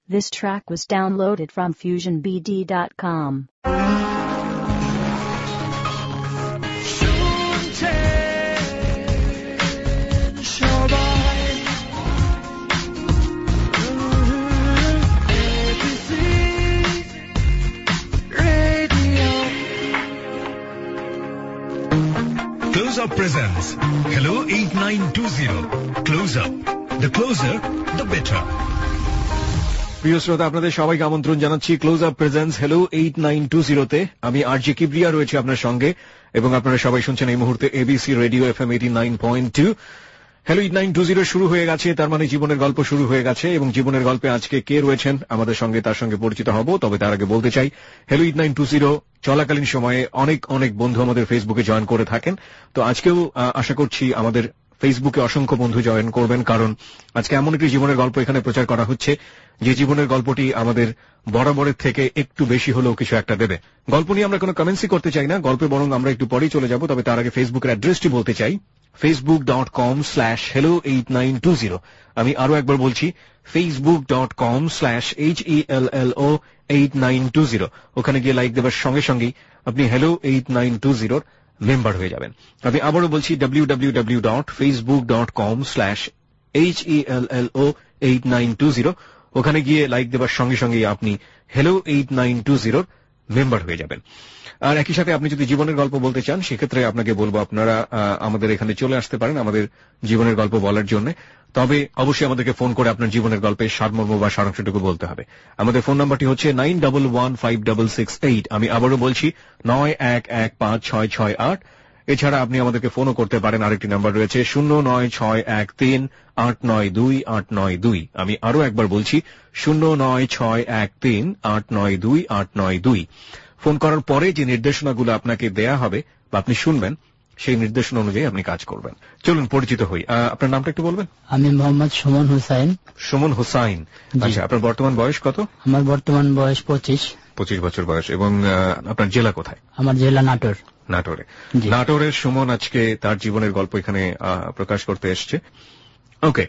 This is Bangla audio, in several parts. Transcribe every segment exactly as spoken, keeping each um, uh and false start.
This track was downloaded from fusion b d dot com. Close Up presents Hello eight nine two zero. Close Up. The closer, the better. প্রিয় শ্রোতা, আপনাদের সবাইকে আমন্ত্রণ জানাচ্ছি Close Up presents hello eight nine two জিরোতে। আমি আরজে কিবরিয়া রয়েছে আপনার সঙ্গে এবং আপনারা সবাই শুনছেন এই মুহূর্তে ABC radio FM eighty nine point two. Hello eight nine two zero শুরু হয়ে গেছে, তার মানে জীবনের গল্প শুরু হয়ে গেছে এবং জীবনের গল্পে আজকে কে রয়েছেন আমাদের সঙ্গে তার সঙ্গে পরিচিত হব। তবে তার আগে বলতে চাই, hello eight nine two zero চলাকালীন সময়ে অনেক অনেক বন্ধু আমাদের ফেসবুকে জয়েন করে থাকেন। তো আজকেও আশা করছি আমাদের ফেসবুকে অসংখ্য বন্ধু জয়েন করবেন, কারণ আজকে এমন একটি জীবনের গল্প এখানে প্রচার করা হচ্ছে যে জীবনের গল্পটি আমাদের বরাবরের থেকে একটু বেশি হলেও কিছু একটা দেবে। গল্প নিয়ে আমরা কোনো কমেন্টসই করতে চাই না, গল্পে বরং আমরা একটু পরেই চলে যাব। তবে তার আগে ফেসবুকের অ্যাড্রেসটি বলতে চাই, Facebook dot com slash hello eight nine two zero. আমি আরো একবার বলছি, Facebook dot com slash H E L L O eight nine two zero. ওখানে গিয়ে লাইক দেওয়ার সঙ্গে সঙ্গেই আপনি হ্যালো এইট নাইন টু জিরোর মেম্বার হয়ে যাবেন। আমি আবারও বলছি, W W W dot Facebook dot com slash H E L L O eight nine two zero. ওখানে গিয়ে লাইক দেওয়ার সঙ্গে সঙ্গেই আপনি হ্যালো এইট নাইন টু জিরোর মেম্বার হয়ে যাবেন। আর একই সাথে আপনি যদি জীবনের গল্প বলতে চান, সেক্ষেত্রে আপনাকে বলবো আপনারা আমাদের এখানে চলে আসতে পারেন আমাদের জীবনের গল্প বলার জন্য। তবে অবশ্যই আমাদেরকে ফোন করে আপনার জীবনের গল্পের সারমর্ম বা সারাংশটুকু বলতে হবে। আমাদের ফোন নাম্বারটি হচ্ছে nine double one five double six eight. আমি আবারও বলছি, নয় এক এক পাঁচ ছয় ছয় আট। এছাড়া আপনি আমাদেরকে ফোনও করতে পারেন, আরেকটি নাম্বার রয়েছে শূন্য নয় ছয় এক তিন আট নয় দুই আট নয় দুই। আমি আরো একবার বলছি, শূন্য নয় ছয় এক তিন আট নয় দুই আট নয় দুই। ফোন করার পরে যে নির্দেশনাগুলো আপনাকে দেয়া হবে বা আপনি শুনবেন, সেই নির্দেশনা অনুযায়ী আপনি কাজ করবেন। চলুন পরিচিত হই। আপনার নামটা একটু বলবেন? আমি মোহাম্মদ সুমন হুসাইন। সুমন হুসাইন, আচ্ছা। আপনার বর্তমান বয়স কত? আমার বর্তমান বয়স পঁচিশ। পঁচিশ বছর বয়স। এবং আপনার জেলা কোথায়? আমার জেলা নাটোর। নাটোরে। নাটোরের সুমন আজকে তার জীবনের গল্প এখানে প্রকাশ করতে এসছে। ওকে,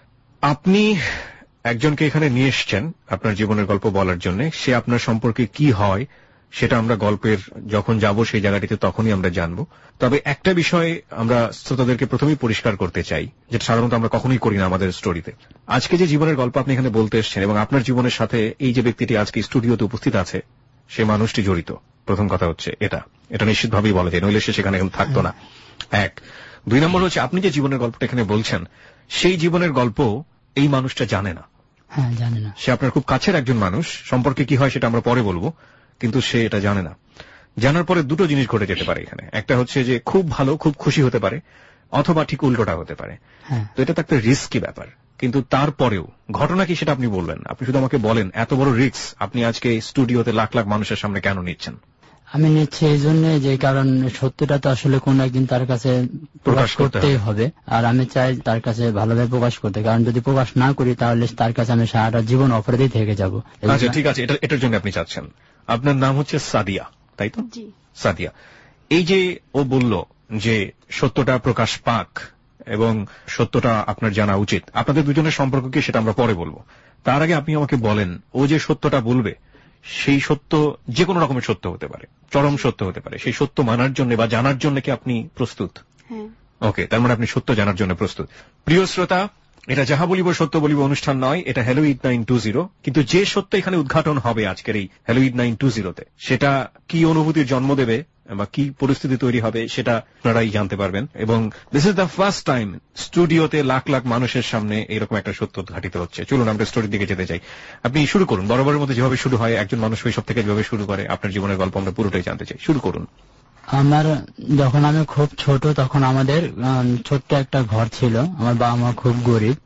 আপনি একজনকে এখানে নিয়ে এসছেন আপনার জীবনের গল্প বলার জন্য। সে আপনার সম্পর্কে কি হয় সেটা আমরা গল্পের যখন যাব সেই জায়গাটিতে তখনই আমরা জানবো। তবে একটা বিষয় আমরা শ্রোতাদেরকে প্রথমেই পরিষ্কার করতে চাই, যেটা সাধারণত আমরা কখনোই করি না আমাদের স্টোরিতে। আজকে যে জীবনের গল্প আপনি এখানে বলতে এসছেন এবং আপনার জীবনের সাথে এই যে ব্যক্তিটি আজকে স্টুডিওতে উপস্থিত আছে, সে মানুষটি জড়িত। প্রথম কথা হচ্ছে এটা এটা নিশ্চিতভাবেই বলা যায়, নইলে সে সেখানে এখন থাকতো না। এক। দুই নম্বর হচ্ছে, আপনি যে জীবনের গল্পটা এখানে বলছেন, সেই জীবনের গল্প এই মানুষটা জানে না। হ্যাঁ, জানে না। সে আপনার খুব কাছের একজন মানুষ, সম্পর্কে কি হয় সেটা আমরা পরে বলবো, কিন্তু সে এটা জানে না। জানার পরে দুটো জিনিস ঘটে যেতে পারে এখানে। একটা হচ্ছে যে খুব ভালো, খুব খুশি হতে পারে, অথবা ঠিক উল্টোটা হতে পারে। তো এটা তো একটা রিস্কি ব্যাপার। কিন্তু তারপরেও ঘটনা কি সেটা আপনি বলবেন। আপনি শুধু আমাকে বলেন, এত বড় রিস্ক আপনি আজকে স্টুডিওতে লাখ লাখ মানুষের সামনে কেন নিচ্ছেন? আমি নিচ্ছি এই জন্য যে, কারণ সত্যটা তো আসলে কোন একদিন তার কাছে প্রকাশ করতেই হবে। আর আমি চাই তার কাছে ভালোভাবে প্রকাশ করতে, কারণ যদি প্রকাশ না করি তাহলে তার কাছে আমি সারাটা জীবন অপরাধী থেকে যাব। আচ্ছা, ঠিক আছে, এটার জন্য আপনি চাচ্ছেন। আপনার নাম হচ্ছে সাদিয়া, তাই তো? জি। সাদিয়া, এই যে ও বলল যে সত্যটা প্রকাশ পাক এবং সত্যটা আপনার জানা উচিত, আপনাদের দুজনের সম্পর্ক কি সেটা আমরা পরে বলবো। তার আগে আপনি আমাকে বলেন, ও যে সত্যটা বলবে সেই সত্য যে কোনো রকমের সত্য হতে পারে, চরম সত্য হতে পারে, সেই সত্য মানার জন্য বা জানার জন্য কি আপনি প্রস্তুত? হ্যাঁ। ওকে, তার মানে আপনি সত্য জানার জন্য প্রস্তুত। প্রিয় শ্রোতা, এটা যাহা বলিব সত্য বলিব অনুষ্ঠান নয়, এটা hello eight nine two zero. কিন্তু যে সত্য এখানে উদ্ঘাটন হবে আজকের এই হ্যালো এইট নাইন টু জিরোতে, সেটা কি অনুভূতির জন্ম দেবে বা কি পরিস্থিতি তৈরি হবে সেটা আপনারাই জানতে পারবেন। এবং this is the first time স্টুডিওতে লাখ লাখ মানুষের সামনে এরকম একটা সত্য উদ্ঘাটিত হচ্ছে। চলুন আমরা স্টোরির দিকে যেতে চাই। আপনি শুরু করুন, বরাবরের মধ্যে যেভাবে শুরু হয়, একজন মানুষ শৈশব থেকে যেভাবে শুরু করে, আপনার জীবনের গল্প আমরা পুরোটাই জানতে চাই। শুরু করুন। আমার যখন আমি খুব ছোট, তখন আমাদের ছোট্ট একটা ঘর ছিল। আমার বাবা মা খুব গরিব।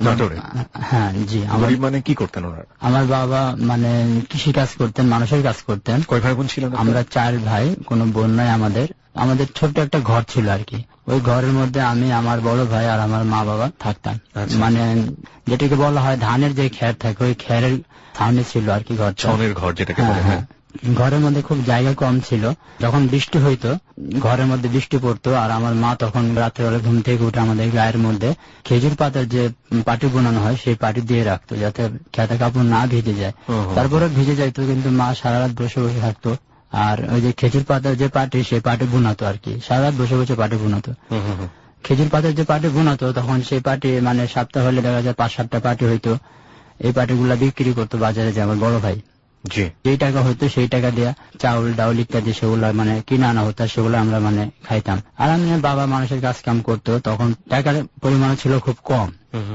হ্যাঁ, জি। গরিব মানে কি করতেন ওনারা? আমার বাবা মানে কৃষি কাজ করতেন, মানুষের কাজ করতেন। কয় ভাই বোন ছিলেন? আমরা চার ভাই, কোনো বোন নাই আমাদের। আমাদের ছোট্ট একটা ঘর ছিল আর কি। ওই ঘরের মধ্যে আমি, আমার বড় ভাই আর আমার মা বাবা থাকতাম। মানে যেটাকে বলা হয় ধানের যে খের থাকে, ওই খেরের সামনে ছিল আর কি ঘর। ছনের ঘর যেটাকে বলে। হ্যাঁ। ঘরের মধ্যে খুব জায়গা কম ছিল। যখন বৃষ্টি হইতো ঘরের মধ্যে বৃষ্টি পড়তো, আর আমার মা তখন রাত্রেবেলা ঘুম থেকে উঠে আমাদের গায়ের মধ্যে খেজুর পাতার যে পাটি বোনানো হয় সেই পাটি দিয়ে রাখতো, যাতে খেতে কাপড় না ভিজে যায়। তারপরে ভিজে যাইতো, কিন্তু মা সারা রাত বসে বসে থাকতো। আর ওই যে খেজুর পাতার যে পাটি সেই পাটি বুনাতো আর কি, সারা রাত বসে বসে পাটি বুনাতো। খেজুর পাতার যে পাটি বুনাতো তখন সেই পাটি মানে সপ্তাহ হলে দেখা যায় পাঁচ সাতটা পাটি হইতো। এই পাটিগুলা বিক্রি করতো বাজারে যে আমার বড় ভাই। যেই টাকা হইতো সেই টাকা দিয়া চাউল ডাউল ইত্যাদি সেগুলা মানে কিনে আনা হতো, সেগুলো আমরা মানে খাইতাম। আর আমি বাবা মানুষের কাজ কাম করতো, তখন টাকার পরিমাণ ছিল খুব কম।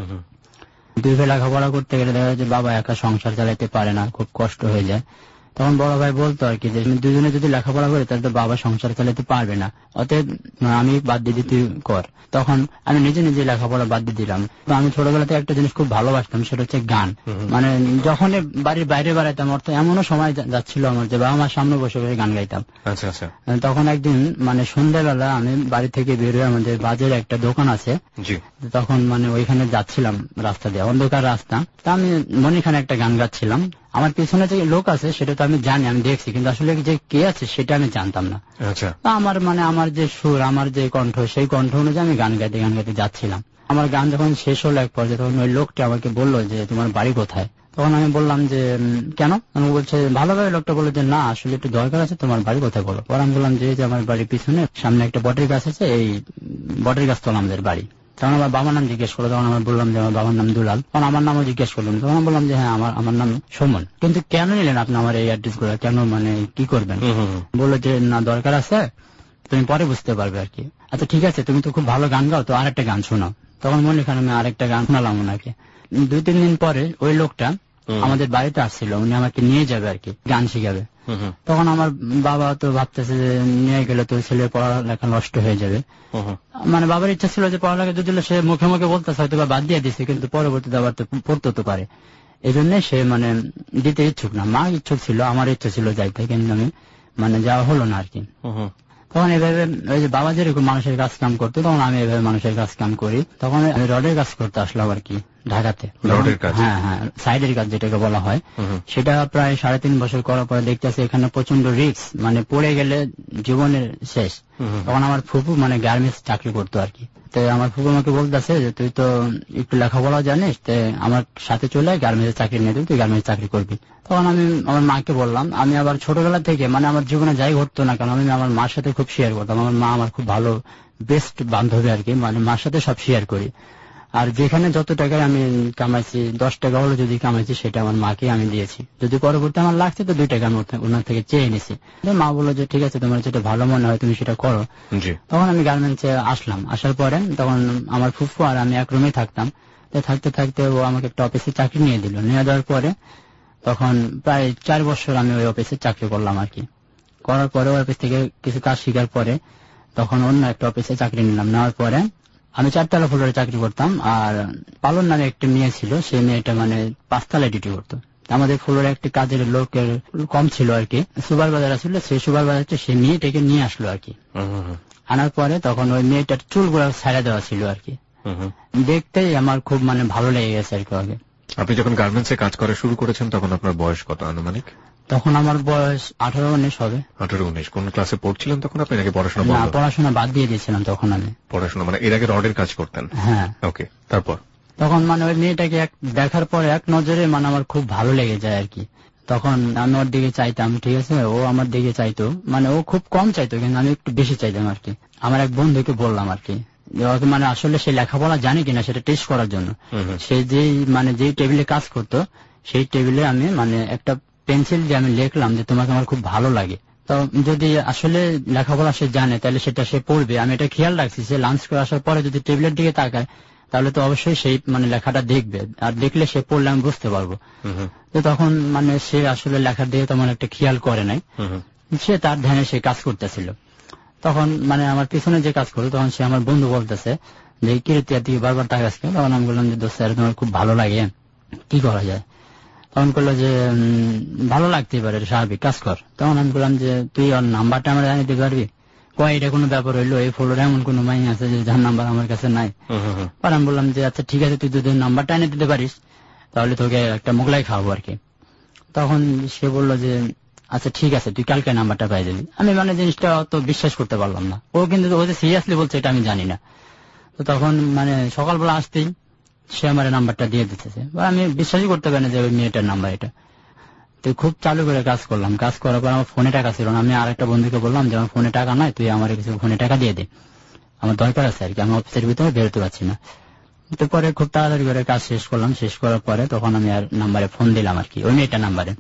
দুই ভাই লেখাপড়া করতে গেলে দেখা যায় বাবা একা সংসার চালাইতে পারে না, খুব কষ্ট হয়ে যায়। তখন বড় ভাই বলতো আর কি যে দুজনে যদি লেখাপড়া করে তাহলে তো বাবা সংসার চালাতে পারবে না, অতএব আমি বাদ দিয়ে দিতে কর। তখন আমি নিজে নিজে লেখাপড়া বাদ দিয়ে দিলাম। তো আমি ছোটবেলাতে একটা জিনিস খুব ভালোবাসতাম, সেটা হচ্ছে গান। মানে যখন বাড়ির বাইরে বেড়াইতাম, অর্থাৎ এমনও সময় যাচ্ছিল আমার যে বাবা আমার সামনে বসে বসে গান গাইতাম। তখন একদিন মানে সন্ধ্যাবেলা আমি বাড়ি থেকে বেরোয় আমাদের বাজারে একটা দোকান আছে, তখন মানে ওইখানে যাচ্ছিলাম রাস্তা দিয়ে, অন্ধকার রাস্তা। তা আমি মনিখানে একটা গান গাচ্ছিলাম। আমার পিছনে যে লোক আছে সেটা তো আমি জানি, আমি দেখছি, কিন্তু আসলে যে কে আছে সেটা আমি জানতাম না। আমার মানে আমার যে সুর, আমার যে কণ্ঠ, সেই কণ্ঠ অনুযায়ী আমি গান গাইতে গান গাইতে যাচ্ছিলাম। আমার গান যখন শেষ হলো এক পর্যায়ে, তখন ওই লোকটা আমাকে বললো যে তোমার বাড়ি কোথায়। তখন আমি বললাম যে কেন? আমি বলছে ভালোভাবে লোকটা বললো যে না আসলে একটু দরকার আছে, তোমার বাড়ি কোথায় বলো। পরে আমি বললাম যে আমার বাড়ির পিছনে সামনে একটা বটের গাছ আছে, এই বটের গাছ তলা আমাদের বাড়ি। তখন আমার বাবার নাম জিজ্ঞেস করলো, তখন আমি বললাম যে আমার বাবার নাম দুলাল। তখন আমার নামও জিজ্ঞেস করলাম, তখন আমি বললাম যে হ্যাঁ আমার আমার নাম সুমন। কিন্তু কেন নিলেন আপনি আমার এই অ্যাড্রেস গুলো, কেন মানে কি করবেন? বললো যে না দরকার আছে, তুমি পরে বুঝতে পারবে আর কি। আচ্ছা ঠিক আছে, তুমি তো খুব ভালো গান গাও, তো আরেকটা গান শোনাও। তখন মনে এখানে আমি আরেকটা গান শোনালাম ওনাকে। দুই তিন দিন পরে ওই লোকটা আমাদের বাড়িতে আসছিল, উনি আমাকে নিয়ে যাবে আর কি, গান শিখাবে। তখন আমার বাবা তো ভাবতেছে যে নিয়ে গেলে তো ছেলের পড়ালেখা নষ্ট হয়ে যাবে। মানে বাবার ইচ্ছা ছিল যে পড়ালেখা যদি সে মুখে মুখে বলতেছে হয়তো বা বাদ দিয়ে দিচ্ছে, কিন্তু পরবর্তীতে আবার তো পড়তে তো পারে, এই জন্য সে মানে দিতে ইচ্ছুক না। মা ইচ্ছুক ছিল, আমার ইচ্ছা ছিল যাইতে, কিন্তু আমি মানে যাওয়া হলো না আর কি। তখন এভাবে ওই যে বাবা যেরকম মানুষের কাজ কাম করতো, তখন আমি এভাবে মানুষের কাজ কাম করি। তখন আমি রডের কাজ করতে আসলাম আর কি ঢাকাতে। হ্যাঁ হ্যাঁ, সাইডের কাজ যেটাকে বলা হয়, সেটা প্রায় সাড়ে তিন বছর করার পরে দেখতেছি এখানে প্রচন্ড রিস্ক, মানে পড়ে গেলে জীবনের শেষ। তখন আমার ফুফু মানে গার্মেন্টস চাকরি করতো আর কি। তো আমার ফুফু আমাকে বলতেছে যে তুই তো একটু লেখাপড়া জানিস, তো আমার সাথে চলে গার্মেন্টস চাকরি নিয়ে তুই গার্মেন্টস চাকরি করবি। তখন আমি আমার মাকে বললাম, আমি আবার ছোটবেলা থেকে মানে আমার জীবনে যাই ঘটতো না কেন আমি আমার মার সাথে খুব শেয়ার করতাম। আমার মা আমার খুব ভালো বেস্ট বান্ধবী আর কি, মানে মার সাথে সব শেয়ার করি। আর যেখানে যত টাকায় আমি কামাইছি, দশ টাকা হলো যদি কামাইছি সেটা আমার মাকে আমি দিয়েছি। যদি পরবর্তী আমার লাগছে তো দুই টাকা আমি ওনার থেকে চেয়ে নিছি। মা বললো যে ঠিক আছে তোমার যেটা ভালো মনে হয় তুমি সেটা করো। তখন আমি গার্মেন্টসে আসলাম। আসার পরে তখন আমার ফুফু আর আমি এক রুমে থাকতাম। থাকতে থাকতে ও আমাকে একটা অফিসে চাকরি নিয়ে দিল। নিয়ে দেওয়ার পরে তখন প্রায় চার বছর আমি ওই অফিসে চাকরি করলাম আর কি। করার পরে ওই অফিস থেকে কিছু কাজ শিখার পরে তখন অন্য একটা অফিসে চাকরি নিলাম। নেওয়ার পরে আমি চারতলা ফ্লোরে চাকরি করতাম, আর পালন নামে একটা মেয়ে ছিল, সেই মেয়েটা মানে পাঁচতলায় ডিউটি করতো। আমাদের ফ্লোরে একটা কাজের লোকের কম ছিল আর কি, সুপারভাইজার ছিল, সেই সুপারভাইজারটা সেই মেয়েটাকে নিয়ে আসলো আর কি। আনার পরে তখন ওই মেয়েটার চুলগুলো ছাড়া দেওয়া ছিল আর কি। দেখতেই আমার খুব মানে ভালো লেগে গেছে আর কি। আগে আপনি যখন গার্মেন্টসে কাজ করা শুরু করেছেন তখন আপনার বয়স কত আনুমানিক? তখন আমার বয়স আঠারো উনিশ হবে। আঠারো উনিশ কোন ক্লাসে পড়ছিলেন তখন আপনি, নাকি পড়াশোনা? না, পড়াশোনা বাদ দিয়ে দিয়েছিলাম তখন আমি। পড়াশোনা মানে এর আগে রডের কাজ করতেন? হ্যাঁ। ওকে, তারপর? তখন মানে ওই মেয়েটাকে এক দেখার পরে এক নজরে মানে আমার খুব ভালো লেগে যায় আর কি। তখন আমি ওর দিকে চাইতাম, ঠিক আছে, ও আমার দিকে চাইতো, মানে ও খুব কম চাইতো কিন্তু আমি একটু বেশি চাইতাম আর কি। আমার এক বন্ধুকে বললাম আর কি, মানে আসলে সে লেখাপড়া জানে কিনা সেটা টেস্ট করার জন্য। সে যেই মানে যেই টেবিলে কাজ করতো সেই টেবিলে আমি মানে একটা পেন্সিল দিয়ে আমি লিখলাম যে তোমাকে আমার খুব ভালো লাগে। তো যদি আসলে লেখাপড়া সে জানে তাহলে সেটা সে পড়বে। আমি এটা খেয়াল রাখছি, সে লাঞ্চ করে আসার পরে যদি টেবিলের দিকে তাকায় তাহলে তো অবশ্যই সেই মানে লেখাটা দেখবে, আর দেখলে সে পড়লে আমি বুঝতে পারবো। তো তখন মানে সে আসলে লেখার দিকে তেমন একটা খেয়াল করে নাই, সে তার ধ্যানে সে কাজ করতেছিল। তখন মানে আমার পিছনে যে কাজ করতো তখন সে আমার বন্ধু বলতেছে যে কিরতিয়া তুই বারবার তাকাস কেন? তখন আমি বললাম যে দোস্ত তোমার খুব ভালো লাগে, কি করা যায়? তখন করলো যে ভালো লাগতে পারে, স্বাভাবিক, কাজ কর। তখন আমি বললাম যে তুই ওর নাম্বারটা আমার জানিয়ে দিতে পারবি? কয় এটা কোনো ব্যাপার হইলো, এই ফ্লোরে এমন কোন মাই আছে যে যার নাম্বার আমার কাছে নাই? আর আমি বললাম যে আচ্ছা ঠিক আছে, তুই যদি নাম্বারটা এনে দিতে পারিস তাহলে তোকে একটা মোগলাই খাওয়াবো আর কি। তখন সে বললো যে আচ্ছা ঠিক আছে তুই কালকে নাম্বারটা পাই যাবি। আমি মানে জিনিসটা অত বিশ্বাস করতে পারলাম না। ও কিন্তু ও যে সিরিয়াসলি বলছে এটা আমি জানি না। তো তখন মানে সকালবেলা আসতেই সে আমার নাম্বারটা দিয়ে দিতেছে, আমি বিশ্বাসই করতে পারি না যে ওই মেয়েটার নাম্বার এটা। তো খুব চালু করে কাজ করলাম, কাজ করার পর আমার ফোনে টাকা ছিল না। আমি আরেকটা বন্ধুকে বললাম যে আমার ফোনে টাকা নাই, তুই আমার কিছু ফোনে টাকা দিয়ে দে, আমার দরকার আছে আর কি, আমি অফিসের ভিতরে বেরোতে পারছি না। তো পরে খুব তাড়াতাড়ি করে কাজ শেষ করলাম। শেষ করার পরে তখন আমি আর নাম্বারে ফোন দিলাম আর কি, ওই মেয়েটার নাম্বারে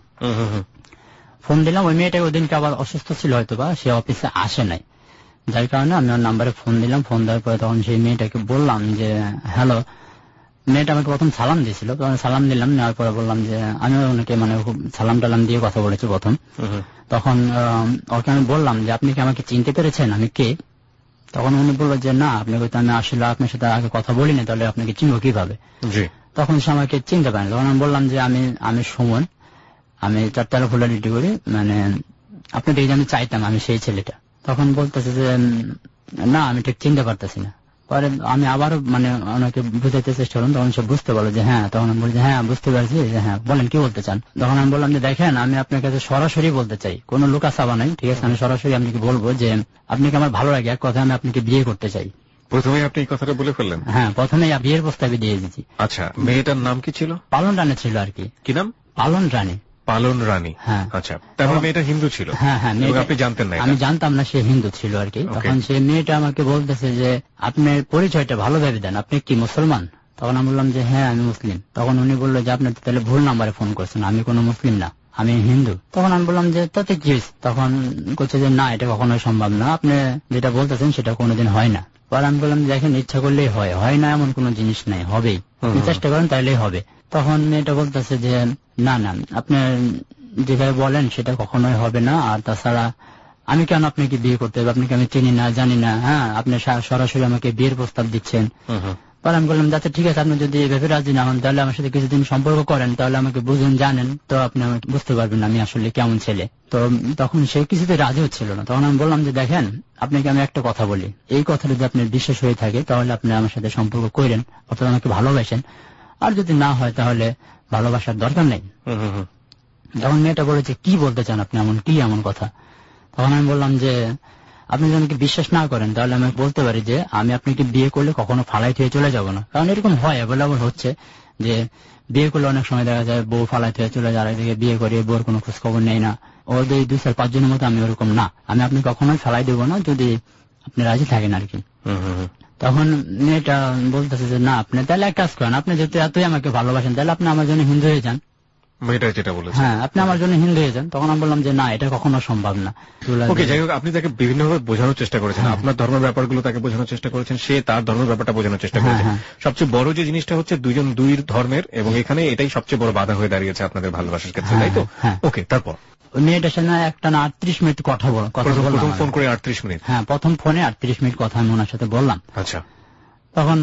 ফোন দিলাম। ওই মেয়েটা ওই দিনকে আবার অসুস্থ ছিল হয়তো বা, সে অফিসে আসে নাই, যার কারণে আমি ওর নাম্বারে ফোন দিলাম। ফোন দেওয়ার পরে তখন সেই মেয়েটাকে বললাম যে হ্যালো। মেয়েটা আমাকে প্রথম সালাম দিয়েছিল, তখন সালাম দিলাম, নেওয়ার পরে বললাম যে আমি ওনাকে মানে সালাম টালাম দিয়ে কথা বলেছি প্রথম। তখন ওকে আমি বললাম যে আপনি কি আমাকে চিনতে পেরেছেন, আমি কে? তখন উনি বললো যে না, আপনাকে তো আমি আসলে আপনার সাথে আগে কথা বলিনি, তাহলে আপনাকে চিনবো কিভাবে? তখন সে আমাকে চিনতে পারেনি। তখন আমি বললাম যে আমি আমি সুমন, আমি চারতলা ফুলা ডিউটি করি, মানে আপনার এই যে আমি চাইতাম আমি সেই ছেলেটা। তখন বলতেছে যে না আমি ঠিক চিনতে পারতেছি না। পরে আমি আবারও মানে ওনাকে বুঝাইতে চেষ্টা করলাম, তখন সে বুঝতে পারলো যে হ্যাঁ। তখন আমি বলি যে হ্যাঁ বুঝতে পারছি, যে হ্যাঁ বলেন কি বলতে চান। তখন আমি বললাম যে দেখেন আমি আপনার কাছে সরাসরি বলতে চাই, কোনো লুকা চাবা নাই, ঠিক আছে? আমি সরাসরি আপনাকে বলবো যে আপনাকে আমার ভালো লাগে, এক কথা আমি আপনাকে বিয়ে করতে চাই। প্রথমে আপনি এই কথাটা বলে ফেললেন? হ্যাঁ, প্রথমে বিয়ের প্রস্তাবে দিয়ে দিচ্ছি। আচ্ছা, মেয়েটার নাম কি ছিল? পালন রানী ছিল আর কি। কি নাম? পালন রানী। পালন রানী, হ্যাঁ। আচ্ছা, তারপর মেয়েটা হিন্দু ছিল? হ্যাঁ হ্যাঁ, আপনি জানতেন না? আমি জানতাম না সে হিন্দু ছিল আর কি। তখন সে মেয়েটা আমাকে বলতেছে যে আপনার পরিচয়টা ভালোভাবে দেন, আপনি কি মুসলমান? তখন আমি বললাম যে হ্যাঁ আমি মুসলিম। তখন উনি বললো যে আপনি তাহলে ভুল নাম্বারে ফোন করছেন, আমি কোনো মুসলিম না, আমি হিন্দু। তখন আমি বললাম যে তাতে কি? তখন বলছে যে না এটা কখনোই সম্ভব না, আপনি যেটা বলতেছেন সেটা কোনোদিন হয় না। পরে আমি বললাম দেখেন ইচ্ছা করলেই হয়, হয় না এমন কোন জিনিস নাই, হবেই, চেষ্টা করেন তাইলেই হবে। তখন মেয়েটা বলতেছে যে না না আপনি যেভাবে বলেন সেটা কখনোই হবে না, আর তাছাড়া আমি কেন আপনাকে বিয়ে করতে হবে, আপনাকে আমি চিনি না জানি না, হ্যাঁ আপনি সরাসরি আমাকে বিয়ের প্রস্তাব দিচ্ছেন। পরে আমি বললাম যাতে ঠিক আছে, আপনি যদি এভাবে রাজি না হন তাহলে আমার সাথে কিছুদিন সম্পর্ক করেন, তাহলে আমাকে বুঝুন জানেন, তো আপনি আমাকে বুঝতে পারবেন আমি আসলে কেমন ছেলে। তো তখন সে কিছুতে রাজি হচ্ছিল না। তখন আমি বললাম যে দেখেন আপনাকে আমি একটা কথা বলি, এই কথা যদি আপনার বিশ্বাস হয়ে থাকে তাহলে আপনি আমার সাথে সম্পর্ক করেন, অর্থাৎ আমাকে ভালোবাসেন, আর যদি না হয় তাহলে ভালোবাসার দরকার নেই। তখন মেয়েটা বলেছে কি বলতে চান আপনি, এমন কি এমন কথা? তখন আমি বললাম যে আপনি যদি আমাকে বিশ্বাস না করেন তাহলে আমি বলতে পারি যে আমি আপনাকে বিয়ে করলে কখনো ফালাই থেকে চলে যাব না। কারণ এরকম হয় অ্যাভেলেবল হচ্ছে যে বিয়ে করলে অনেক সময় দেখা যায় বউ ফালাই থেকে চলে যায়, থেকে বিয়ে করে বউর কোনো খোঁজ খবর নেই না। ওদের দুই চার পাঁচ জনের মতো আমি ওরকম না, আমি আপনি কখনোই ফালাই দেবো না যদি আপনি রাজি থাকেন আর কি। তখন মেয়েটা বলতেছে যে না আপনি তাহলে এক কাজ করেন, আপনি যেহেতু এতই আমাকে ভালোবাসেন তাহলে আপনি আমার জন্য হিন্দু হয়ে যান। মেয়েটা যেটা বলেছে হ্যাঁ আপনি আমার জন্য হিন্দু হয়ে যান। তখন আমি বললাম যে না এটা কখনো সম্ভব না। ওকে, যাই হোক আপনি তাকে বিভিন্নভাবে বোঝানোর চেষ্টা করেছেন, আপনার ধর্মের ব্যাপারগুলো তাকে বোঝানোর চেষ্টা করেছেন, সে তার ধর্মের ব্যাপারটা বোঝানোর চেষ্টা করেছেন। সবচেয়ে বড় যে জিনিসটা হচ্ছে দুইজন দুই ধর্মের, এবং এখানে এটাই সবচেয়ে বড় বাধা হয়ে দাঁড়িয়েছে আপনাদের ভালোবাসার ক্ষেত্রে, তাই তো? ওকে, তারপর মেয়েটার সাথে একটা না আটত্রিশ মিনিট কথা বল কথা প্রথম ফোন করে আটত্রিশ মিনিট হ্যাঁ প্রথম ফোনে আটত্রিশ মিনিট কথা আমি ওনার সাথে বললাম। আচ্ছা, তখন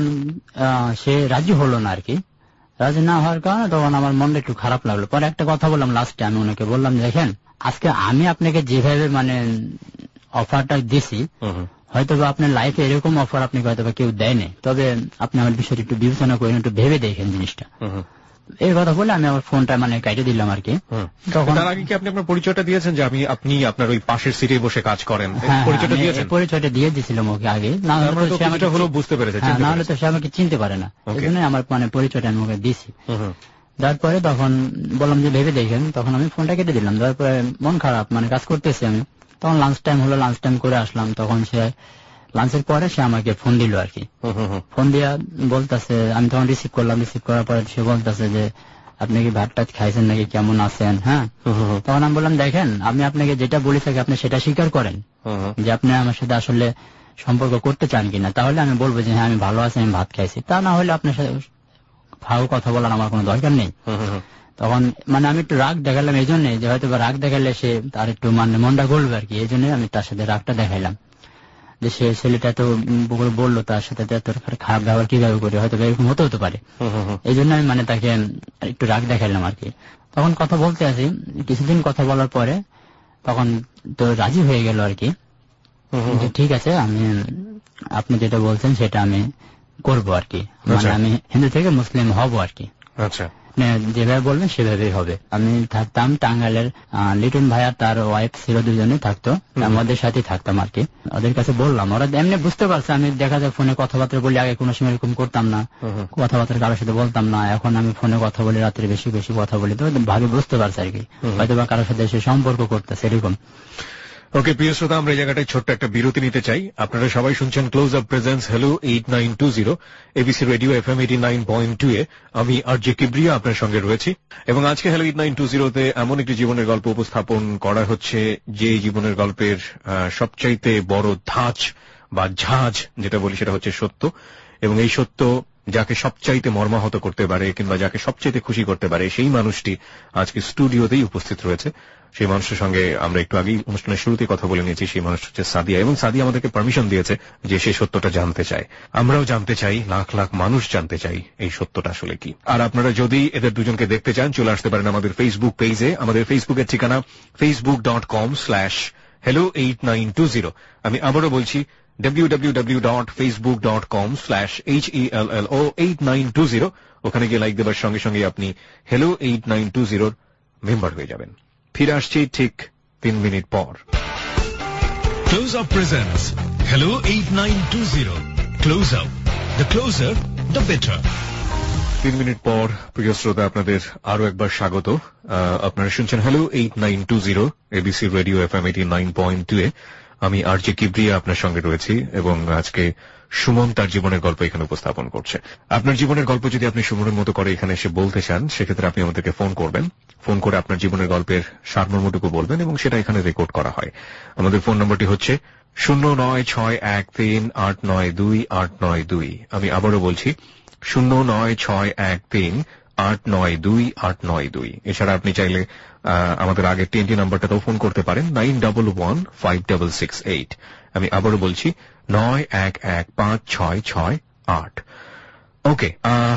সে রাজি হলো না আর কি। রাজি না হওয়ার কারণে তখন আমার মনটা একটু খারাপ লাগলো। পরে একটা কথা বললাম লাস্টে, আমি ওনাকে বললাম দেখেন আজকে আমি আপনাকে যেভাবে মানে অফারটা দিছি হয়তো বা আপনার লাইফে এরকম অফার আপনাকে হয়তো বা কেউ দেয়নি, তবে আপনি আমার বিষয়টা একটু বিবেচনা করেন, একটু ভেবে দেখেন জিনিসটা। এই কথা বলে আমি আমার ফোনটা মানে কেটে দিলাম আর কি। তখন তার আগে কি আপনি আপনার পরিচয়টা দিয়েছেন যে আমি আপনি আপনার ওই পাশের সিটে বসে কাজ করেন? পরিচয়টা দিয়েছেন? পরিচয়টা দিয়ে দিয়েছিলাম ওকে আগে, না হলে বুঝতে পেরেছে, না হলে তো সে আমাকে চিনতে পারে না, এই জন্য আমার মানে পরিচয়টা আমি ওকে দিয়েছি। তারপরে তখন বললাম যে ভেবে দেখেন, তখন আমি ফোনটা কেটে দিলাম। তারপরে মন খারাপ, মানে কাজ করতেছি আমি, তখন লাঞ্চ টাইম হলো, লাঞ্চ টাইম করে আসলাম। তখন সে লাঞ্চের পরে সে আমাকে ফোন দিল আর কি। ফোন দিয়া বলতেছে, আমি তখন রিসিভ করলাম, রিসিভ করার পরে সে বলতেছে যে আপনি কি ভাত টাত খাইছেন নাকি, কেমন আছেন? হ্যাঁ, তখন আমি বললাম দেখেন আমি আপনাকে যেটা বলি থাকি আপনি সেটা স্বীকার করেন যে আপনি আমার সাথে আসলে সম্পর্ক করতে চান কিনা, তাহলে আমি বলবো যে হ্যাঁ আমি ভালো আছি, আমি ভাত খাইছি। তা না হলে আপনার সাথে ভালো কথা বলার আমার কোনো দরকার নেই। তখন মানে আমি একটু রাগ দেখালাম এই জন্য যে হয়তো রাগ দেখালে সে তার একটু মানে মনটা গলবে আর কি, এই জন্য আমি তার সাথে রাগটা দেখাইলাম যে সে ছেলেটা তো বললো তার সাথে খারাপ ব্যবহার কিভাবে করে, হয়তো এরকম হতে হতে পারে, এই জন্য আমি মানে তাকে একটু রাগ দেখাইলাম আর কি। তখন কথা বলতে আছি, কিছুদিন কথা বলার পরে তখন তো রাজি হয়ে গেল আর কি, যে ঠিক আছে আমি আপনি যেটা বলছেন সেটা আমি করবো আর কি, মানে আমি হিন্দু থেকে মুসলিম হব আর কি। আচ্ছা, আপনি যেভাবে বলবেন সেভাবেই হবে। আমি থাকতাম টাঙ্গাইলের লিটন ভাইয়া তার ওয়াইফ ছিল, দুজনে থাকতো, আমাদের সাথে থাকতাম আর কি। ওদের কাছে বললাম, ওরা এমনি বুঝতে পারছে আমি দেখা যায় ফোনে কথাবার্তা বলি, আগে কোনো সময় এরকম করতাম না, কথাবার্তা কারোর সাথে বলতাম না, এখন আমি ফোনে কথা বলি, রাত্রে বেশি বেশি কথা বলি, তো ভাবে বুঝতে পারছে আর কি, হয়তো বা কারোর সাথে এসে সম্পর্ক করতেছে এরকম। ওকে প্রিয় শ্রোতা, আমরা এই জায়গাটায় ছোট্ট একটা বিরতি নিতে চাই। আপনারা সবাই শুনছেন Close Up presents hello eight nine two zero ABC radio F M eighty nine point two A. আমি আর জে কিবরিয়া আপনার সঙ্গে রয়েছি, এবং আজকে হ্যালো এইট নাইন টু জিরোতে এমন একটি জীবনের গল্প উপস্থাপন করা হচ্ছে যে জীবনের গল্পের সবচাইতে বড় ধাঁচ বা ঝাঁজ যেটা বলি সেটা হচ্ছে সত্য, এবং এই সত্য যাকে সবচাইতে মর্মাহত করতে পারে কিংবা যাকে সবচাইতে খুশি করতে পারে সেই মানুষটি আজকে স্টুডিওতেই উপস্থিত রয়েছে। সেই মানুষের সঙ্গে আমরা একটু আগেই অনুষ্ঠানের শুরুতে কথা বলে নিয়েছি। সেই মানুষ হচ্ছে সাদিয়া, এবং সাদিয়া আমাদেরকে পারমিশন দিয়েছে যে সেই সত্যটা জানতে চায়। আমরাও জানতে চাই, লাখ লাখ মানুষ জানতে চাই এই সত্যটা আসলে কি। আর আপনারা যদি এদের দুজনকে দেখতে চান চলে আসতে পারেন আমাদের ফেসবুক পেজে। আমাদের ফেসবুকের ঠিকানা Facebook dot com slash hello eight nine two zero. আমি আবারও বলছি W W W dot Facebook dot com slash H E L L O eight nine two zero. ওখানে গিয়ে লাইক দেবার সঙ্গে সঙ্গে আপনি হ্যালো এইট নাইন টু জিরোর মেম্বার হয়ে যাবেন। ফিরে আসছি ঠিক তিন মিনিট পর। Close Up presents hello eight nine two zero. Close Up, the closer the better. তিন মিনিট পর প্রিয় শ্রোতা, আপনাদের আরো একবার স্বাগত। আপনারা শুনছেন hello eight nine two zero ABC radio F M eighty nine point two A. আমি আর জে কিবরিয়া আপনার সঙ্গে রয়েছি, এবং আজকে সুমন তার জীবনের গল্প এখানে উপস্থাপন করছে। আপনার জীবনের গল্প যদি আপনি সুমনের মতো করে এখানে এসে বলতে চান, সেক্ষেত্রে আপনি আমাদেরকে ফোন করবেন। ফোন করে আপনার জীবনের গল্পের সারমর্মটুকু বলবেন, এবং সেটা এখানে রেকর্ড করা হয়। আমাদের ফোন নম্বরটি হচ্ছে শূন্য নয় ছয় এক তিন আট নয় দুই আট নয় দুই। আমি আবারও বলছি শূন্য নয় ছয় এক তিন আট নয় দুই আট নয় দুই। এছাড়া আপনি চাইলে আমাদের আগের টিএনটি নাম্বারটাতেও ফোন করতে পারেন, nine double one five double six eight. আমি আবারও বলছি নয় এক এক পাঁচ ছয় ছয় আট। ওকে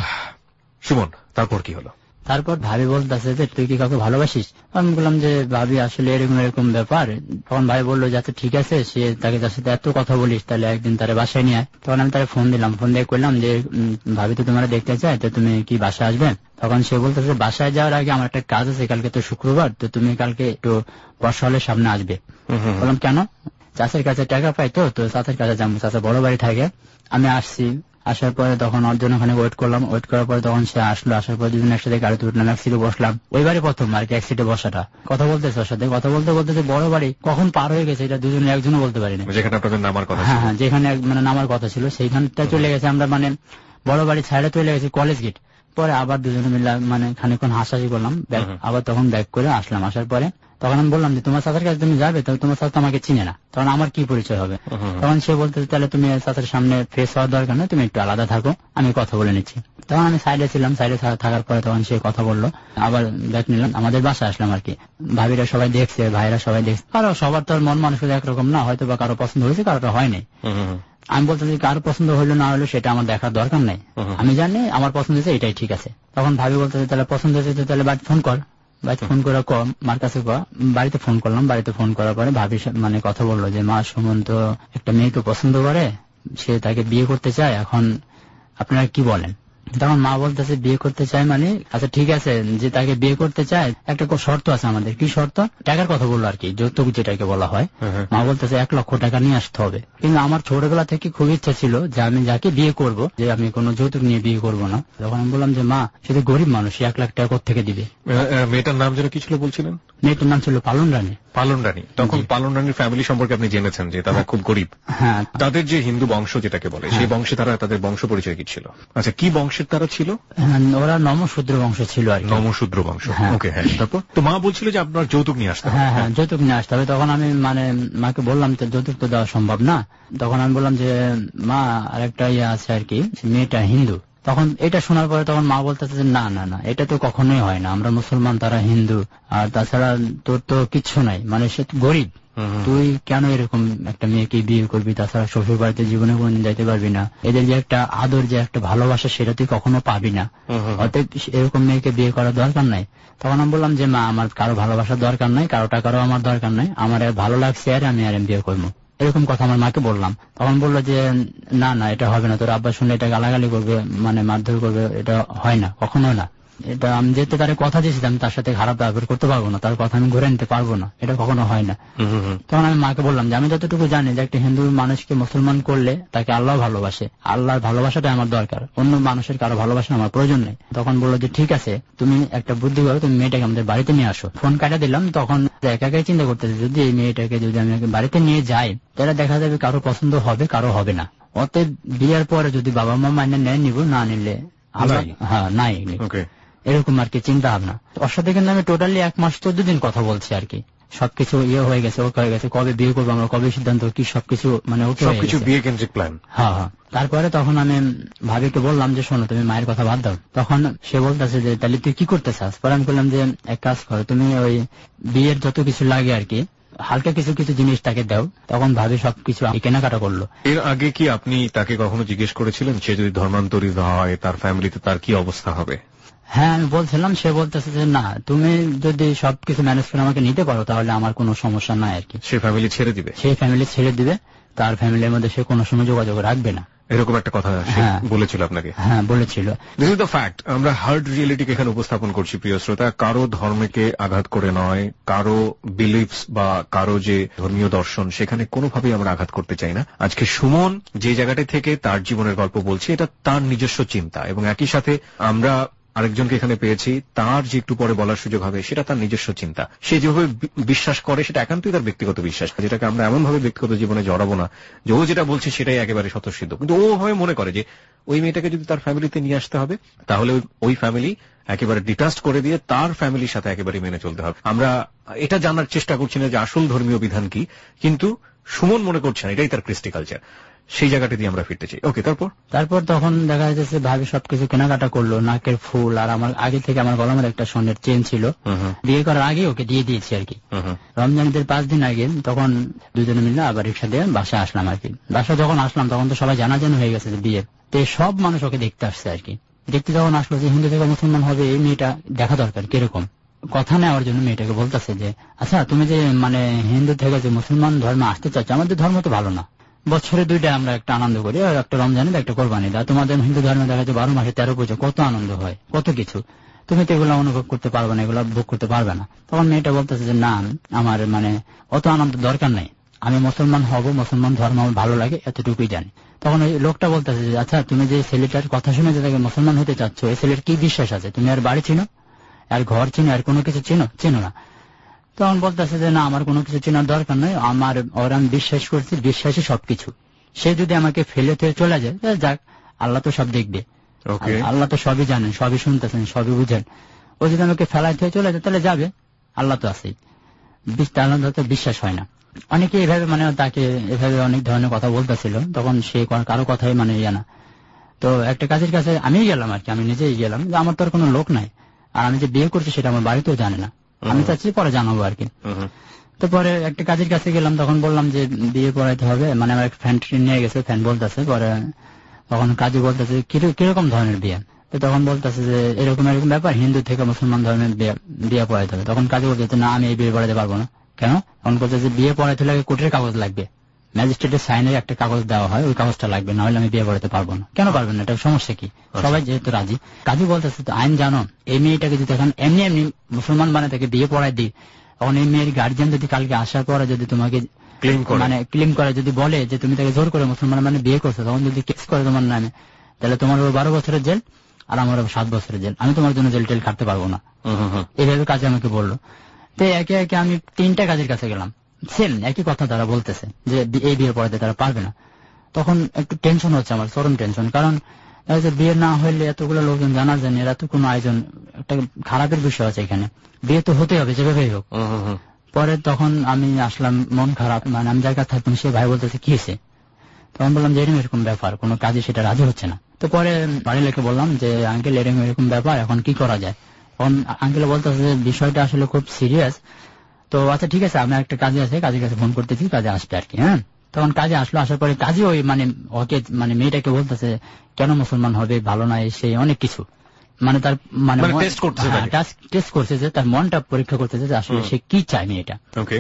সুমন, তারপর কি হলো? তারপর ভাবি বলতেছে যে তুই কি কাউকে ভালোবাসিস? আমি বললাম যে ভাবি আসলে এরকম এরকম ব্যাপার। তখন ভাই বললো যে আচ্ছা ঠিক আছে, সে তাকে তার সাথে এত কথা বলিস, তাহলে একদিন তার বাসায় নিয়ে আয়। তখন আমি তাকে ফোন দিলাম, ফোন দিয়ে করলাম যে ভাবি তো তোমার দেখতে চায়, তো তুমি কি বাসায় আসবে? তখন সে বলতেছে বাসায় যাওয়ার আগে আমার একটা কাজ আছে, কালকে তো শুক্রবার, তো তুমি কালকে একটু বর্ষা হলের সামনে আসবে। বললাম কেন? চাষের কাছে টাকা পাই তো তো চাষের কাছে যাবো, চাষা বড় বাড়ি থাকে। আমি আসছি, আসার পরে তখন অর্জন ওখানে ওয়েট করলাম, ওয়েট করার পরে তখন সে আসলো, আসার পরে দুজন একসাথে গাড়িতে উঠলাম, এক সিটে বসলাম। ওই বাড়ি প্রথম আর কি এক সিটে বসাটা। কথা বলতেছে ওর সাথে, কথা বলতে বলতে যে বড় বাড়ি কখন পার হয়ে গেছে এটা দুজনে একজনও বলতে পারিনি। যেখানে আপনাদের নামার কথা, হ্যাঁ হ্যাঁ, যেখানে মানে নামার কথা ছিল সেইখানটা চলে গেছে। আমরা মানে বড় বাড়ি ছাড়ে চলে গেছি কলেজ গেট। পরে আবার দুজনে মিলে মানে খানিকক্ষণ হাসাহাসি করলাম, আবার তখন ব্যাক করে আসলাম। আসার পরে তখন আমি বললাম যে তোমার চাচার কাছে তুমি যাবে, তবে তোমার চাচা আমাকে চিনে না, তখন আমার কি পরিচয় হবে? তখন সে বলতে তাহলে তুমি চাচার সামনে ফেস হওয়ার দরকার নয়, তুমি একটু আলাদা থাকো, আমি কথা বলে নিচ্ছি। তখন আমি সাইডে ছিলাম, সাইডে থাকার পরে তখন সে কথা বললো, আবার ব্যাক নিলাম, আমাদের বাসায় আসলাম আর কি। ভাবিরা সবাই দেখছে, ভাইরা সবাই দেখছে, কারো সবার তো মন মানুষ একরকম না, হয়তো বা কারো পছন্দ হয়েছে, কারোটা হয়নি। আমি বলতে যে কারো পছন্দ হইলো না হইলো সেটা আমার দেখার দরকার নাই, আমি জানি আমার পছন্দ হয়েছে এটাই ঠিক আছে। তখন ভাবি বলতে তাহলে পছন্দ হয়েছে তাহলে বাড়িতে ফোন কর, বাড়িতে ফোন করে কম মার কাছে ক। বাড়িতে ফোন করলাম, বাড়িতে ফোন করার পরে ভাবি মানে কথা বললো যে মা সুমন তো একটা মেয়েকে পছন্দ করে, সে তাকে বিয়ে করতে চায়, এখন আপনারা কি বলেন? তখন মা বলতেছে বিয়ে করতে চায় মানে আচ্ছা ঠিক আছে, যে তাকে বিয়ে করতে চায় একটা শর্ত আছে আমাদের। কি শর্ত? টাকার কথা বললো আর কি, যৌতুক যেটাকে বলা হয়। মা বলতেছে এক লক্ষ টাকা নিয়ে আসতে হবে। কিন্তু আমার ছোটবেলা থেকে খুব ইচ্ছা ছিল যে আমি যাকে বিয়ে করব, যে আমি কোনো যৌতুক নিয়ে বিয়ে করব না। তখন আমি বললাম যে মা সে তো গরিব মানুষ, এক লাখ টাকা কোথেকে দিবে? মেয়েটার নাম যেন কি ছিল বলছিলেন? মেয়েটার নাম ছিল পালন রানী। পালন রানী। তখন পালন রানীর ফ্যামিলি সম্পর্কে আপনি জেনেছেন যে তারা খুব গরিব। হ্যাঁ, তাদের যে হিন্দু বংশ যেটাকে বলে সেই বংশে তারা, তাদের বংশ পরিচয় কি ছিল? আচ্ছা, কি বংশের তারা ছিল? ওরা নমশূদ্র বংশ ছিল আর কি। নমশূদ্র বংশ, ওকে। হ্যাঁ, তারপর তো মা বলছিল যে আপনার যৌতুক নিয়ে আসতে হবে। হ্যাঁ হ্যাঁ, যৌতুক নিয়ে আসতে হবে। তখন আমি মানে মাকে বললাম যে যৌতুক তো দেওয়া সম্ভব না। তখন আমি বললাম যে মা আরেকটা ইয়ে আছে আর কি, মেয়েটা হিন্দু। তখন এটা শোনার পরে তখন মা বলতেছে যে না না না, এটা তো কখনোই হয় না, আমরা মুসলমান, তারা হিন্দু, আর তাছাড়া তোর তো কিচ্ছু নাই, মানে সে গরিব, তুই কেন এরকম একটা মেয়েকে বিয়ে করবি? তাছাড়া শ্বশুর বাড়িতে জীবনে কোনদিন যাইতে পারবি না, এদের যে একটা আদর, যে একটা ভালোবাসা, সেটা তুই কখনো পাবি না, অতএব এরকম মেয়েকে বিয়ে করার দরকার নাই। তখন আমি বললাম যে মা আমার কারো ভালোবাসার দরকার নাই, কারো টাকারও আমার দরকার নাই, আমার ভালো লাগছে আর আমি আর বিয়ে করবো, এরকম কথা আমার মাকে বললাম। তখন বললো যে না না, এটা হবে না, তোর আব্বা শুনলে এটা গালাগালি করবে, মানে মারধর করবে, এটা হয় না, কখনো না। এটা আমি যেহেতু তার কথা দিয়েছি আমি তার সাথে খারাপ ব্যবহার করতে পারবো না, তার কথা আমি ঘুরে নিতে পারবো না, এটা কখনো হয় না। তখন আমি মাকে বললাম যে আমি যতটুকু জানি যে একটা হিন্দু মানুষকে মুসলমান করলে তাকে আল্লাহ ভালোবাসে, আল্লাহর ভালোবাসাটা আমার দরকার, অন্য মানুষের কারো ভালোবাসা আমার প্রয়োজন নেই। তখন বললো যে ঠিক আছে, তুমি একটা বুদ্ধি করো, তুমি মেয়েটাকে আমাদের বাড়িতে নিয়ে আসো। ফোন কাটা দিলাম। তখন একা একাই চিন্তা করতেছে যদি এই মেয়েটাকে যদি আমি বাড়িতে নিয়ে যাই তাহলে দেখা যাবে কারো পছন্দ হবে, কারো হবে না। অতএব বিয়ের পরে যদি বাবা মা মানে নেয় নিব, না নিলে হ্যাঁ নাই, এরকম আর কি চিন্তা ভাবনা। ওর সাথে কিন্তু আমি টোটালি এক মাস চোদ্দ দিন কথা বলছি আর কি, সবকিছু ইয়ে হয়ে গেছে, ওকে হয়ে গেছে, কবে বিয়ে করবো আমরা, কবে সিদ্ধান্ত কি, সবকিছু মানে ওকে সবকিছু বিয়ে কেন্দ্রিক প্ল্যান। হ্যাঁ হ্যাঁ। তারপরে তখন আমি ভাবিকে বললাম যে শোনো তুমি মায়ের কথা বাদ দাও। তখন সে বলতেছে যে তাহলে তুই কি করতে চাস? পরে আমি বললাম যে এক কাজ করো, তুমি ওই বিয়ের যত কিছু লাগে আর কি হালকা কিছু কিছু জিনিস তাকে দাও। তখন ভাবি সবকিছু কেনাকাটা করলো। এর আগে কি আপনি তাকে কখনো জিজ্ঞেস করেছিলেন সে যদি ধর্মান্তরিত হয় তার ফ্যামিলিতে তার কি অবস্থা হবে? হ্যাঁ আমি বলছিলাম, সে বলতেছে যে না তুমি যদি সবকিছু ম্যানেজ করে আমাকে নিতে পারো তাহলে আমার কোনো সমস্যা নাই আর কি। সে ফ্যামিলি ছেড়ে দিবে? সেই ফ্যামিলি ছেড়ে দিবে, তার ফ্যামিলির মধ্যে সে কোনো সময় যোগাযোগ রাখবে না, এরকম একটা কথা বলেছিল আপনাকে? হ্যাঁ বলেছিল। This is the fact. আমরা হার্ড রিয়েলিটিকে এখানে উপস্থাপন করছি প্রিয় শ্রোতা। কারো ধর্মকে আঘাত করে নয়, কারো বিলিফস বা কারো যে ধর্মীয় দর্শন সেখানে কোনোভাবেই আমরা আঘাত করতে চাই না। আজকে সুমন যে জায়গাটা থেকে তার জীবনের গল্প বলছে এটা তার নিজস্ব চিন্তা, এবং একই সাথে আমরা আরেকজনকে এখানে পেয়েছি তার যে একটু পরে বলার সুযোগ হবে সেটা তার নিজস্ব চিন্তা। সে যেভাবে বিশ্বাস করে সেটা একান্তই তার ব্যক্তিগত বিশ্বাস, যেটাকে আমরা এমন ভাবে ব্যক্তিগত জীবনে জড়াবো না যে ও যেটা বলছে সেটাই একেবারে স্বতঃসিদ্ধ। কিন্তু ও ভাবে মনে করে যে ওই মেয়েটাকে যদি তার ফ্যামিলিতে নিয়ে আসতে হবে তাহলে ওই ফ্যামিলি একেবারে ডিটাচ করে দিয়ে তার ফ্যামিলির সাথে একেবারে মেনে চলতে হবে। আমরা এটা জানার চেষ্টা করছি না যে আসল ধর্মীয় বিধান কি, কিন্তু সুমন মনে করছেন এটাই তার কৃষ্টি কালচার। সেই জায়গাটা দিয়ে আমরা ফিরতে চাই। ওকে, তারপর তারপর তখন দেখা যাচ্ছে ভাবি সবকিছু কেনাকাটা করলো, নাকের ফুল আর আমার আগে থেকে আমার গলামের একটা স্বর্ণের চেন ছিল, বিয়ে করার আগে ওকে দিয়ে দিয়েছি আর কি। রমজানের পাঁচ দিন আগে তখন দুজনে মিলে আবার রিক্সা দিয়ে বাসায় আসলাম আর কি। বাসা যখন আসলাম তখন তো সবাই জানাজানি হয়ে গেছে যে বিয়ে, তো সব মানুষ ওকে দেখতে আসছে আর কি। দেখতে যখন আসলো যে হিন্দু থেকে মুসলমান হবে এই মেয়েটা দেখা দরকার কিরকম, কথা নেওয়ার জন্য মেয়েটাকে বলতেছে যে আচ্ছা তুমি যে মানে হিন্দু থেকে যে মুসলমান ধর্মে আসতে চাচ্ছ, আমাদের ধর্ম তো ভালো না, বছরে দুইটা আমরা একটা আনন্দ করি, একটা রমজানের একটা কোরবানি দা, তোমাদের হিন্দু ধর্মে দেখা যায় বারো মাসে তেরো পুজো, কত আনন্দ হয়, কত কিছু, তুমি তো এগুলো অনুভব করতে পারবে না, এগুলো ভোগ করতে পারবে না। তখন মেয়েটা বলতেছে যে না আমার মানে অত আনন্দ দরকার নেই, আমি মুসলমান হব, মুসলমান ধর্ম আমার ভালো লাগে এতটুকুই জানি। তখন ওই লোকটা বলতেছে যে আচ্ছা তুমি যে ছেলেটার কথা শুনে যে তাকে মুসলমান হতে চাচ্ছ, এই ছেলের কি বিশ্বাস আছে, তুমি আর বাড়ি চিনো, আর ঘর চিনো, আর কোনো কিছু চিনো চিনো না? তখন বলতেছে যে না আমার কোনো কিছু চেনার দরকার নয়, আমার ওর আমি বিশ্বাস করছি, বিশ্বাসী সবকিছু, সে যদি আমাকে ফেলে থেকে চলে যায় যাক, আল্লাহ তো সব দেখবে, আল্লাহ তো সবই জানেন, সবই শুনতেছেন, সবই বুঝেন, ও যদি আমাকে ফেলায় থেকে চলে যায় তাহলে যাবে, আল্লাহ তো আছেই, আল্লাহ তো বিশ্বাস হয় না। অনেকে এভাবে মানে তাকে এভাবে অনেক ধরনের কথা বলতেছিল, তখন সে কারো কথাই মানে ইয়ে না। তো একটা কাজের কাছে আমি গেলাম আর কি, আমি নিজেই গেলাম, যে আমার তো আর কোনো লোক নাই, আর আমি যে বিয়ে করছি সেটা আমার বাড়িতেও জানে না, আমি চাচ্ছি পরে জানাবো আর কি। তো পরে একটা কাজের কাছে গেলাম, তখন বললাম যে বিয়ে পড়াইতে হবে, মানে আমার এক ফ্যান নিয়ে গেছে, ফ্যান বলতেছে, পরে তখন কাজী বলতেছে কিরকম ধরনের বিয়ে, তো তখন বলতেছে যে এরকম এরকম ব্যাপার, হিন্দু থেকে মুসলমান ধর্মের বিয়ে পড়াইতে হবে। তখন কাজী বলতেছে না আমি এই বিয়ে পড়াইতে পারবো না। কেন? তখন বলছে যে বিয়ে পড়াইতে লাগে কোর্টের কাগজ লাগবে, ম্যাজিস্ট্রেটের সাইনের একটা কাগজ দেওয়া হয়, ওই কাগজটা লাগবে, না হলে আমি বিয়ে পড়াতে পারবো না। কেন পারবেন না, এটা সমস্যা কি? সবাই যেহেতু রাজি। কাজী বলতেছে তো আইন জানো, এই মেয়েটাকে যদি এখন এমনি এমনি মুসলমান বানায় তাকে বিয়ে পড়াই দিই, তখন এই মেয়ের গার্জিয়ান যদি কালকে আসার পরে যদি তোমাকে মানে ক্লেম করে, যদি বলে যে তুমি তাকে জোর করে মুসলমান মানে বিয়ে করছো, তখন যদি কেস করে তোমার নামে, তাহলে তোমার বারো বছরের জেল আর আমার সাত বছরের জেল, আমি তোমার জন্য জেল টেল কাটতে পারবো না। এইভাবে কাজে আমাকে বললো। তো একে একে আমি তিনটা কাজের কাছে গেলাম, সেম একই কথা তারা বলতেছে যে এই বিয়ে পড়াতে তারা পারবে না। তখন একটু টেনশন হচ্ছে আমার, চরম টেনশন, কারণ বিয়ে না হইলে এতগুলো লোকজন জানার জন্য এরা তো কোনো আয়োজন, একটা খারাপের বিষয় আছে এখানে, বিয়ে তো হতে হবে যেভাবেই হোক। পরে তখন আমি আসলাম, মন খারাপ, মানে আমি যার কাছে থাকতাম সে ভাই বলতেছে কি হয়েছে, তখন বললাম যে এরকম এরকম ব্যাপার, কোনো কাজে সেটা রাজি হচ্ছে না। তো পরে বাড়ির লোকে বললাম যে আঙ্কেল এরকম এরকম ব্যাপার, এখন কি করা যায়? তখন আঙ্কেল বলতেছে যে বিষয়টা আসলে খুব সিরিয়াস, তো আচ্ছা ঠিক আছে আপনার একটা কাজে আছে, কাজের কাছে ফোন করতেছি, কাজে আসবে আর কি। হ্যাঁ, তখন কাজে আসলো, আসার পরে কাজে ওই মানে ওকে মানে মেয়েটাকে বলতেছে কেন মুসলমান হবে, ভালো নয়, সেই অনেক কিছু মানে তার মানে টেস্ট করছে, যে তার মনটা পরীক্ষা করতেছে যে আসলে সে কি চায় মেয়েটা।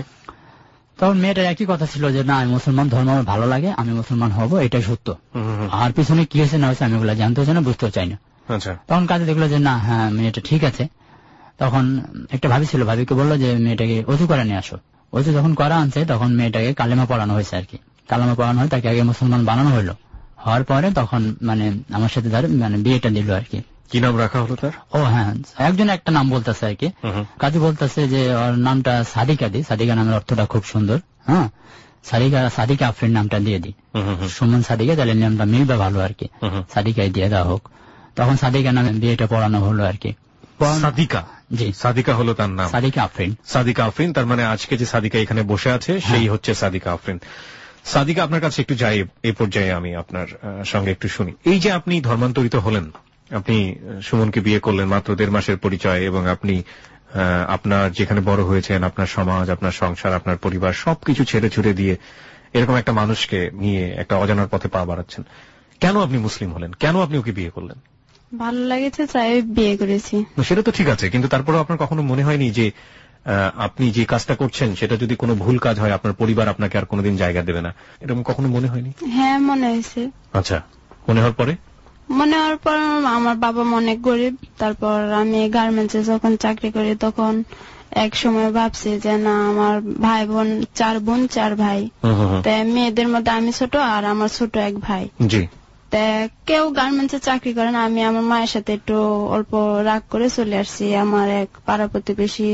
তখন মেয়েটার একই কথা ছিল যে না আমি মুসলমান ধর্ম আমার ভালো লাগে, আমি মুসলমান হব, এটাই সত্য, আর পিছনে কি হয়েছে না হয়েছে আমি ওগুলা জানতেও চাই না, বুঝতেও চাই না। আচ্ছা, তখন কাজে দেখলো যে না, হ্যাঁ মেয়েটা ঠিক আছে। তখন একটা ভাবি ছিল, ভাবিকে বললো যে মেয়েটাকে অজু করে নিয়ে আসো। অজু যখন করা আনছে তখন মেয়েটাকে কালেমা পড়ানো হয়েছে আর কি। কালেমা পড়ানো হয়, তাকে আগে মুসলমান বানানো হলো। হওয়ার পরে তখন মানে আমার সাথে ধর মানে বিয়েটা দিল আর কি। কি নাম রাখা হলো তার? ও হ্যাঁ, একজন একটা নাম বলতেছে আর কি। কাজী বলতেছে যে ওর নামটা সাদিকা দি। সাদিকা নামের অর্থটা খুব সুন্দর। হ্যাঁ, সাদিকা সাদিকা আফরিন নামটা দিয়ে দিই। সুমন সাদিকা, তাহলে নামটা মিলবে ভালো আর কি। সাদিকাই দিয়ে দেওয়া হোক। তখন সাদিকা নামে বিয়েটা পড়ানো হলো আর কি। সাদিকা? জি, সাদিকা হলো তার নাম। সাদিকা আফরিন। সাদিকা আফরিন, তার মানে আজকে যে সাদিকা এখানে বসে আছে সেই হচ্ছে সাদিকা আফরিন। সাদিকা, আপনার কাছে একটু যাই, এই পর্যায়ে আমি আপনার সঙ্গে একটু শুনি। এই যে আপনি ধর্মান্তরিত হলেন, আপনি সুমনকে বিয়ে করলেন, মাত্র দেড় মাসের পরিচয়, এবং আপনি আপনার যেখানে বড় হয়েছেন, আপনার সমাজ, আপনার সংসার, আপনার পরিবার সবকিছু ছেড়ে ছুড়ে দিয়ে এরকম একটা মানুষকে নিয়ে একটা অজানার পথে পা বাড়াচ্ছেন। কেন আপনি মুসলিম হলেন? কেন আপনি ওকে বিয়ে করলেন? ভালো লেগেছে তাই বিয়ে করেছি। সেটা তো ঠিক আছে, কিন্তু তারপরেও আপনার কখনো মনে হয়নি যে আপনি যে কাজটা করছেন সেটা যদি কোনো ভুল কাজ হয় আপনার পরিবার আপনাকে আর কোনোদিন জায়গা দেবে না, এরকম কখনো মনে হয়নি? হ্যাঁ, মনে হয়েছে। আচ্ছা, মনে হওয়ার পরে? মনে হওয়ার পর আমার বাবা অনেক গরিব। তারপর আমি গার্মেন্টসে যখন চাকরি করি তখন এক সময় ভাবছি যে না, আমার ভাই বোন চার বোন চার ভাই, তাই মেয়েদের মধ্যে আমি ছোট আর আমার ছোট এক ভাই। জি। কেউ গার্মেন্টসে চাকরি করে না। আমি আমার মায়ের সাথে একটু অল্প রাগ করে চলে আসছি। আমার এক পাড়া প্রতিবেশী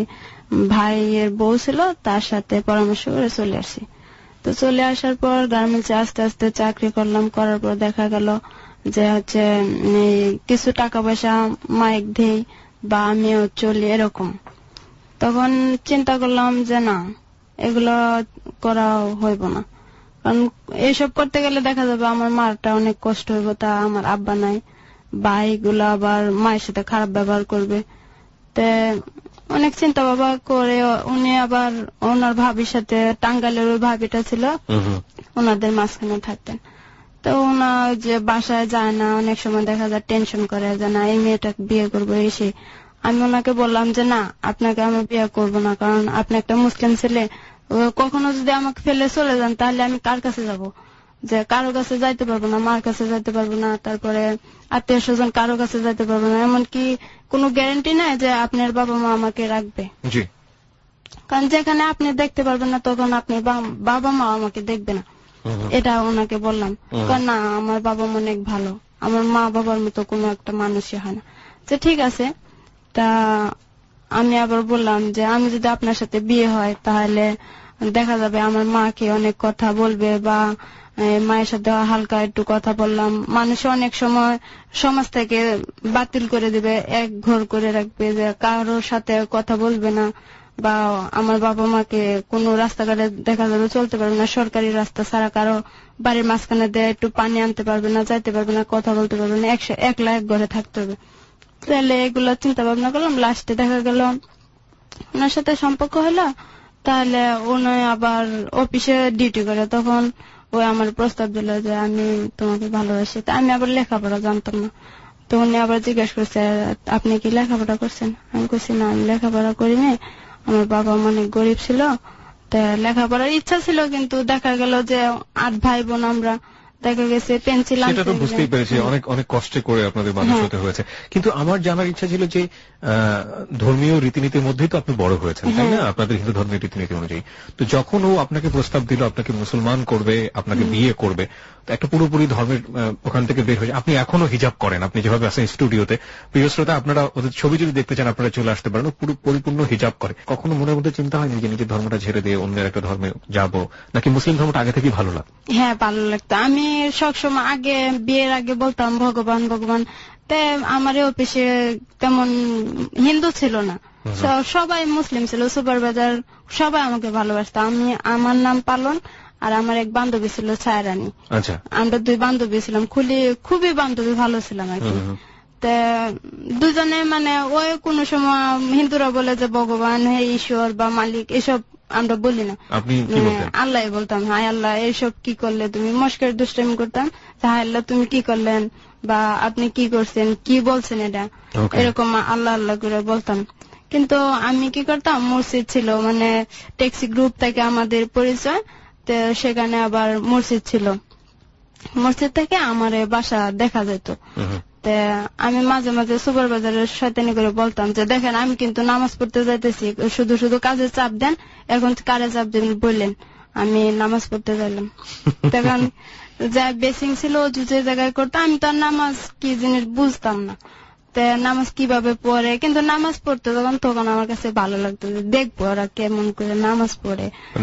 ভাইয়ের বউ ছিল, তার সাথে পরামর্শ করে চলে আসছি। তো চলে আসার পর গার্মেন্টসে আস্তে আস্তে চাকরি করলাম। করার পর দেখা গেল যে হচ্ছে কিছু টাকা পয়সা মাইক দেই বা আমিও চলি এরকম। তখন চিন্তা করলাম যে না, এগুলো করা হইব না, কারণ এইসব করতে গেলে দেখা যাবে আমার মারটা অনেক কষ্ট হইব। তা আমার আব্বা নাই, ভাইগুলো আবার মায়ের সাথে খারাপ ব্যবহার করবে। তে অনেক চিন্তা ভাবনা করে উনি আবার ওনার ভাবির সাথে, টাঙ্গাইলের ওই ভাবিটা ছিল, ওনাদের মাঝখানে থাকতেন। তো ওনা যে বাসায় যায় না, অনেক সময় দেখা যায় টেনশন করে যে না, এই মেয়েটাকে বিয়ে করবো এসে। আমি ওনাকে বললাম যে না, আপনাকে আমি বিয়ে করবো না, কারণ আপনি একটা মুসলিম ছেলে, কখনো যদি আমাকে ফেলে চলে যান তাহলে আমি কার কাছে যাব? যে কারো কাছে যাইতে পারবো না, মার কাছে যাইতে পারবো না, তারপরে আত্মীয় স্বজন কারো কাছে যাইতে পারবো না। এমনকি কোনো গ্যারান্টি নাই যে আপনার বাবা মা আমাকে রাখবে। কারণ যেখানে আপনি দেখতে পারবেন না তখন আপনার বাবা মা আমাকে দেখবে না। এটা ওনাকে বললাম। কারণ না, আমার বাবা মা অনেক ভালো, আমার মা বাবার মতো কোনো একটা মানুষই হয় না। যে ঠিক আছে। তা আমি আবার বললাম যে আমি যদি আপনার সাথে বিয়ে হয় তাহলে দেখা যাবে আমার মাকে অনেক কথা বলবে, বা মায়ের সাথে হালকা একটু কথা বললাম, মানুষ অনেক সময় সমাজ থেকে বাতিল করে দিবে, এক ঘর করে রাখবে, যে কারোর সাথে কথা বলবে না, বা আমার বাবা মাকে কোনো রাস্তাঘাটে দেখা যাবে চলতে পারবে না, সরকারি রাস্তা ছাড়া কারো বাড়ির মাঝখানে দিয়ে একটু পানি আনতে পারবে না, যাইতে পারবে না, কথা বলতে পারবে না, একলা এক ঘরে থাকতে হবে। তাহলে এগুলো চিন্তা ভাবনা করলাম। লাস্টে দেখা গেল ওনার সাথে সম্পর্ক হলো। তাহলে উনি আবার অফিসে ডিউটি করে, তখন ওই আমার প্রস্তাব দিল যে আমি তোমাকে ভালোবাসি। তা আমি আবার লেখাপড়া জানতাম না। তো উনি আবার জিজ্ঞেস করছে আপনি কি লেখাপড়া করছেন? আমি বলছি না, আমি লেখাপড়া করিনি, আমার বাবা অনেক গরিব ছিল, তা লেখাপড়ার ইচ্ছা ছিল, কিন্তু দেখা গেল যে আট ভাই বোন আমরা, দেখা গেছে পেন্সিল সেটা তো বুঝতেই পেরেছি, অনেক অনেক কষ্ট করে আপনাদের মানুষ হতে হয়েছে। কিন্তু আমার জানার ইচ্ছা ছিল যে ধর্মীয় রীতিনীতির মধ্যেই তো আপনি বড় হয়েছেন, তাই না? আপনাদের হিন্দু ধর্মের রীতিনীতি অনুযায়ী। তো যখন ও আপনাকে প্রস্তাব দিল আপনাকে মুসলমান করবে, আপনাকে বিয়ে করবে, তো একটা পুরোপুরি ধর্মের ওখান থেকে বের হয়ে, আপনি এখনো হিজাব করেন, আপনি যেভাবে আছেন স্টুডিওতে, প্রিয় শ্রোতা আপনারা ওদের ছবি যদি দেখতে চান আপনারা চলে আসতে পারেন, পুরো পরিপূর্ণ হিজাব করে। কখনো মনের মধ্যে চিন্তা হয়নি যে নিজের ধর্মটা ছেড়ে দিয়ে অন্যের একটা ধর্মে যাব, নাকি মুসলিম ধর্মটা আগে থেকেই ভালো লাগতো? হ্যাঁ, ভালো লাগতো। আমি সবসময় আগে, বিয়ের আগে বলতাম ভগবান ভগবান। তাই আমার অফিসে তেমন হিন্দু ছিল না, সবাই মুসলিম ছিল, সুপারভাইজার সবাই আমাকে ভালোবাসতো। আমি, আমার নাম পালন, আর আমার এক বান্ধবী ছিল ছায়ারানী। আচ্ছা, আমরা দুই বান্ধবী ছিলাম, খুবই খুবই বান্ধবী, ভালো ছিলাম আর কি। তা দুজনে মানে ওই কোনো সময় হিন্দুরা বলে যে ভগবান, হে ঈশ্বর বা মালিক, এসব আমরা বলি না, আল্লাহ বলতাম। হাই আল্লাহ, এইসব কি করলে তুমি? মস্কের দুষ্টামি করতাম, হাই আল্লাহ তুমি কি করলেন, বা আপনি কি করছেন, কি বলছেন এটা, এরকম আল্লাহ আল্লাহ করে বলতাম। কিন্তু আমি কি করতাম, মসজিদ ছিল, মানে ট্যাক্সি গ্রুপ থেকে আমাদের পরিচয়, তো সেখানে আবার মসজিদ ছিল, মসজিদ থেকে আমার বাসা দেখা যেত। তে আমি মাঝে মাঝে সুপারভাইজারের শয়তানি করে বলতাম যে দেখেন আমি কিন্তু নামাজ পড়তে যাইতেছি, শুধু শুধু কাজে চাপ দেন, এখন কারে চাপ দেবেন বললেন, আমি নামাজ পড়তে যাইলাম। তখন যা বেসিং ছিল যে জায়গায় করতাম, আমি তো আর নামাজ কি জিনিস বুঝতাম না, নামাজ কিভাবে পড়ে, কিন্তু নামাজ পড়তে যখন তখন আমার কাছে ভালো লাগতো যে দেখবো ওরা কেমন করে নামাজ পড়ে।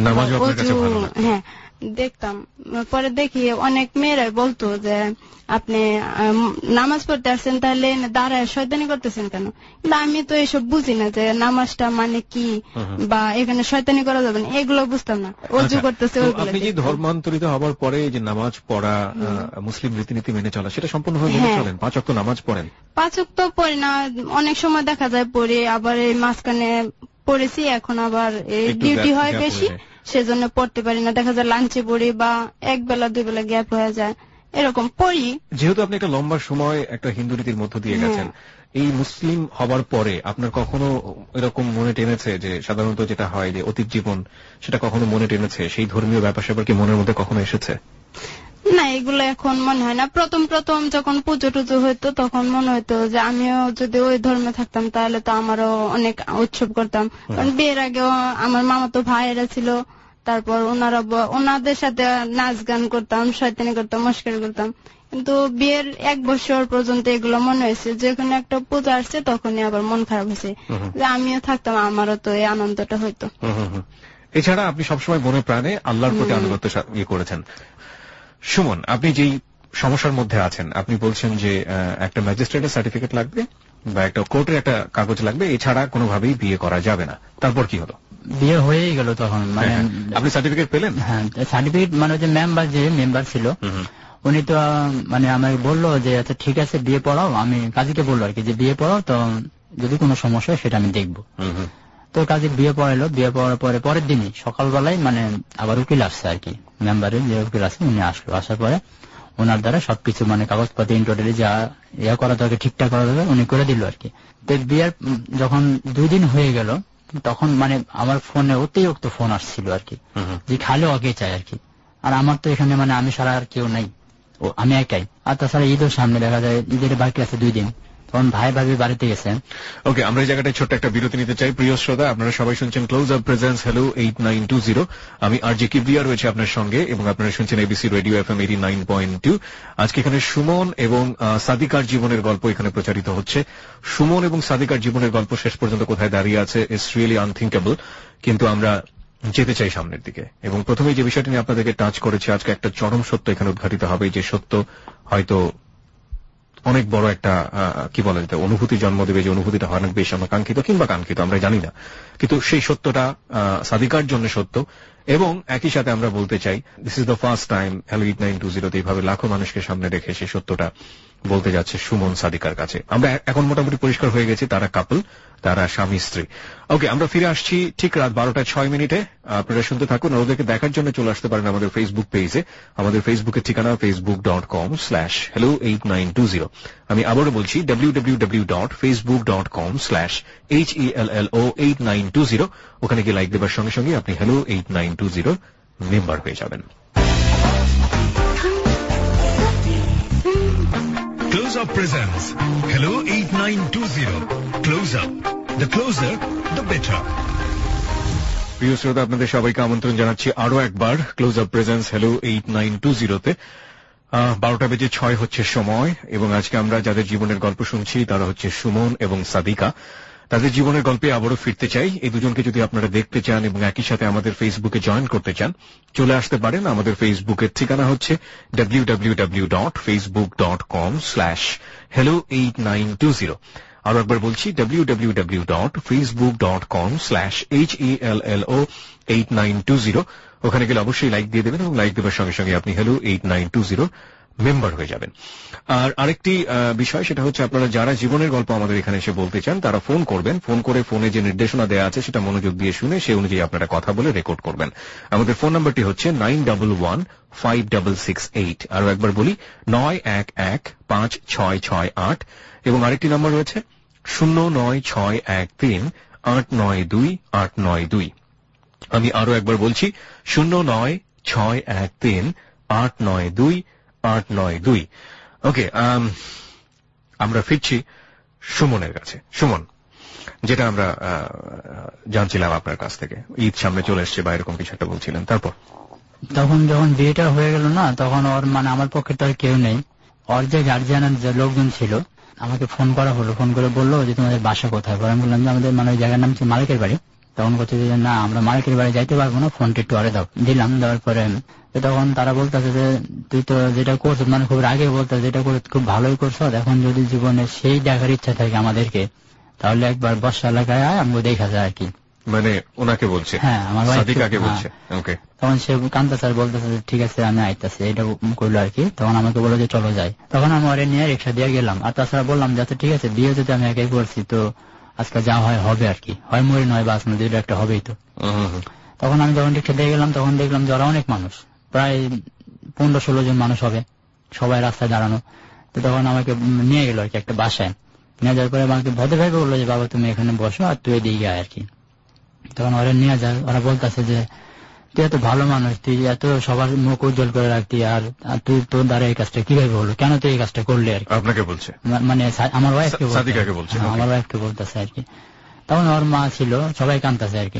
হ্যাঁ দেখতাম, পরে দেখি অনেক মেয়েরাই বলতো যে আপনি নামাজ পড়তে আসছেন তাহলে দাঁড়ায় শয়তানি করতেছেন কেন, কিন্তু আমি তো এসব বুঝি না যে নামাজটা মানে কি বা এখানে শয়তানি করা যাবে না, এগুলো বুঝতাম না। অজু করতেছে। আপনি যে ধর্মান্তরিত হওয়ার পরে যে নামাজ পড়া, মুসলিম রীতিনীতি মেনে চলা, সেটা সম্পূর্ণভাবে মেনে চলেন? পাঁচ ওয়াক্ত নামাজ পড়েন? পাঁচ ওয়াক্ত পড়ি না, অনেক সময় দেখা যায় পড়ি, আবার এই মাঝখানে পড়েছি, এখন আবার ডিউটি হয় বেশি, সেজন্য পড়তে পারি না, দেখা যায় লাঞ্চে পড়ি বা এক বেলা দুই বেলা গ্যাপ হয়ে যায়, এরকম পড়ি। যেহেতু আপনি একটা লম্বা সময় একটা হিন্দু রীতির মধ্য দিয়ে গেছেন, এই মুসলিম হবার পরে আপনার কখনো এরকম মনে টেনেছে যে সাধারণত যেটা হয় যে অতীত জীবন, সেটা কখনো মনে টেনেছে, সেই ধর্মীয় ব্যাপার স্যাপার কি মনের মধ্যে কখনো এসেছে? না, এগুলো এখন মনে হয় না। প্রথম প্রথম যখন পুজো টুজো হইতো তখন মনে হইতো যে আমিও যদি ওই ধর্মে থাকতাম তাহলে তো আমারও অনেক উৎসব করতাম, কারণ বিয়ের আগেও আমার মামাতো ভাইয়েরা ছিল, তারপর ওনারা ওনাদের সাথে নাচ গান করতাম, শয়তানি করতাম, মস্কারি করতাম, কিন্তু বিয়ের এক বছর পর্যন্ত এগুলো মনে হয়েছে, যখন একটা পূজা আসছে তখনই আবার মন খারাপ হয়েছে যে আমিও থাকতাম, আমারও তো এই আনন্দটা হইতো। এছাড়া আপনি সবসময় মনে প্রাণে আল্লাহর প্রতি আনুগত্য ইয়ে করেছেন। সুমন, আপনি যেই সমস্যার মধ্যে আছেন, আপনি বলছেন যে একটা ম্যাজিস্ট্রেটের সার্টিফিকেট লাগবে বা একটা কোর্টের একটা কাগজ লাগবে, এছাড়া কোনোভাবেই বিয়ে করা যাবে না। তারপর কি হলো? বিয়ে হয়েই গেল তখন। মানে আপনি সার্টিফিকেট পেলেন? হ্যাঁ, সার্টিফিকেট মানে যে মেম্বার যে মেম্বার ছিল উনি তো মানে আমাকে বললো যে আচ্ছা ঠিক আছে বিয়ে পড়াও, আমি কাজীকে বললো আর কি যে বিয়ে পড়াও, তো যদি কোনো সমস্যা হয় সেটা আমি দেখবো। তো কাজী বিয়ে পড়াইলো, বিয়ে পড়ার পরে পরের দিনই সকালবেলায় মানে আবার উকিল আসছে আর কি, মেম্বারের যে উকিল আছে উনি আসলো, আসার পরে ওনার দ্বারা সবকিছু মানে কাগজপাতি টোটালি যা ইয়া করা দরকার ঠিকঠাক করা দরকার উনি করে দিল আর কি। তো বিয়ের যখন দুই দিন হয়ে গেল তখন মানে আমার ফোনে অতিরিক্ত ফোন আসছিল আর কি, যে খালি ওকে চাই আর কি, আর আমার তো এখানে মানে আমি ছাড়া আর কেউ নাই, ও আমি একাই, আর তাছাড়া ঈদের সামনে দেখা যায়, ঈদের বাকি আছে দুই দিন, তখন ভাই ভাবি বাড়িতে গেছেন। ওকে, আমরা এই জায়গাটায় ছোট্ট একটা বিরতি নিতে চাই। প্রিয় শ্রোতা, আপনারা সবাই শুনছেন Close Up presents hello eight nine two zero. আমি আর জি কিবরিয়া রয়েছে আপনার সঙ্গে এবং আপনারা শুনছেন ABC radio F M eighty nine point two. আজকে এখানে সুমন এবং সাদিকার জীবনের গল্প এখানে প্রচারিত হচ্ছে। সুমন এবং সাদিকার জীবনের গল্প শেষ পর্যন্ত কোথায় দাঁড়িয়ে আছে ইটস রিয়েলি আনথিঙ্কেবল, কিন্তু আমরা যেতে চাই সামনের দিকে। এবং প্রথমেই যে বিষয়টি নিয়ে আপনাদেরকে টাচ করেছি, আজকে একটা চরম সত্য এখানে উদ্ঘাটিত হবে, যে সত্য হয়তো অনেক বড় একটা কি বলা যেত অনুভূতি জন্ম দেবে, যে অনুভূতিটা অনেক বেশি আমরা কাঙ্ক্ষিত কিংবা কাঙ্ক্ষিত আমরা জানি না, কিন্তু সেই সত্যটা সাদিকার জন্য সত্য। এবং একই সাথে আমরা বলতে চাই this is the first time hello eight nine two জিরোতে এইভাবে লাখো মানুষকে সামনে রেখে সেই সত্যটা বলতে যাচ্ছে সুমন সাদিকার কাছে। আমরা এখন মোটামুটি পরিষ্কার হয়ে গেছি তারা কাপল, তারা স্বামী স্ত্রী। ওকে, আমরা ফিরে আসছি ঠিক রাত বারোটা ছয় মিনিটে। আপনারা শুনতে থাকুন, ওদেরকে দেখার জন্য চলে আসতে পারেন আমাদের ফেসবুক পেজে। আমাদের ফেসবুকের ঠিকানা Facebook dot com slash hello eight nine two zero. আমি আবারও বলছি W W W dot Facebook dot com slash H E L L O eight nine two zero. ওখানে গিয়ে লাইক দেবার সঙ্গে সঙ্গে আপনি hello eight nine two zero member হয়ে যাবেন। Close Up presents Hello eight nine two zero. Close Up. The closer, the better. প্রিয় শ্রোতা, আপনাদের সবাইকে আমন্ত্রণ জানাচ্ছি আরো একবার Close Up presents hello eight nine two জিরোতে। বারোটা বেজে ছয় হচ্ছে সময় এবং আজকে আমরা যাদের জীবনের গল্প শুনছি তারা হচ্ছে সুমন এবং সাদিকা। তাদের জীবনের গল্পে আবারও ফিরতে চাই। এই দুজনকে যদি আপনারা দেখতে চান এবং একই সাথে আমাদের ফেসবুকে জয়েন করতে চান, চলে আসতে পারেন। আমাদের ফেসবুকের ঠিকানা হচ্ছে W W W dot Facebook dot com slash hello eight nine two zero. আরো একবার বলছি W W W dot Facebook dot com slash H E L L O eight nine two zero. ওখানে গেলে অবশ্যই লাইক দিয়ে দেবেন এবং লাইক দেওয়ার সঙ্গে সঙ্গে আপনি hello eight nine two zero member হয়ে যাবেন। আর আরেকটি বিষয়, সেটা হচ্ছে আপনারা যারা জীবনের গল্প আমাদের এখানে এসে বলতে চান তারা ফোন করবেন। ফোন করে ফোনে যে নির্দেশনা দেওয়া আছে সেটা মনোযোগ দিয়ে শুনে সে অনুযায়ী আপনারা কথা বলে রেকর্ড করবেন। আমাদের ফোন নাম্বারটি হচ্ছে nine double one five double six eight. আরো একবার বলি, নয় এক এক পাঁচ ছয় ছয় আট। এবং আরেকটি নাম্বার রয়েছে শূন্য নয় ছয় এক তিন আট নয় দুই আট নয় দুই। আমি আরো একবার বলছি শূন্য নয় ছয় এক তিন আট নয় দুই আট নয় দুই। ওকে, আমরা ফিরছি সুমনের কাছে। সুমন, যেটা আমরা জানছিলাম আপনার কাছ থেকে, ঈদ সামনে চলে এসছে বা এরকম কিছু একটা বলছিলেন, তারপর তখন যখন বিয়েটা হয়ে গেল না, তখন ওর মানে আমার পক্ষে তো আর কেউ নেই। ওর যে গার্জিয়ানের যে লোকজন ছিল আমাকে ফোন করা হলো, ফোন করে বললো যে তোমাদের বাসা কোথায়। পরে আমি বললাম যে আমাদের মানে ওই জায়গার নাম হচ্ছে মালিকের বাড়ি। তখন বলছে যে না, আমরা মালিকের বাড়ি যাইতে পারবো না, ফোনটা একটু আরে দাও। দিলাম, দেওয়ার পরে তখন তারা বলতেছে যে তুই তো যেটা করছো মানে খুব আগে বলতে যেটা করে খুব ভালোই করছো, এখন যদি জীবনে সেই দেখার ইচ্ছা থাকে আমাদেরকে তাহলে একবার বর্ষা এলাকায় আয়, আমি দেখা যায় আর কি। মানে ওনাকে বলছে? হ্যাঁ, আমার সাদিকাকে বলছে। ওকে। তখন সে কান্তা স্যার বলতেছে ঠিক আছে আমি আইতাছি, এটা করলো আর কি। তখন আমাকে বললো যে চলো যাই। তখন আমি ওরে নিয়ে রিক্সা দিয়ে গেলাম। আর তাছাড়া বললাম যে আচ্ছা ঠিক আছে, বিয়ে যদি আমি একাই করছি তো আজকে যা হয় হবে আর কি, হয় মরি নয় বাস নদী একটা হবেই তো। তখন আমি যখন রিক্সা দিয়ে গেলাম তখন দেখলাম যে ওরা অনেক মানুষ, প্রায় পনেরো ষোলো জন মানুষ হবে, সবাই রাস্তায় দাঁড়ানো। তো তখন আমাকে নিয়ে গেল আর কি একটা বাসায়। নিয়ে যাওয়ার পরে আমাকে ভদ্রভাবে বললো যে বাবা তুমি এখানে বসো আর তুই এদিকে আয় আর কি। তখন ওরা নিয়ে যায়, ওরা বলতেছে যে তুই এত ভালো মানুষ, তুই এত সবার মুখ উজ্জ্বল করে রাখতি, আর তুই তোর দ্বারা এই কাজটা কিভাবে হলো, কেন তুই এই কাজটা করলি আর কি। আপনাকে বলছে? মানে আমার ওয়াইফকে বলছে। আমার ওয়াইফকে বলতেছে আর কি। তখন ওর মা ছিল, সবাই কাঁদতেছে আর কি।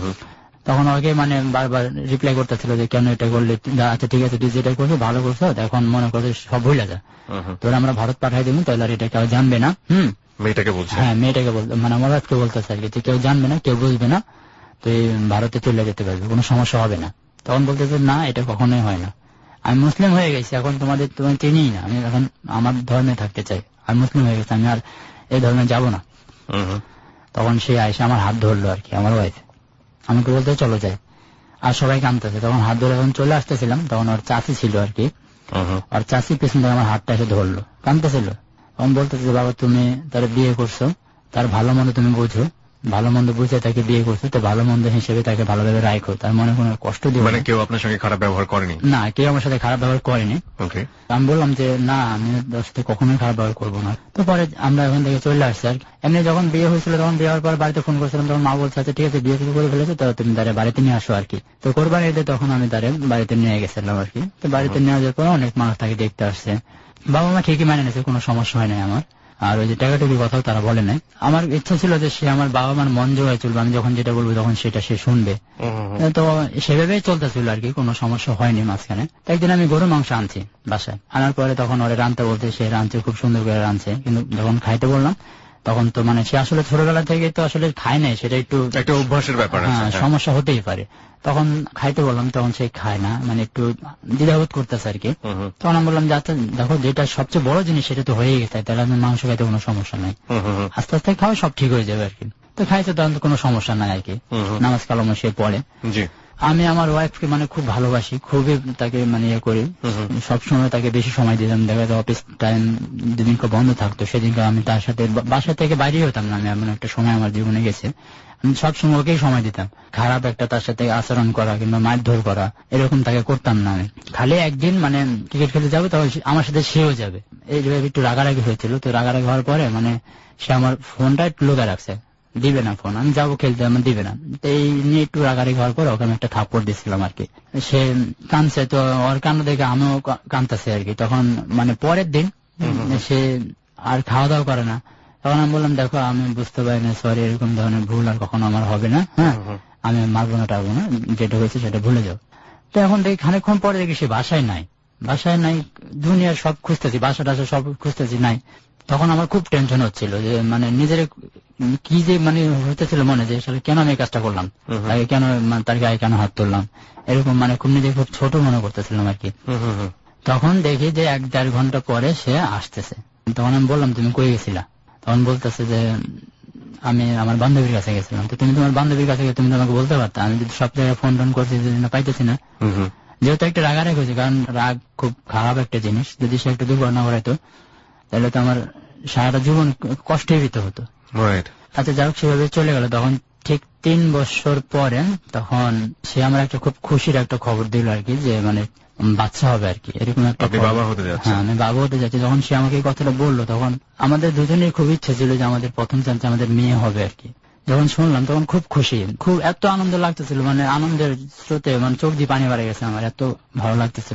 তখন ওকে মানে বারবার রিপ্লাই করতেছিল যে কেন এটা করলি, আচ্ছা ঠিক আছে তুই যেটা করছো ভালো করছো, এখন মনে করছো সব ভুলে যা, তোর আমরা ভারত পাঠাই দেবো, তাহলে আর এটা কেউ জানবে না। হম মেয়েটাকে বলছে? হ্যাঁ মেয়েটাকে বলতে মানে আমার ওয়াইফকে বলতেছে আর কি, কেউ জানবে না, কেউ বুঝবে না, তুই ভারতে চলে যেতে পারবি, কোনো সমস্যা হবে না। তখন বলতেছে না এটা কখনোই হয় না, আমি মুসলিম হয়ে গেছি, এখন তোমাদের তোমায় চিনি না, আমি এখন আমার ধর্মে থাকতে চাই, আমি মুসলিম হয়ে গেছি, আমি আর এই ধর্মে যাব না। তখন সে আইসে আমার হাত ধরলো আর কি, আমার ওয়াইফ আমাকে বলতে চলো যাই, আর সবাই কাঁদতেছে। তখন হাত ধরে যখন চলে আসতেছিলাম তখন ওর চাচি ছিল আর কি, আর চাচি পেছন থেকে আমার হাতটা এসে ধরলো, কাঁদতেছিল। তখন বলতেছে বাবা তুমি তার বিয়ে করছো, তার ভালো মন্দ তুমি বুঝো, ভালো মন্দ বুঝে তাকে বিয়ে করছো, তো ভালো মন্দ হিসেবে তাকে ভালোভাবে রাখো, তার মনে কোনো কষ্ট দিও। মানে কেউ আপনার সঙ্গে খারাপ ব্যবহার করেনি? না, কেউ আমার সাথে খারাপ ব্যবহার করেনি। আমি বললাম যে না আমি ওর সাথে কখনোই খারাপ ব্যবহার করবো না। তো পরে আমরা ওখান থেকে চলে আসছি। আর এমনি যখন বিয়ে হয়েছিল তখন বিয়ে হওয়ার পর বাড়িতে ফোন করছিলাম, তখন মা বলছে আচ্ছা ঠিক আছে বিয়ে শুরু করে ফেলেছো, তো তুমি তারে বাড়িতে নিয়ে আসো আর কি। তো কোরবানি ঈদে তখন আমি তারে বাড়িতে নিয়ে গেছিলাম আর কি। তো বাড়িতে নিয়ে যাওয়ার পর অনেক মানুষ তাকে দেখতে আসছে, বাবা মা ঠিকই মানে নিয়েছে, কোনো সমস্যা হয় নাই আমার। আর ওই যে টাকাটুকির কথাও তারা বলে নাই। আমার ইচ্ছা ছিল যে সে আমার বাবা মার মন জোগায় চলবে, আমি যখন যেটা বলবো তখন সেটা সে শুনবে, তো সেভাবেই চলতেছিল আর কি, কোনো সমস্যা হয়নি মাঝখানে। একদিন আমি গরু মাংস আনছি বাসায়, আনার পরে তখন ওরা রানতে বলতে, সে রাঁধছে খুব সুন্দর করে রাঁধছে, কিন্তু যখন খাইতে বললাম তখন তো মানে সে আসলে ছোটবেলা থেকে তো আসলে খায় নাই, সেটা একটু একটা অভ্যাসের ব্যাপার, হ্যাঁ সমস্যা হতেই পারে। তখন খাইতে বললাম তখন সে খায় না, মানে একটু দ্বিধাবোধ করতেছে আর কি। তখন আমি বললাম যে আচ্ছা দেখো যেটা সবচেয়ে বড় জিনিস সেটা তো হয়ে গেছে, তাহলে আমি মাংস খাইতে কোনো সমস্যা নাই, আস্তে আস্তে খাওয়া সব ঠিক হয়ে যাবে আর কি। তো খাইছে তখন তো কোনো সমস্যা নাই আর কি, নামাজ কালাম সে পড়ে। আমি আমার ওয়াইফকে মানে খুব ভালোবাসি, খুবই তাকে মানে ইয়ে করি, সবসময় তাকে বেশি সময় দিতাম। দেখা যায় অফিস টাইম দুদিনকে বন্ধ থাকতো, সেদিনকে আমি তার সাথে বাসা থেকে বাইরে হতাম না, আমি এমন একটা সময় আমার জীবনে গেছে, আমি সবসময় ওকেই সময় দিতাম। খারাপ একটা তার সাথে আচরণ করা কিংবা মারধর করা এরকম তাকে করতাম না আমি। খালি একদিন মানে ক্রিকেট খেলতে যাবো তখন আমার সাথে সেও যাবে, এইভাবে একটু রাগারাগি হয়েছিল। তো রাগারাগি হওয়ার পরে মানে সে আমার ফোনটা একটু লুকায় রাখছে, দিবে না ফোন, আমি যাবো খেলতে আমার দিবে না। এই নিয়ে একটু রাগারাগি হওয়ার পরে ওকে আমি একটা থাপ্পড় দিচ্ছিলাম আর কি, সে কাঁদছে, তো ওর কান্না দেখে আমিও কাঁদতেছি আর কি। তখন মানে পরের দিন সে আর খাওয়া দাওয়া করে না। তখন আমি বললাম দেখো আমি বুঝতে পারি না, সরি এরকম ধরনের ভুল আর কখনো আমার হবে না, হ্যাঁ আমি মারবো না টারবো না, যেটা হয়েছে সেটা ভুলে যাও। তো এখন দেখি খানিকক্ষণ পরে দেখি সে বাসায় নাই, বাসায় নাই, দুনিয়ার সব খুঁজতেছি, বাসা টাসা সব খুঁজতেছি, নাই। তখন আমার খুব টেনশন হচ্ছিল যে মানে নিজের কি যে মানে হতেছিল মনে, যে আসলে কেন আমি এই কাজটা করলাম, তাকে কেন তার গায়ে কেন হাত তুললাম, এরকম মানে খুব নিজেকে খুব ছোট মনে করতেছিলাম আর কি। তখন দেখি যে এক দেড় ঘন্টা পরে সে আসতেছে। তখন আমি বললাম তুমি কই গেছিলা? তখন বলতেছে যে আমি আমার বান্ধবীর কাছে গেছিলাম। তো তুমি তোমার বান্ধবীর কাছে গিয়ে তুমি তো আমাকে বলতে পারতা, আমি যদি সব জায়গায় ফোন টোন করছি পাইতেছি না। যেহেতু একটা রাগারাগ হয়েছে, কারণ রাগ খুব খারাপ একটা জিনিস, যদি সে একটা দুর্ঘটনা ঘটাইতো তাহলে তো আমার সারাটা জীবন কষ্টে দিতে হতো। আচ্ছা যাই হোক, সেভাবে চলে গেল। তখন ঠিক তিন বছর পরে তখন সে আমার একটা খুব খুশির একটা খবর দিল আর কি, যে মানে বাচ্চা হবে আর কি, এরকম একটা। বাবা হতে যাচ্ছে? হ্যাঁ আমি বাবা হতে যাচ্ছি। যখন সে আমাকে এই কথাটা বললো তখন আমাদের দুজনের খুব ইচ্ছা ছিল যে আমাদের প্রথম চান্স আমাদের মেয়ে হবে আর কি। যখন শুনলাম তখন খুব খুশি, খুব এত আনন্দ লাগতেছিল, মানে আনন্দের স্রোতে মানে চোখ দিয়ে পানি বাড়ে গেছে আমার, এত ভালো লাগতেছিল।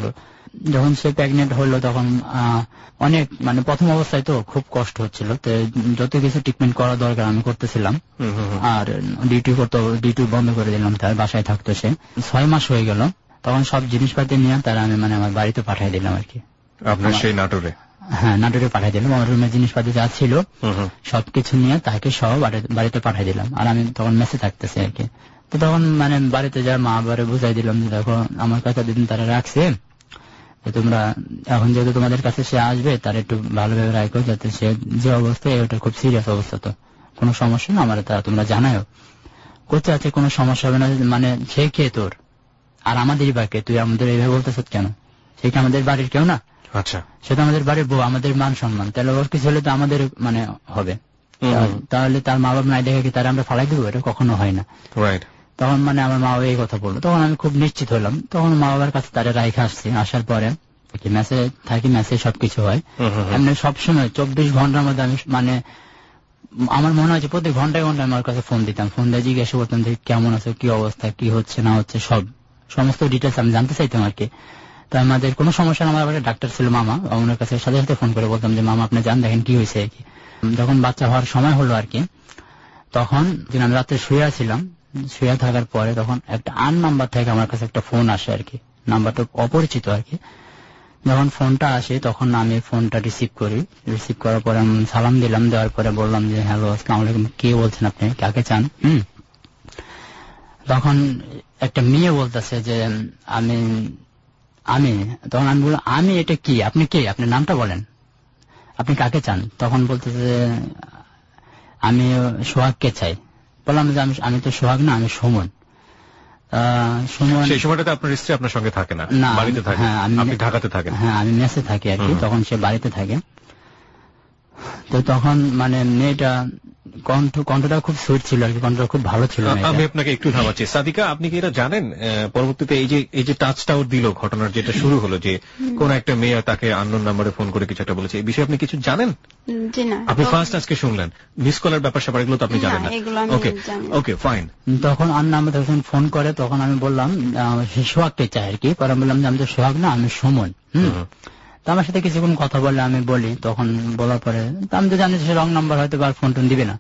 যখন সে প্রেগনেন্ট হলো তখন অনেক মানে প্রথম অবস্থায় তো খুব কষ্ট হচ্ছিল, তো যত কিছু ট্রিটমেন্ট করা দরকার আমি করতেছিলাম, আর ডিউটি করতে ডিউটি বন্ধ করে দিলাম, তার বাসায় থাকতো সে। ছয় মাস হয়ে গেল, তখন সব জিনিসপাতি নিয়ে তারা আমি মানে আমার বাড়িতে পাঠিয়ে দিলাম আর কি। আপনার সেই নাটোরে? হ্যাঁ, নাটোরে পাঠিয়ে দিলাম। আমার রুমের জিনিসপাতি যা ছিল সবকিছু নিয়ে তাকে সব বাড়িতে পাঠিয়ে দিলাম, আর আমি তখন মেসে থাকতেছি আর কি। তো তখন মানে বাড়িতে যা মা বাবারে বুঝাই দিলাম যে দেখো আমার কথা দিন তারা রাখছে, তোমরা এখন যেহেতু তোমাদের কাছে সে আসবে তার একটু ভালোভাবে রাখো, যাতে সে যে অবস্থায় ওটা খুব সিরিয়াস অবস্থা, তো কোনো সমস্যা না আমার তারা তোমরা জানাও। করতে আছে কোনো সমস্যা হবে না, মানে সে কে তোর আর আমাদেরই বাকে, তুই আমাদের এইভাবে বলতেছ কেন? সে কি আমাদের বাড়ির কেউ না? আচ্ছা, সে তো আমাদের বাড়ির বউ, আমাদের মান সম্মান, তাহলে ওর কিছু হলে তো আমাদের মানে হবে, তাহলে তার মা বাবা নাই দেখে কি তারা আমরা ফালাই দেবো? এটা কখনো হয় না। রাইট। তখন মানে আমার মা বাবা এই কথা বললো, তখন আমি খুব নিশ্চিত হলাম। তখন মা বাবার কাছে তারা রাইখে আসছি, আসার পরে মেসে থাকি, মেসে সবকিছু হয় এমনি সবসময় চব্বিশ ঘন্টার মধ্যে আমি মানে আমার মনে হয় যে প্রতি ঘন্টায় ঘন্টায় আমার কাছে ফোন দিতাম, ফোন দিয়ে জিজ্ঞাসা করতাম যে কেমন আছে, কি অবস্থা, কি হচ্ছে না হচ্ছে, সব সমস্ত ডিটেলস আমি জানতে চাইতাম আর কি। তো আমাদের কোনো সমস্যা না, আমার বাড়িতে ডাক্তার ছিল মামা, ওনার কাছে সাথে সাথে ফোন করে বলতাম যে মামা আপনি জান দেখেন কি হয়েছে আর কি। যখন বাচ্চা হওয়ার সময় হলো আর কি, তখন যেন আমি রাত্রে শুয়ে ছিলাম, শুয়ে থাকার পরে তখন একটা আন নাম্বার থেকে আমার কাছে একটা ফোন আসে আর কি, নাম্বারটা অপরিচিত আর কি। যখন ফোনটা আসে তখন আমি ফোনটা রিসিভ করি, রিসিভ করার পরে আমি সালাম দিলাম, দেওয়ার পরে বললাম যে হ্যালো আসসালামু আলাইকুম, কে বলছেন আপনি, কাকে চান? হম তখন একটা মেয়ে বলতেছে যে আমি আমি তখন আমি বললাম আমি এটা কি, আপনি কে, আপনার নামটা বলেন, আপনি কাকে চান? তখন বলতেছে যে আমি সোহাগকে চাই। বললাম যে আমি আমি তো সোহাগ না, আমি সুমন। সেই সময়টাতে আপনার স্ত্রী আপনার সঙ্গে থাকে না, বাড়িতে থাকে? হ্যাঁ, আপনি ঢাকাতে থাকেন? হ্যাঁ, আমি মেসে থাকি আর কি, তখন সে বাড়িতে থাকে। তো তখন মানে মেয়েটা কণ্ঠ কণ্ঠটা খুব সুইট ছিল আর কি, কণ্ঠটা খুব ভালো ছিল। আমি আপনাকে একটু থামাচ্ছি। সাদিকা, আপনি কি এটা জানেন পরবর্তীতে এই যে এই যে টাচটাও দিল ঘটনার যেটা শুরু হলো, যে কোন একটা মেয়ে তাকে আননোন নাম্বারে ফোন করে কিছু একটা বলেছে, এই বিষয়ে আপনি কিছু জানেন? জি না, আপনি ফার্স্ট আজকে শুনলেন। মিস কলের ব্যাপার স্যাপার এগুলো তো আপনি জানেন না? Okay okay fine. তখন আন্না আমাকে যখন ফোন করে তখন আমি বললাম সোহাগকে চাই আর কি, পরে বললাম যে আমি তো সোহাগ না, আমি সুমন। হম তো আমার সাথে কিছুক্ষণ কথা বলে আমি বলি, তখন বলার পরে আমি তো জানি সে রং নাম্বার হয়তো আর ফোন টোন দিবে না,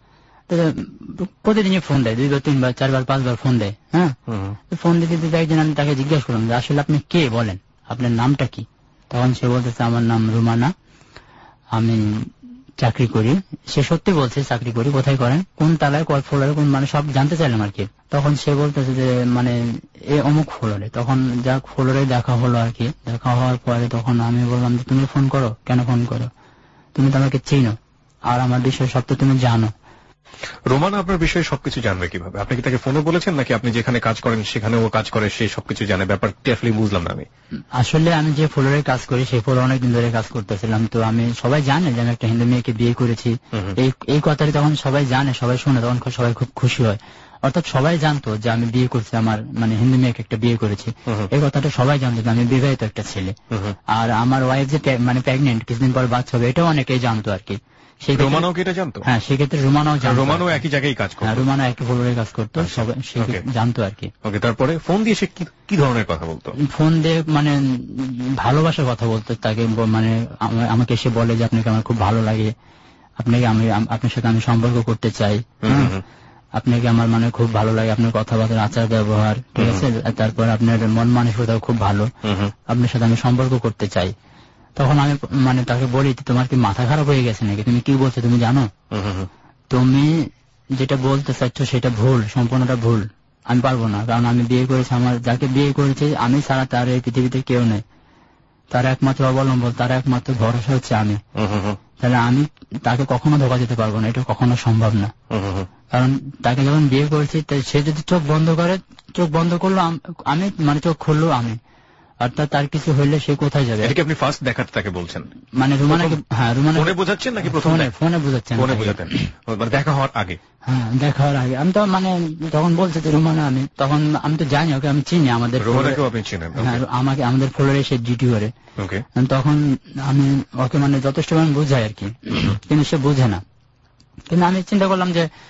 প্রতিদিনই ফোন দেয়, দুইবার তিনবার চারবার পাঁচবার ফোন দেয়। হ্যাঁ, ফোন দিতে দিতে একদিন আমি তাকে জিজ্ঞাসা করলাম যে আসলে আপনি কে, বলেন আপনার নামটা কি? তখন সে বলতেছে আমার নাম রুমানা, আমি চাকরি করি। সে সত্যি বলছে চাকরি করি, কোথায় করেন, কোন তালায়, কয় ফ্লোরে, কোন মানে সব জানতে চাইলাম আর কি। তখন সে বলতেছে যে মানে এ অমুক ফ্লোরে। তখন যা ফ্লোরে দেখা হলো আর কি, দেখা হওয়ার পরে তখন আমি বললাম যে তুমি ফোন করো, কেন ফোন করো, তুমি তো আমাকে চিনো আর আমার বিষয়ে সব তো তুমি জানো। রোমানা আপনার বিষয়ে সবকিছু জানবে কিভাবে? আপনি কি তাকে ফোনে বলেছেন নাকি আপনি যেখানে কাজ করেন সেখানে ও কাজ করে সে সবকিছু জানে? ব্যাপারটা আসলে বুঝলাম না আমি। আসলে আমি যে ফ্লোরে কাজ করি সেই ফ্লোরে অনেকদিন ধরে কাজ করতেছিলাম, তো আমি সবাই জানে যে আমি একটা হিন্দু মেয়েকে বিয়ে করেছি, এই এই কথাটি তখন সবাই জানে, সবাই শুনে, তখন সবাই খুব খুশি হয়। অর্থাৎ সবাই জানতো যে আমি বিয়ে করছি, আমার মানে হিন্দু মেয়েকে একটা বিয়ে করেছি, এই কথাটা সবাই জানতো যে আমি বিবাহিত একটা ছেলে। আর আমার ওয়াইফ যে মানে প্রেগনেন্ট, কিছুদিন পর বাচ্চা হবে, এটাও অনেকেই জানতো আর কি। রোমানাও কি এটা জানতো? হ্যাঁ, সেক্ষেত্রে রোমানাও জানতো। রোমানাও একই জায়গায় কাজ করতো? হ্যাঁ, রোমানা একই ফ্লোরে কাজ করতো, সবাই জানতো আর কি। ওকে, তারপরে ফোন দিয়ে সে কি ধরনের কথা বলতো? ফোন দিয়ে মানে ভালোবাসার কথা বলতো তাকে, মানে আমাকে এসে বলে যে আপনাকে আমার খুব ভালো লাগে, আপনাকে আমি আপনার সাথে আমি সম্পর্ক করতে চাই, আপনাকে আমার মানে খুব ভালো লাগে, আপনার কথাবার্তা, আচার ব্যবহার, ঠিক আছে, তারপর আপনার মন মানসিকতাও খুব ভালো, আপনার সাথে আমি সম্পর্ক করতে চাই। তখন আমি মানে তাকে বলি তোমার কি মাথা খারাপ হয়ে গেছে নাকি, তুমি কি বলছো তুমি জানো, তুমি যেটা বলতে চাচ্ছ সেটা ভুল, সম্পূর্ণটা ভুল, আমি পারবো না, কারণ আমি বিয়ে করেছি, আমার যাকে বিয়ে করেছি আমি ছাড়া তার এই পৃথিবীতে কেউ নেই, তার একমাত্র অবলম্বন, তার একমাত্র ভরসা হচ্ছে আমি, তাহলে আমি তাকে কখনো ধোকা দিতে পারবো না, এটা কখনো সম্ভব না। কারণ তাকে যখন বিয়ে করেছি সে যদি চোখ বন্ধ করে, চোখ বন্ধ করলো আমি, মানে চোখ খুললো আমি, অর্থাৎ তার কিছু হইলে সে কোথায় যাবে? এটা কি আপনি ফার্স্ট দেখাতে তাকে বলছেন? মানে রুমানাকে, হ্যাঁ রুমানা ফোনে বোঝাচ্ছেন নাকি প্রথম? ফোনে বোঝাচ্ছেন। ফোনে বোঝাতেন, মানে দেখা হওয়ার আগে? হ্যাঁ, দেখা হওয়ার আগে। আমি তো মানে তখন বলছে যে রুমানা, আমি তখন আমি তো জানি ওকে, আমি চিনি, আমাদের রুমানাকেও আপনি চিনেন? হ্যাঁ, আমাকে আমাদের ফ্লোরে সে ডিউটি করে। তখন আমি ওকে মানে যথেষ্ট আমি বুঝাই আর কি, কিন্তু সে বুঝে না। কিন্তু আমি চিন্তা করলাম যে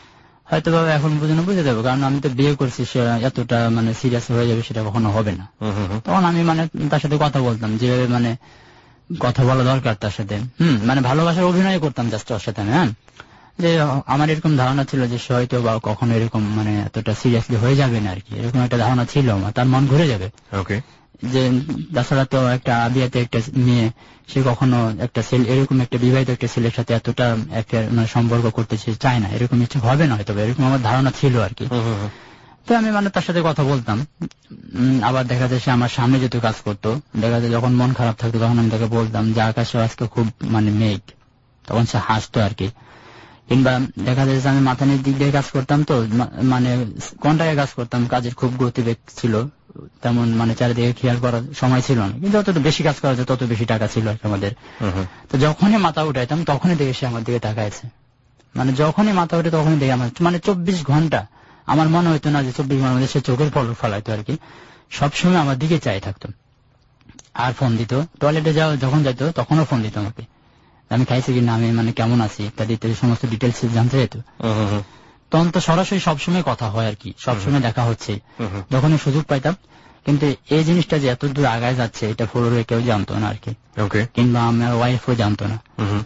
হয়তো বাবা এখন বুঝে বুঝে যাবো, কারণ আমি তো বিয়ে করছি, সে এতটা মানে সিরিয়াস হয়ে যাবে সেটা কখনো হবে না। তখন আমি মানে তার সাথে কথা বলতাম, যেভাবে মানে কথা বলা দরকার তার সাথে, হম মানে ভালোবাসার অভিনয় করতাম জাস্ট ওর সাথে। হ্যাঁ, যে আমার এরকম ধারণা ছিল যে সে হয়তো বা কখনো এরকম মানে এতটা সিরিয়াসলি হয়ে যাবে না আর কি, এরকম একটা ধারণা ছিল আমার, তার মন ঘুরে যাবে। ওকে, যে তাছাড়া তো একটা বিয়েতে একটা মেয়ে, সে কখনো একটা ছেলে এরকম একটা বিবাহিত একটা ছেলের সাথে এতটা একটা মানে সম্পর্ক করতে চায় না, এরকম ইচ্ছে হবে না হয়তো, এরকম আমার ধারণা ছিল আর কি। তো আমি মানে তার সাথে কথা বলতাম। আবার দেখা যায় সে আমার সামনে যেহেতু কাজ করতো, দেখা যায় যখন মন খারাপ থাকতো তখন আমি তাকে বলতাম যে আকাশে আজকে খুব মানে মেঘ, তখন সে হাসতো আর কি। কিংবা দেখা যায় যে আমি মাথা নিচ দিক দিয়ে কাজ করতাম, তো মানে কন্ট্রাক্টে কাজ করতাম, কাজের খুব গতিবেগ ছিল, তেমন মানে চারিদিকে খেয়াল করার সময় ছিল না, কিন্তু যত বেশি কাজ করা যায় তত বেশি টাকা ছিল আর কি আমাদের। তো যখনই মাথা উঠাইতাম তখনই দেখে সে আমার দিকে তাকাইছে, মানে যখনই মাথা উঠে তখনই দেখে আমার, মানে চব্বিশ ঘন্টা আমার মনে হইতো না যে চব্বিশ ঘন্টার মধ্যে সে চোখের পলক ফেলাইতো আর কি, সবসময় আমার দিকে চাই থাকতো। আর ফোন দিত, টয়লেটে যাওয়া যখন যাইতো তখনও ফোন দিত আমাকে, আমি খাইছি কিনা, আমি মানে কেমন আছি ইত্যাদি ইত্যাদি সমস্ত ডিটেলস জানতে যেত। তখন তো সরাসরি সবসময় কথা হয় আর কি, সবসময় দেখা হচ্ছে, যখনই সুযোগ পাইতাম। কিন্তু এই জিনিসটা যে এত দূর আগায় যাচ্ছে এটা ফোরে কেউ জানতো না আর কি, কিংবা আমার ওয়াইফও জানতো না।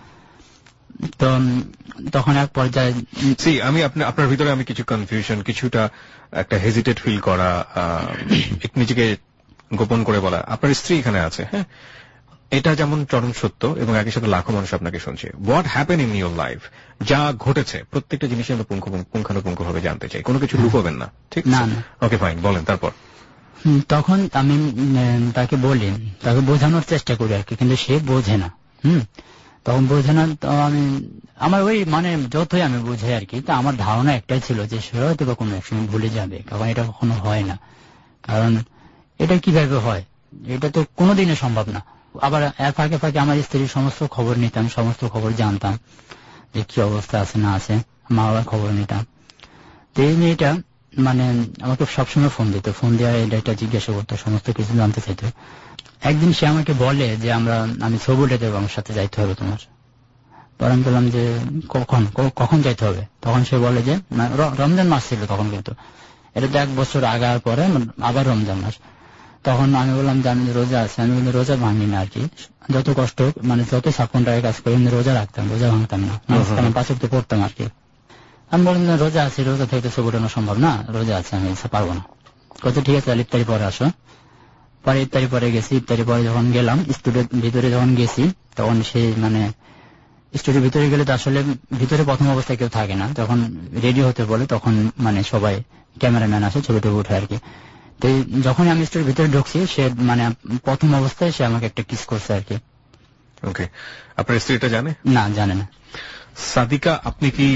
তো তখন এক পর্যায়ে আমি আপনার ভিতরে আমি কিছু কনফিউশন, কিছুটা একটা হেজিটেট ফিল করা, নিজেকে গোপন করে বলা। আপনার স্ত্রী এখানে আছে, হ্যাঁ, এটা যেমন চরম সত্য এবং একই সাথে লাখো মানুষ আপনাকে শুনছে। What happen in your life, যা ঘটেছে প্রত্যেকটা জিনিস আমরা পুঙ্খানুপুঙ্খ ভাবে জানতে চাই, কোনো কিছু লুকোবেন না, ঠিক না? ওকে ফাইন, বলেন তারপর। তখন আমি তাকে বলি, তাকে বোঝানোর চেষ্টা করি আর কি, কিন্তু সে বোঝে না। হুম তখন বোঝে না, তো আমি আমার ওই মানে যতই আমি বুঝাই আর কি, তা আমার ধারণা একটাই ছিল যে সে হয়তো বা কোনো একসময় ভুলে যাবে, কারণ এটা কখনো হয় না। কারণ এটা কিভাবে হয়, এটা তো কোনোদিনই সম্ভব না। আবার এর ফাঁকে ফাঁকে আমার স্ত্রীর সমস্ত খবর নিতাম, সমস্ত খবর জানতাম যে কি অবস্থা আছে না আছে, মা বাবার খবর নিতাম। তো এই মেয়েটা মানে আমাকে সবসময় ফোন দিত, ফোন দেওয়া এটা এটা জিজ্ঞাসা করতো, সমস্ত কিছু জানতে চাইতো। একদিন সে আমাকে বলে যে আমরা আমি ছবি উঠে দেবো, আমার সাথে যাইতে হবে তোমার। পরে আমি বললাম যে কখন কখন যাইতে হবে? তখন সে বলে যে রমজান মাস ছিল তখন, কিন্তু এটা তো এক বছর আগার পরে আবার রমজান মাস। তখন আমি বললাম যে আমি রোজা আছে, আমি কিন্তু রোজা ভাঙি না আর কি, যত কষ্ট মানে যত সাপনটাকে কাজ করি আমি রোজা রাখতাম, রোজা ভাঙতাম না, পাঁচ ওয়াক্ত পড়তাম আর কি। আমি বললাম রোজা আছে, রোজা থেকে ছবি ওঠানো সম্ভব না, রোজা আছে আমি পারবো না। কত ঠিক আছে, ইফতারি পরে আসো। পরে ইফতারি পরে গেছি, ইফতারি পরে যখন গেলাম স্টুডিওর ভিতরে যখন গেছি, তখন সে মানে স্টুডিওর ভিতরে গেলে তো আসলে ভিতরে প্রথম অবস্থায় কেউ থাকে না, যখন রেডি হতে বলে তখন মানে সবাই ক্যামেরাম্যান আসে, ছবি টবি উঠে আর কি। তো যখন আমি স্টুডিওর ভিতরে ঢুকছি, সে মানে প্রথম অবস্থায় সে আমাকে একটা কিস করছে আর কি। ওকে, আপনার স্ত্রীটা জানে? না, জানে না। সাদিকা, আপনি কি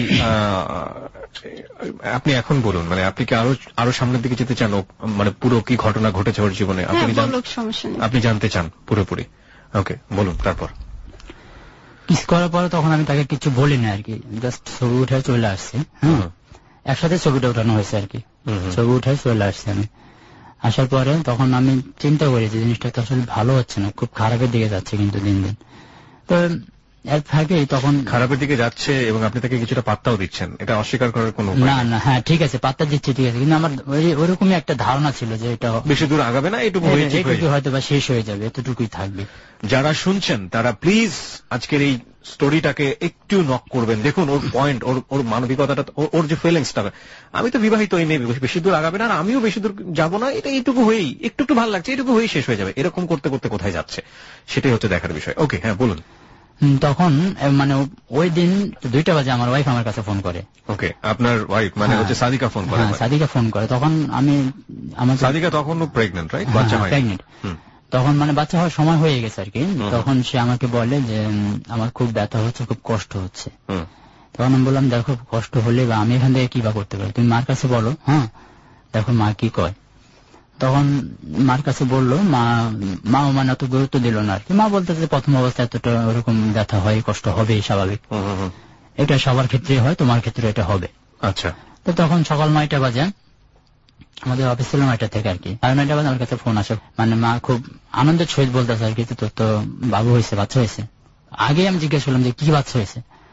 আপনি এখন বলুন, মানে আপনি কি আরো আরো সামনের দিকে যেতে চান, মানে পুরো কি ঘটনা ঘটেছে ওর জীবনে আপনি জানতে চান পুরোপুরি? ওকে, বলুন তারপর। কিস করার পরে তখন আমি তাকে কিছু বলি না আর কি, জাস্ট ছবি উঠে চলে আসছি। হ্যাঁ, একসাথে ছবিটা উঠানো হয়েছে আর কি, ছবি উঠে চলে আসছি আমি। আসার পরে তখন আমি চিন্তা করি যে জিনিসটা তো আসলে ভালো হচ্ছে না, খুব খারাপের দিকে যাচ্ছে কিন্তু দিন দিন। তো এর ফাঁকে তখন খারাপের দিকে যাচ্ছে এবং আপনি তাকে কিছুটা পাত্তাও দিচ্ছেন, এটা অস্বীকার করার কোনো না না হ্যাঁ ঠিক আছে, পাত্তা দিচ্ছি ঠিক আছে, কিন্তু আমার ওইরকমই একটা ধারণা ছিল যে এটা বেশি দূর আগাবে না, এটুকু হয়তো বা শেষ হয়ে যাবে, এতটুকুই থাকবে। যারা শুনছেন তারা প্লিজ আজকের এই স্টোরিটাকে একটু নক করবেন, দেখুন ওর পয়েন্ট, ওর ওর মানবিকতাটা, ওর যে ফিলিংসটা। আমি তো বিবাহিত, এই মেয়ে বেশি দূর আগাবে না, আর আমিও বেশি দূর যাবো না, এটা এইটুকু হয়েই একটু একটু ভালো লাগছে, এটুকু হয়েই শেষ হয়ে যাবে, এরকম করতে করতে কোথায় যাচ্ছে সেটাই হচ্ছে দেখার বিষয়। ওকে, হ্যাঁ বলুন। তখন মানে ওই দিন দুইটা বাজে আমার ওয়াইফ আমার কাছে ফোন করে। ওকে, আপনার ওয়াইফ মানে হচ্ছে সাদিকা ফোন করে? সাদিকা ফোন করে। তখন আমি আমার সাদিকা তখন প্রেগনেন্ট, রাইট? বাচ্চা হয় প্রেগনেন্ট, তখন মানে বাচ্চা হওয়ার সময় হয়ে গেছে আর কি। তখন সে আমাকে বলে যে আমার খুব ব্যথা হচ্ছে, খুব কষ্ট হচ্ছে। তখন আমি বললাম দেখো কষ্ট হলে বা আমি এখান থেকে কি বা করতে পারি, তুমি মার কাছে বলো, হ্যাঁ দেখো মা কি কয়। তখন মার কাছে বললো, মা মা মানে অত গুরুত্ব দিল না আর কি। মা বলতেছে প্রথম অবস্থায় এতটা ওরকম ব্যথা হয়, কষ্ট হবেই, স্বাভাবিক, এটা সবার ক্ষেত্রে হয়, তোমার ক্ষেত্রে এটা হবে। আচ্ছা। তো তখন সকাল নয়টা বাজে, আমাদের অফিস ছিল নয়টা থেকে আর কি, সাড়ে নয়টা বাজে আমার কাছে ফোন আসে। মানে মা খুব আনন্দের সহিত বলতেছে আর কি, তোর তো বাবু হয়েছে, বাচ্চা হয়েছে। আগে আমি জিজ্ঞেস করলাম যে কি বাচ্চা হয়েছে,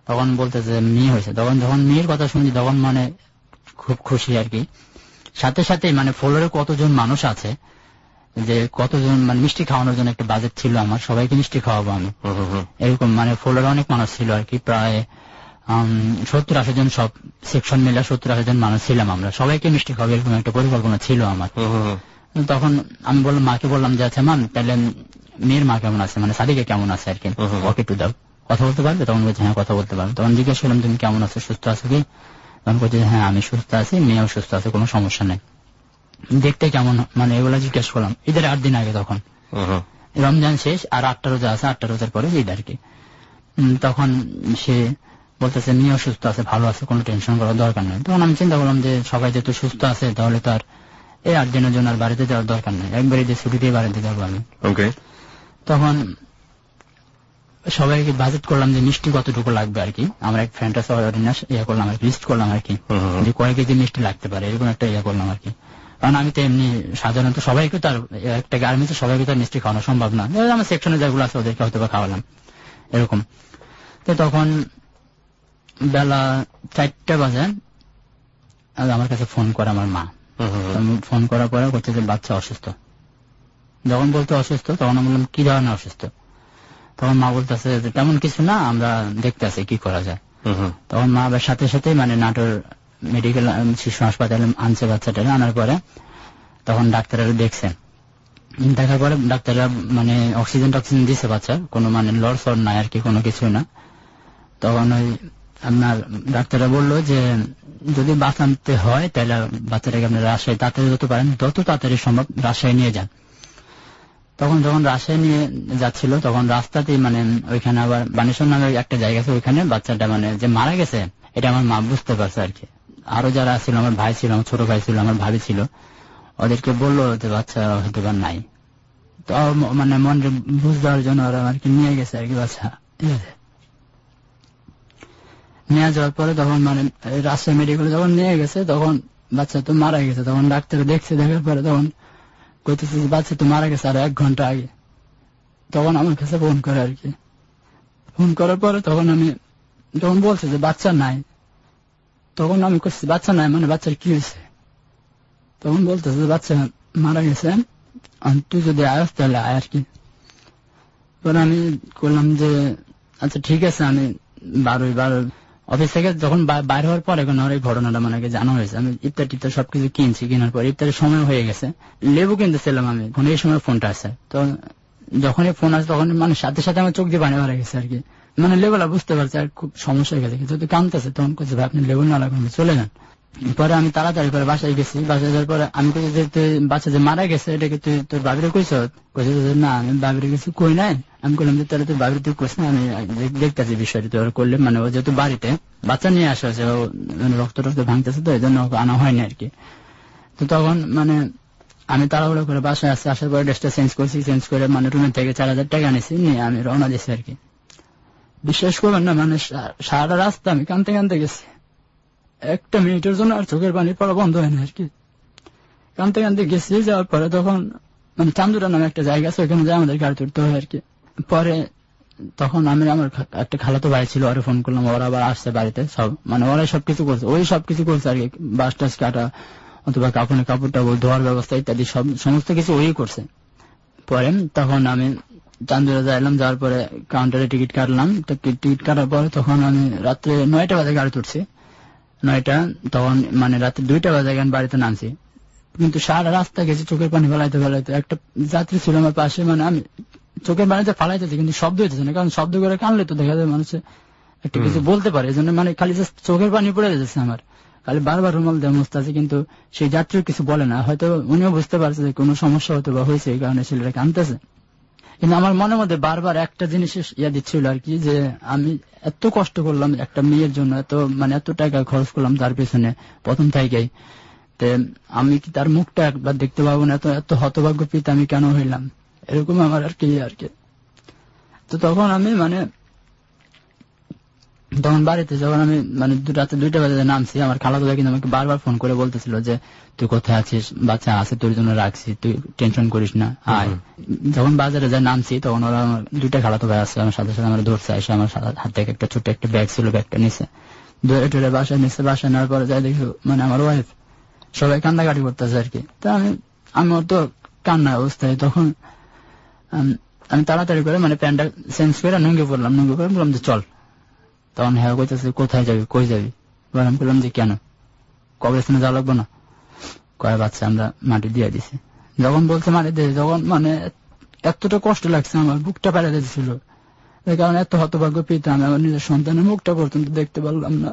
তখন বলতেছে মেয়ে হয়েছে। তখন যখন মেয়ের কথা শুনছি তখন মানে খুব খুশি আর কি। সাথে সাথে মানে ফ্লোরে কতজন মানুষ আছে, যে কতজন মানে মিষ্টি খাওয়ানোর জন্য একটা বাজেট ছিল আমার, সবাইকে মিষ্টি খাওয়াবো আমি, এরকম মানে ফ্লোরে অনেক মানুষ ছিল আর কি। প্রায় সত্তর আশি জন, সব সেকশন মিলে সত্তর আশি জন মানুষ ছিলাম আমরা, সবাইকে মিষ্টি খাওয়াবো এরকম একটা পরিকল্পনা ছিল আমার। তখন আমি বললাম, মাকে বললাম যে আচ্ছা ম্যাম তাহলে মেয়ের মা কেমন আছে, মানে সাদিকে কেমন আছে আর কি, ওকে একটু দাও, কথা বলতে পারবে? তখন বলছে হ্যাঁ কথা বলতে পারবে। তখন জিজ্ঞেস করলাম তুমি কেমন আছো, সুস্থ আছো কি? তখন বলছে হ্যাঁ আমি সুস্থ আছি, মেয়েও সুস্থ আছে, কোনো সমস্যা নেই। দেখতে কেমন, মানে এগুলো জিজ্ঞেস করলাম। ঈদের আট দিন আগে, তখন রমজান শেষ আর আটটা রোজা আছে, আটটা রোজার পরে ঈদ আর কি। তখন সে বলতেছে মেয়েও সুস্থ আছে, ভালো আছে, কোনো টেনশন করার দরকার নেই। তখন আমি চিন্তা করলাম যে সবাই যেহেতু সুস্থ আছে তাহলে তো আর এই আট দিনের জন্য আর বাড়িতে যাওয়ার দরকার নেই, একবারে যে ছুটি দিয়ে বাড়িতে যাবো আমি। তখন সবাইকে বাজেট করলাম যে মিষ্টি কতটুকু লাগবে আর কি। আমার এক ফ্রেন্ড আছে, ইয়ে করলাম আর লিস্ট করলাম আর কি, যে কয় কেজি মিষ্টি লাগতে পারে, এরকম একটা ইয়ে করলাম আর কি। কারণ আমি তো এমনি সাধারণত সবাইকে তার একটা গার্মেন্টসে সবাইকে তার মিষ্টি খাওয়ানো সম্ভব না, আমার সেকশনে যেগুলো আছে ওদেরকে হয়তো বা খাওয়ালাম এরকম। তো তখন বেলা চারটা বাজে আমার কাছে ফোন করে আমার মা। ফোন করার পরে বলছে যে বাচ্চা অসুস্থ। যখন বলতে অসুস্থ তখন আমি বললাম কি ধরনের অসুস্থ? তখন মা বলতেছে যে তেমন কিছু না, আমরা দেখতে আছি কি করা যায়। তখন মা আবার সাথে সাথে মানে নাটোর মেডিকেল শিশু হাসপাতালে আনছে বাচ্চাটা। আনার পরে তখন ডাক্তাররা দেখছেন, দেখার পরে ডাক্তাররা মানে অক্সিজেন টক্সিজেন দিচ্ছে বাচ্চার, কোনো মানে লড়সড় নাই আর কি, কোনো কিছু না। তখন ওই আপনার ডাক্তাররা বললো যে যদি বাঁচাতে হয় তাহলে বাচ্চাটাকে আপনার রাজশাহী তাড়াতাড়ি যত পারেন যত তাড়াতাড়ি সম্ভব রাজশাহী নিয়ে যান। তখন যখন রাজশাহী নিয়ে যাচ্ছিল তখন রাস্তাতেই মানে ওইখানে আবার বানেশ্বর নামে একটা জায়গা আছে, ওইখানে বাচ্চাটা মানে যে মারা গেছে এটা আমার মা বুঝতে পারছে আর কি। আরো যারা ছিল, আমার ভাই ছিল, আমার ছোট ভাই ছিল, আমার ভাবি ছিল, ওদেরকে বললো যে বাচ্চা হয়তো বা নাই। তো মানে মনে বুঝ দেওয়ার জন্য ওরা আর কি নিয়ে গেছে আর কি বাচ্চা। ঠিক আছে, নিয়ে যাওয়ার পরে তখন মানে রাজশাহী মেডিকেলে যখন নিয়ে গেছে তখন বাচ্চা তো মারা গেছে। তখন ডাক্তার দেখছে, দেখার পরে তখন কইতেছে বাচ্চা তো মারা গেছে আর এক ঘন্টা আগে। তখন আমার কাছে ফোন করে আর কি। ফোন করার পরে তখন আমি যখন বলছে যে বাচ্চা নাই, তখন আমি করছি বাচ্চা নাই মানে বাচ্চার কি হয়েছে? তখন বলতেছে যে বাচ্চা মারা গেছে, তুই যদি আয়স তাহলে আয় আর কি। পরে আমি করলাম যে আচ্ছা ঠিক আছে, আমি বারোই বারো অফিস থেকে যখন বাইরে হওয়ার পরে এখন আমার এই ঘটনাটা মানে জানা হয়েছে। আমি ইফতার টিফতার সবকিছু কিনছি, কেনার পর ইফতারের সময় হয়ে গেছে, লেবু কিনতেছিলাম আমি, ফোন এই সময় ফোনটা আসে। তো যখনই ফোন আসে তখন মানে সাথে সাথে আমার চোখ দিয়ে পানি ভরে গেছে আর কি, মানে লেবুলা বুঝতে পারছে আর খুব সমস্যা হয়ে গেছে। যদি কামতেছে তখন করছে ভাই আপনি লেবু না লাগান, চলে যান। পরে আমি তাড়াতাড়ি করে বাসায় গেছি। বাসায় যাওয়ার পরে আমি কইছি যে তুই বাচ্চা যে মারা গেছে এটাকে তুই তোর বাবিরে কইছ? কইছে না আমি বাবিরে কিছু কই নাই। আমি বললাম যে তাহলে তুই বাবিরে তুই কইস না, আমি দেখতেছি বিষয়টা তুই করলে, মানে ও যেহেতু বাড়িতে বাচ্চা নিয়ে আসা হয়েছে, রক্ত রক্ত ভাঙতেছে তো এই জন্য আনা হয়নি আর কি। তো তখন মানে আমি তাড়াহুড়ো করে বাসায় আসছি, আসার পরে ড্রেসটা চেঞ্জ করছি, চেঞ্জ করে মানে রুমের থেকে চার হাজার টাকা নিয়েছি, নিয়ে আমি রওনা দিয়েছি আর কি। বিশ্বাস করবেন না, মানে সারাটা রাস্তা আমি কানতে কানতে গেছি, একটা মিনিটের জন্য আর চোখের পানি পড়া বন্ধ হয় না আর কি। কানতে কানতে গেছি, যাওয়ার পরে তখন মানে চান্দুরা নামে একটা জায়গা আছে, ওখানে যাই আমাদের গাড়ি তুলতে হয় আর কি। পরে তখন আমি আমার একটা খালাতো ভাই ছিল, ওরা ফোন করলাম, ওরা আবার আসছে বাড়িতে, সব মানে ওরাই সবকিছু করছে, ওই সবকিছু করছে আর কি, বাস টাস কাটা অথবা কাপড়ের কাপড়টা ধোয়ার ব্যবস্থা ইত্যাদি সব সমস্ত কিছু ওই করছে। পরে তখন আমি চান্দুরা যাইলাম, যাওয়ার পরে কাউন্টারে টিকিট কাটলাম। টিকিট কাটার পরে তখন আমি রাত্রে নয়টা বাজে গাড়ি তুলছি, নয়টা তখন মানে রাত্রে দুইটা বাজে গান বাড়িতে নামছি, কিন্তু সারা রাস্তা গেছি চোখের পানি ফেলাইতে ফেলাইতে। একটা যাত্রী ছিল আমার পাশে, মানে আমি চোখের পানিতে ফালাইতেছি কিন্তু শব্দ হইতেছে না, কারণ শব্দ করে কানলে তো দেখা যায় মানুষের একটা কিছু বলতে পারে, এই জন্য মানে খালি চোখের পানি পড়ে যেতেছে আমার, খালি বারবার রুমাল দেওয়া মুস্ত আছে, কিন্তু সেই যাত্রী কিছু বলে না, হয়তো উনিও বুঝতে পারছে যে কোনো সমস্যা হয়তো বা হয়েছে, এই কারণে ছেলেটা কানতেছে। কিন্তু আমার মনের মধ্যে বারবার একটা জিনিস ইয়া দিচ্ছিল আর কি, যে আমি এত কষ্ট করলাম একটা মেয়ের জন্য, এত মানে এত টাকা খরচ করলাম তার পেছনে প্রথম থেকেই, আমি কি তার মুখটা একবার দেখতে পাবো না? এত এত হতভাগ্য পিতা আমি কেন হইলাম, এরকম আমার আর কি আর কি। তো তখন আমি মানে তখন বাড়িতে যখন আমি মানে রাতে দুইটা বাজে নামছি, আমার খালাতো ভাই কিন্তু আমাকে বারবার ফোন করে বলতেছিল যে তুই কোথায় আছিস, বাচ্চা আছে তোর জন্য রাখছি, তুই টেনশন করিস না আয়। যখন বাজারে যা নামছি তখন ওরা আমার দুইটা খালাতো ভাই আছে আমার সাথে সাথে আমার ধরছে, এসে আমার হাত থেকে একটা ছোট্ট একটা ব্যাগ ছিল, ব্যাগটা নিছে, ধরে টরে বাসায় নিচ্ছে। বাসায় নেওয়ার পরে যাই দেখি মানে আমার ওয়াইফ সবাই কান্দাকাটি করতেছে আর কি। তা আমি আমার তো কান্না অবস্থায় তখন আমি তাড়াতাড়ি করে মানে প্যান্টটা চেঞ্জ করে নুঙ্গি পড়লাম, নুঙ্গি করে বললাম যে চল। তখন হ্যাঁ কইতেছে কোথায় যাবি, কই যাবি? বললাম বললাম যে কেন, কবরস্থানে যাওয়া লাগবো না? কয় বাচ্চা আমরা মাটি দিয়ে দিছি। যখন বলছে মাটি দিয়ে, যখন মানে এতটা কষ্ট লাগছে আমার, বুকটা পেরে দিয়েছিল, কারণ এত হতভাগ্য পিতা আমি আমার নিজের সন্তানের মুখটা পর্যন্ত দেখতে পারলাম না।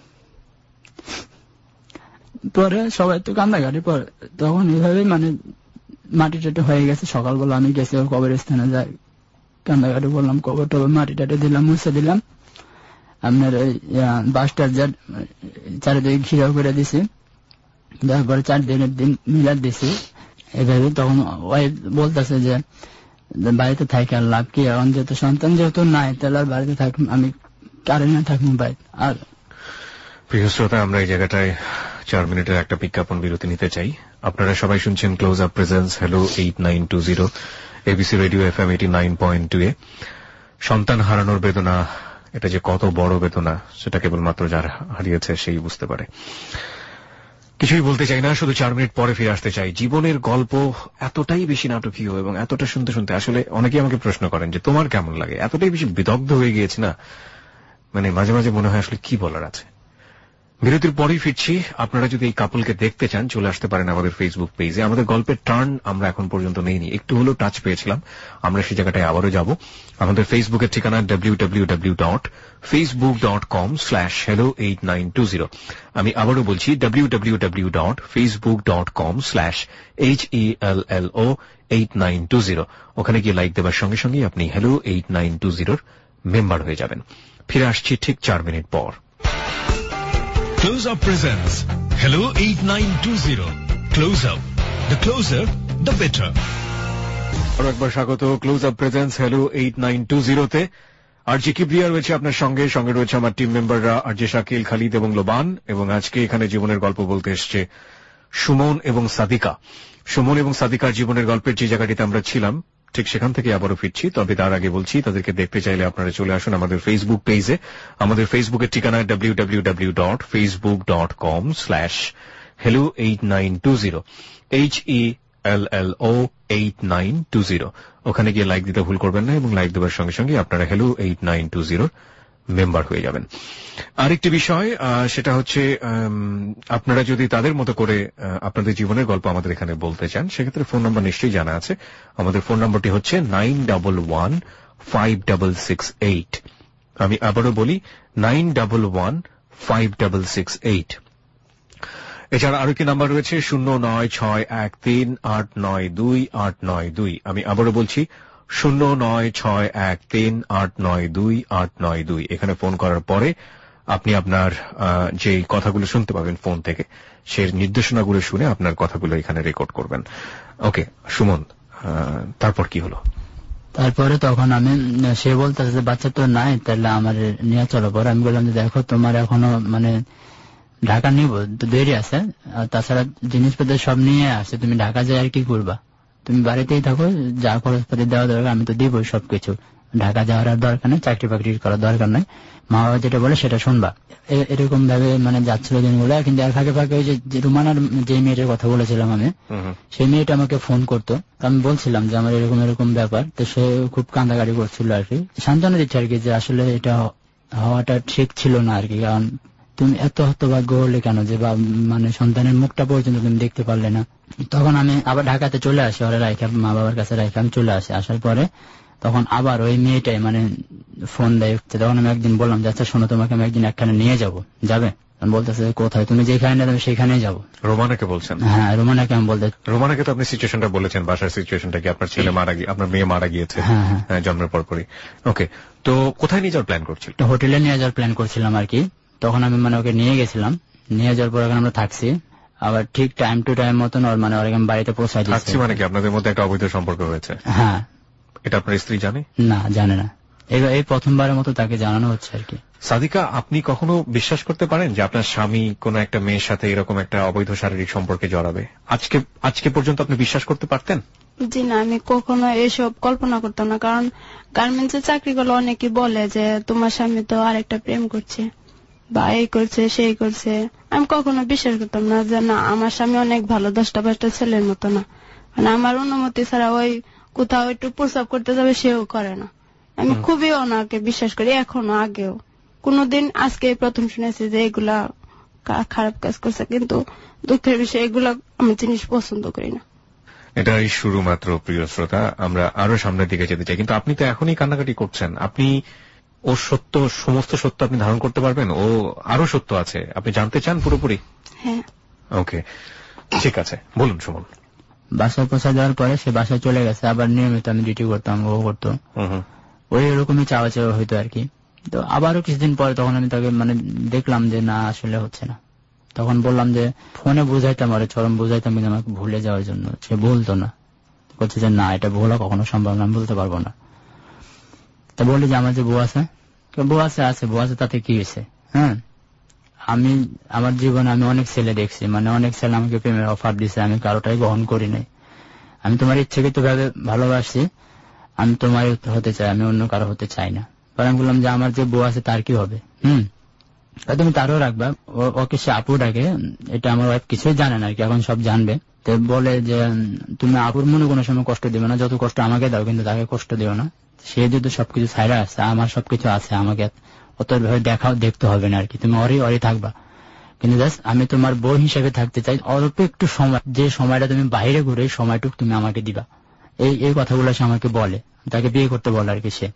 পরে সবাই তো কান্দাকাটি পরে, তখন এইভাবে মানে মাটি টাটি হয়ে গেছে। সকালবেলা আমি গেছি ওর কবরস্থানে, যাই কান্দাকাটি বললাম, কবর টবর মাটি টাটি দিলাম, মুছে দিলাম, আপনার বাসটার যার চারিদিকে ঘিরাও করে দিছি, তারপরে চার দিনের দিন মিলাদ দিছি এভাবে। তখন ওই বলতেছে যে বাড়িতে থাকি আর লাভ কি, এখন যেহেতু সন্তান যেহেতু নাই তাহলে আর বাড়িতে থাক, আমি কারেন্ট থাকবো বাড়ি। আর প্রিয় শ্রোতা, আমরা এই জায়গাটায় চার মিনিটের একটা বিজ্ঞাপন বিরতি নিতে চাই। আপনারা সবাই শুনছেন Close Up presents hello eight nine two zero ABC radio F M eighty nine point two A. সন্তান হারানোর বেদনা, এটা যে কত বড় বেদনা সেটা কেবলমাত্র যার হারিয়েছে সেই বুঝতে পারে। কিছুই বলতে চাই না, শুধু চার মিনিট পরে ফিরে আসতে চাই। জীবনের গল্প এতটাই বেশি নাটকীয় এবং এতটা শুনতে শুনতে আসলে অনেকেই আমাকে প্রশ্ন করেন যে তোমার কেমন লাগে, এতটাই বেশি বিদগ্ধ হয়ে গিয়েছে না, মানে মাঝে মাঝে মনে হয় আসলে কি বলার আছে। বিরতির পরেই ফিরছি। আপনারা যদি এই কাপলকে দেখতে চান চলে আসতে পারেন আমাদের ফেসবুক পেজে। আমাদের গল্পের টার্ন আমরা এখন পর্যন্ত নেইনি, একটু হলেও টাচ পেয়েছিলাম, আমরা সেই জায়গাটায় আবারও যাব। আমাদের ফেসবুকের ঠিকানা W W W dot Facebook dot com slash hello eight nine two zero. আমি আবারও বলছি W W W dot Facebook dot com slash H E L L O eight nine two zero. ওখানে গিয়ে লাইক দেওয়ার সঙ্গে সঙ্গে আপনি হ্যালো এইট নাইন টু জিরোর মেম্বার হয়ে যাবেন। ফিরে আসছি ঠিক চার মিনিট পর। Close Up presents Hello eight nine two zero. Close Up. The closer, the better. আরো একবার স্বাগত Close Up presents hello eight nine two জিরোতে। আর জি কিবরিয়া রয়েছে আপনার সঙ্গে, সঙ্গে রয়েছে আমার টিম মেম্বাররা আর জে শাকিল, খালিদ এবং লোবান। এবং আজকে এখানে জীবনের গল্প বলতে এসছে সুমন এবং সাদিকা। সুমন এবং সাদিকার জীবনের গল্পের যে জায়গাটিতে আমরা ছিলাম ঠিক সেখান থেকে আবারও ফিরছি। তবে তার আগে বলছি, তাদেরকে দেখতে চাইলে আপনারা চলে আসুন আমাদের ফেসবুক পেজে। আমাদের ফেসবুকের ঠিকানা W W W dot Facebook dot com slash hello eight nine two zero H E L L O eight nine two zero. ওখানে গিয়ে লাইক দিতে ভুল করবেন না এবং লাইক দেওয়ার সঙ্গে সঙ্গে আপনারা হ্যালো এইট নাইন টু জিরোর মেম্বার হয়ে যাবেন। আরেকটি বিষয়, সেটা হচ্ছে আপনারা যদি তাদের মতো করে আপনাদের জীবনের গল্প আমাদের এখানে বলতে চান, সেক্ষেত্রে ফোন নাম্বার নিশ্চয়ই জানা আছে। আমাদের ফোন নাম্বারটি হচ্ছে nine double one five double six eight. আমি আবারও বলি nine double one five double six eight. এছাড়া আরো একটি নাম্বার রয়েছে শূন্য নয় ছয় এক তিন আট নয় দুই আট নয় দুই। আমি আবারও বলছি শূন্য নয় ছয় এক তিন আট নয় দুই আট নয় দুই। এখানে ফোন করার পরে আপনি আপনার যে কথাগুলো শুনতে পাবেন ফোন থেকে, সে নির্দেশনাগুলো শুনে আপনার কথাগুলো এখানে রেকর্ড করবেন। ওকে সুমন, তারপর কি হলো? তারপরে তখন আমি, সে বলতেছে যে বাচ্চা তো নাই, তাহলে আমার নিয়ে চলো। পরে আমি বললাম যে দেখো তোমার এখনো মানে ঢাকা নিব তো দেরি আছে, আর তাছাড়া জিনিসপত্র সব নিয়ে আসছে, তুমি ঢাকা যাই আর কি করবা, তুমি বাড়িতেই থাকো, যা খরচপাতি দেওয়া দরকার আমি তো দিবই সবকিছু, ঢাকা যাওয়ার আর দরকার নেই, চাকরি বাকরি করার দরকার নেই, মা বাবা যেটা বলে সেটা শুনবা। এরকম ভাবে মানে যাচ্ছিল দিনগুলো। কিন্তু এর ফাঁকে ফাঁকে ওই যে রুমানার যে মেয়েটার কথা বলেছিলাম আমি, সেই মেয়েটা আমাকে ফোন করতো। আমি বলছিলাম যে আমার এরকম এরকম ব্যাপার, তো সে খুব কান্দাকাটি করছিল আর কি, সান্ত্বনা দিচ্ছে আর কি, যে আসলে এটা হওয়াটা ঠিক ছিল না আর কি, কারণ তুমি এত হতভাগ্য হলে কেন যে মানে সন্তানের মুখটা পর্যন্ত তুমি দেখতে পারলে না। তখন আমি আবার ঢাকাতে চলে আসি, ওরা রাইখা মা বাবার কাছে রাইখা আমি চলে আসি। আসার পরে তখন আবার ওই মেয়েটাই মানে ফোন দেয়। তখন আমি একদিন বললাম যে আচ্ছা শোনো, তোমাকে আমি একদিন একখানে নিয়ে যাবো, যাবে? বলতেছে কোথায়? তুমি যেখানে নেবে সেখানেই যাবো। রোমানাকে বলছেন? হ্যাঁ রোমানাকে আমি বলতে। রোমানাকে তো আপনি সিচুয়েশনটা বলেছেন, বাসার সিচুয়েশনটা কি আপনার ছেলে মারা গিয়ে, আপনার মেয়ে মারা গিয়েছে জন্মের পরপরই। ওকে, তো কোথায় নিয়ে যাওয়ার প্ল্যান করছিল? হোটেলে নিয়ে যাওয়ার প্ল্যান করছিলাম আর কি। তখন আমি মানে ওকে নিয়ে গেছিলাম, নিয়ে যাওয়ার পর এখন আমরা থাকছি, আবার ঠিক টাইম টু টাইম মতন ওর মানে ওর বাড়িতে পৌঁছাই দিচ্ছি। মানে কি আপনাদের মধ্যে একটা অবৈধ সম্পর্ক হয়েছে? হ্যাঁ। এটা আপনার স্ত্রী জানে? না, জানে না, এই প্রথমবারের মতো তাকে জানানো হচ্ছে আর কি। সাদিকা, আপনি কখনো বিশ্বাস করতে পারেন যে আপনার স্বামী কোন একটা মেয়ের সাথে এরকম একটা অবৈধ শারীরিক সম্পর্কে জড়াবে? আজকে আজকে পর্যন্ত আপনি বিশ্বাস করতে পারতেন? জি না, আমি কখনো এসব কল্পনা করতাম না। কারণ গার্মেন্টসে চাকরি করলে অনেকে বলে যে তোমার স্বামী তো আরেকটা প্রেম করছে বা এই করছে সেই করছে। আমি কখনো বিশ্বাস করতাম না যে না, আমার স্বামী অনেক ভালো, দশটা পাঁচটা ছেলের মতো না। মানে আমার অনুমতি ছাড়া ওই কোথাও একটু প্রস্রাব করতে যাবে সেও করে না। আমি খুবই ওনাকে বিশ্বাস করি, এখনো আগেও কোনদিন, আজকে প্রথম শুনেছি যে এগুলা খারাপ কাজ করছে। কিন্তু দুঃখের বিষয়, এগুলা আমি জিনিস পছন্দ করি না। এটাই শুরু মাত্র, প্রিয় শ্রোতা। আমরা আরো সামনের দিকে যেতে চাই, কিন্তু আপনি তো এখনই কান্নাকাটি করছেন। আপনি ওর সত্য, সমস্ত সত্য আপনি ধারণ করতে পারবেন? ও আরো সত্য আছে, আপনি জানতে চান পুরোপুরি? হ্যাঁ। ওকে, ঠিক আছে, বলুন সুমন। বাসায় পৌঁছা দেওয়ার পরে সে বাসায় চলে গেছে, আবার নিয়মিত আমি ডিউটি করতাম, ও করতো। ওই এরকমই চাওয়া চাওয়া হইতো আর কি। তো আবারও কিছুদিন পরে তখন আমি তাকে মানে দেখলাম যে না, আসলে হচ্ছে না। তখন বললাম যে ফোনে বুঝাইতাম, আরে চরম বুঝাইতাম, কিন্তু আমাকে ভুলে যাওয়ার জন্য। সে ভুলতো না, বলছে যে না, এটা ভোলা কখনো সম্ভব না, আমি বলতে পারবো না। তা বলি যে আমার যে বউ আছে, বউ আছে আছে বউ আছে, তাতে কি হয়েছে? হ্যাঁ, আমি আমার জীবনে আমি অনেক ছেলে দেখছি, মানে অনেক ছেলে আমাকে প্রেমের অফার দিছে, আমি কারোটাই গ্রহণ করি নাই। আমি তোমার ইচ্ছাকৃত ভাবে ভালোবাসি, আমি তোমার হতে চাই, আমি অন্য কারো হতে চাই না। পরে আমি বললাম যে আমার যে বউ আছে তার কি হবে? হুম, তুমি তারও রাখবা, ওকে সে আপু ডাকে। এটা আমার ওয়াইফ কিছুই জানে না আর কি, এখন সব জানবে। তো বলে যে তুমি আপুর মনে কোনো সময় কষ্ট দিবে না, যত কষ্ট আমাকে দাও, কিন্তু তাকে কষ্ট দিও না। সে যদি সবকিছু ছাইরা আছে, আমার সবকিছু আছে, আমাকে অত ভাবে দেখাও দেখতে হবে না আর কি, তুমি অরি অরি থাকবা। কিন্তু জাস্ট আমি তোমার বউ হিসেবে থাকতে চাই, অল্প একটু সময়, যে সময়টা তুমি বাইরে ঘুরে সময়টুকু তুমি আমাকে দিবা। এই এই কথাগুলো সে আমাকে বলে, তাকে বিয়ে করতে বলে আর কি সে।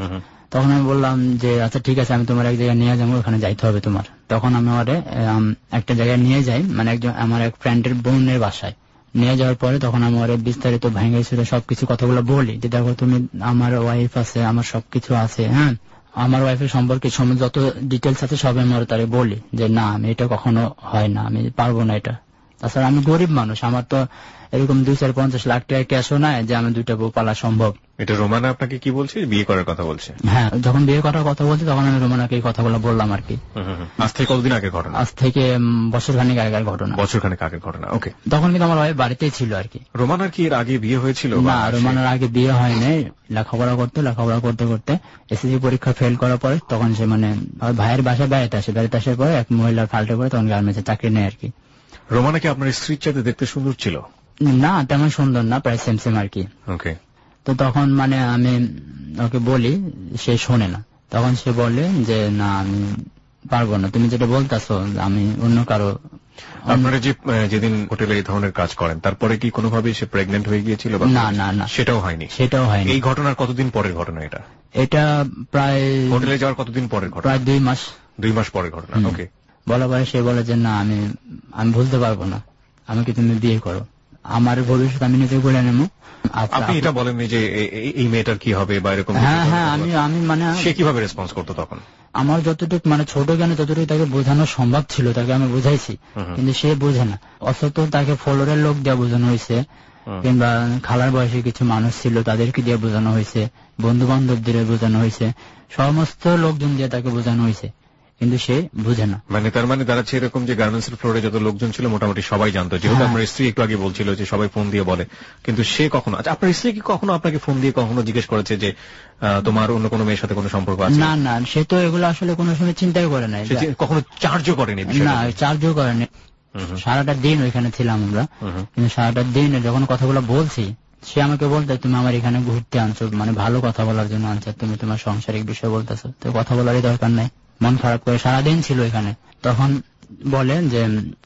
তখন আমি বললাম যে আচ্ছা ঠিক আছে, আমি তোমার এক জায়গায় নিয়ে যাবো, ওখানে যাইতে হবে তোমার। তখন আমি ওরে একটা জায়গায় নিয়ে যাই, মানে একজন আমার এক ফ্রেন্ডের বোনের বাসায় নিয়ে যাওয়ার পরে তখন আমি ওরে বিস্তারিত ভেঙে ছিল সবকিছু কথাগুলো বলি যে দেখো তুমি, আমার ওয়াইফ আছে, আমার সবকিছু আছে। হ্যাঁ, আমার ওয়াইফের সম্পর্কে যত ডিটেলস আছে সব আমি ওরে তারে বলি যে না, আমি এটা কখনো হয় না, আমি পারবো না এটা। তাছাড়া আমি গরিব মানুষ, আমার তো এরকম দুই চার পঞ্চাশ লাখ টাকা ক্যাশও নাই যে আমি দুইটা বউ পালা সম্ভব। এটা রোমানা আপনাকে কি বলছে? বিয়ে করার কথা বলছে? হ্যাঁ, যখন বিয়ে করার কথা বলছে তখন আমি রোমানাকে এই কথাগুলো বললাম আর কি। আজ থেকে কতদিন আগের ঘটনা? আজ থেকে বছর খানিক আগের ঘটনা। বছর খানিক আগের ঘটনা, ওকে। তখন কিন্তু আমার ওয়াইফ বাড়িতেই ছিল আর কি। রোমানার কি এর আগে বিয়ে হয়েছিল? না, রোমানার আগে বিয়ে হয় নাই। লেখাপড়া করতে লেখাপড়া করতে করতে এসএসসি পরীক্ষা ফেল করার পরে তখন সে মানে ভাইয়ের বাসায় বেড়াতে আসে, বেড়াতে আসার পরে এক মহিলার ফাল্টে পরে তখন গার্মেন্টসে চাকরি নেয় আর কি। রোমানা কি আপনার স্ত্রীর চাইতে দেখতে সুন্দর ছিল? না, তেমন সুন্দর না, প্রায় সেম সেম আর কি। ওকে। তো তখন মানে আমি ওকে বলি, সে শোনে না। তখন সে বলে যে না, আমি পারবো না, তুমি যেটা বলতেছো আমি অন্য কারো। আপনারা যে যেদিন হোটেলে এই ধরনের কাজ করেন তারপরে কি কোনোভাবে সে প্রেগনেন্ট হয়ে গিয়েছিল? না না না, সেটাও হয়নি। সেটাও হয়নি। এই ঘটনার কতদিন পরের ঘটনা এটা? এটা প্রায় হোটেলে যাওয়ার কতদিন পরের ঘটনা? প্রায় দুই মাস। দুই মাস পরের ঘটনা, ওকে। বলা পরে সে বলে যে না, আমি আমি ভুলতে পারবো না, আমাকে তুমি বিয়ে করো, আমার ভবিষ্যৎ আমি নিজে বলে নেব। আপনি এটা বলেননি যে এই মেয়েটার কি হবে বা এরকম? হ্যাঁ হ্যাঁ, আমি আমি মানে সে কিভাবে রেসপন্স করতো তখন? আমার যতটুকু মানে ছোট জ্ঞানে যতটুকু তাকে বোঝানো সম্ভব ছিল তাকে আমি বুঝাইছি, কিন্তু সে বোঝে না। অথচ তাকে ফলোরের লোক দিয়ে বোঝানো হয়েছে, কিংবা খালার বয়সে কিছু মানুষ ছিল তাদেরকে দিয়ে বোঝানো হয়েছে, বন্ধু বান্ধবদের বোঝানো হয়েছে, সমস্ত লোকজন দিয়ে তাকে বোঝানো হয়েছে, কিন্তু সে বুঝে না। মানে তার মানে দাঁড়াচ্ছে এরকম যে গার্মেন্টস এর ফ্লোরে যত লোকজন ছিল মোটামুটি সবাই জানতো, যেহেতু আমার স্ত্রী একটু আগে বলছিল যে সবাই ফোন দিয়ে বলে, কিন্তু সে কখনো, আচ্ছা আপনার স্ত্রী কি কখনো আপনাকে ফোন দিয়ে কখনো জিজ্ঞেস করেছে যে তোমার অন্য কোনো মেয়ের সাথে কোনো সম্পর্ক আছে? না না, সে তো এগুলো আসলে কোনো সময় চিন্তাই করে নাই, কখনো চার্জও করেনি? না, চার্জও করেনি। সারাটা দিন ওইখানে ছিলাম আমরা, কিন্তু সারাটা দিন যখন কথাগুলো বলছি সে আমাকে বলতে তুমি আমার এখানে ঘুরতে আনছো, মানে ভালো কথা বলার জন্য আনছো, তুমি তোমার সাংসারিক বিষয় বলতেছো, তো কথা বলারই দরকার নাই। মন খারাপ করে সারাদিন ছিল এখানে। তখন বলে যে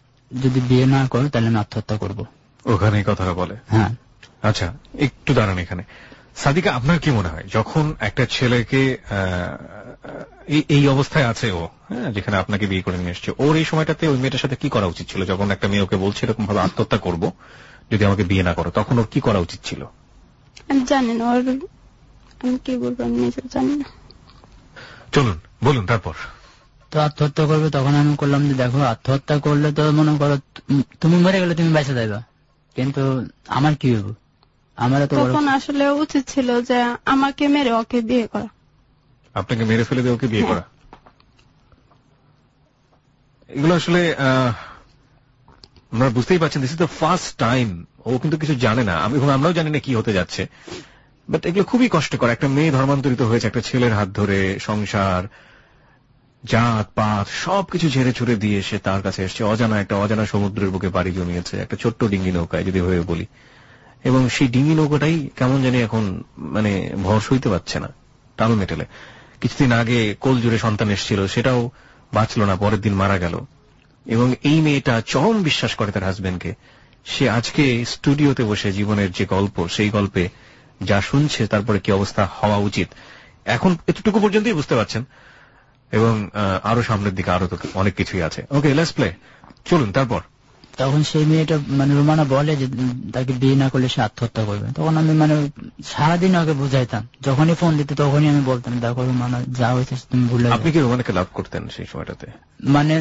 যদি বিয়ে না করো তাহলে আমি আত্মহত্যা করবো। ওখানে কথাটা বলে? হ্যাঁ। আচ্ছা, একটু দাঁড়ান এখানে। সাদিকা, আপনার কি মনে হয় যখন একটা ছেলেকে এই অবস্থায় আছে ও, হ্যাঁ, যেখানে আপনাকে বিয়ে করে নিয়ে এসছে, ওর এই সময়টাতে ওই মেয়েটার সাথে কি করা উচিত ছিল? যখন একটা মেয়ে ওকে বলছে এরকম ভাবে আত্মহত্যা করবো যদি আমাকে বিয়ে না করো, তখন ওর কি করা উচিত ছিল? আমি জানি না, ওর আমি কি বলবো আমি নিজে জানি না। চলুন বলুন তারপর। তো আত্মহত্যা করবে, তখন আমি করলাম যে দেখো আত্মহত্যা করলে তো মনে করো তুমি মরে গেলে তুমি বেঁচে যাইবা, কিন্তু আমার কি হইব? আমার তো তখন আসলে উচিত ছিল যে আমাকে মেরে ওকে বিয়ে করা। আপনাকে মেরে ফেলে দিয়ে ওকে বিয়ে করা? এগুলো আসলে আমরা বুঝতেই পারছেন this is the first time, ও কিন্তু কিছু জানে না, আমি আমরাও জানি না কি হতে যাচ্ছে, বাট এগুলো খুবই কষ্টকর। একটা মেয়ে ধর্মান্তরিত হয়েছে একটা ছেলের হাত ধরে, সংসার জাত পাত সবকিছু ঝেড়ে ছুড়ে দিয়ে সে তার কাছে এসছে, অজানা একটা অজানা সমুদ্রের বুকে পাড়ি জমিয়েছে একটা ছোট্ট ডিঙ্গি নৌকায় যদি হয়ে বলি, এবং সেই ডিঙ্গি নৌকাটাই কেমন জানি এখন মানে ভর সইতে পারছে না, টাল মেটেলে। কিছুদিন আগে কোল জুড়ে সন্তান এসেছিল, সেটাও বাঁচল না, পরের দিন মারা গেল। এবং এই মেয়েটা চরম বিশ্বাস করে তার হাজবেন্ডকে। সে আজকে স্টুডিওতে বসে জীবনের যে গল্প, সেই গল্পে যা শুনছে তারপরে কি অবস্থা হওয়া উচিত এখন এতটুকু পর্যন্তই বুঝতে পারছেন, এবং আরো সামনের দিকে আরো তো অনেক কিছুই আছে। ওকে, লেটস প্লে, চলুন। তারপর তখন সেই মেয়েটা মানে রুমানা বলে যে তাকে বিয়ে না করলে সে আত্মহত্যা করবে। তখন আমি মানে সারাদিন আগে বুঝাইতাম, যখনই ফোন দিতে তখনই আমি বলতাম দেখো রুমানা যা হয়েছে তুমি ভুলে। আপনি কি রুমানাকে লাভ করতেন সেই সময়টাতে? মানে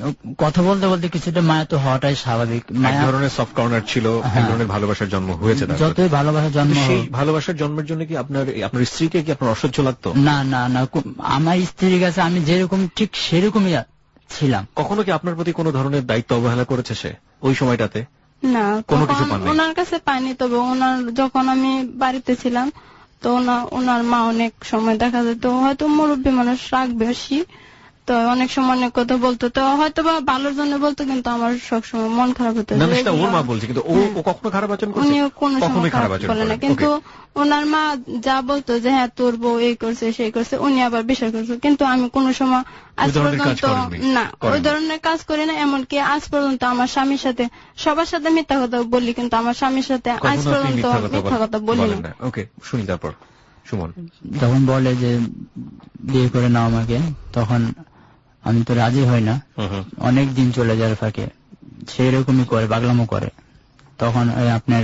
কথা বলতে বলতে কিছুটা মায়া তো হওয়াটাই স্বাভাবিক। এক ধরনের সফট কর্নার ছিল, এক ধরনের ভালোবাসার জন্ম হয়েছে। যতই ভালোবাসার জন্ম, সেই ভালোবাসার জন্মের জন্য কি আপনার আপনার স্ত্রীকে কি আপনার অসহ্য লাগতো? না না না, আমার স্ত্রীর কাছে আমি যেরকম ঠিক সেরকমই ছিলাম। কখনো কি আপনার প্রতি কোনো ধরনের দায়িত্ব অবহেলা করেছে সে ওই সময়টাতে? না, কোনো কিছু পাননি ওনার কাছে পাইনি। তবে ওনার যখন আমি বাড়িতে ছিলাম তো ওনার মা অনেক সময় দেখা যেত হয়তো মুরব্বী মানুষ রাগ বেশি, তো অনেক সময় অনেক কথা বলতো, তো হয়তো বা ভালোর জন্য বলতো, কিন্তু আমার সবসময় মন খারাপ হতো। ওর মা বলছে কিন্তু ও কখনো খারাপ আচরণ করেছে? উনিও কোনো সময় খারাপ বলে না, কিন্তু ওনার মা যা বলতো যে হ্যাঁ তোর বউ এই করছে সেই করছে, উনি আবার বিশ্বাস করছে। কিন্তু আমি কোন সময় আজ পর্যন্ত না ওই ধরনের কাজ করি না। এমনকি আজ পর্যন্ত আমার স্বামীর সাথে সবার সাথে মিথ্যা কথা বলি, কিন্তু আমার স্বামীর সাথে আজ পর্যন্ত মিথ্যা কথা বলি না। ওকে, শুনি তারপর। সুমন যখন বলে যে বিয়ে করে নাও আমাকে, তখন আমি তো রাজি হই না। অনেক দিন চলে যাওয়ার ফাঁকে সেই রকমই করে, পাগলামো করে। তখন আপনার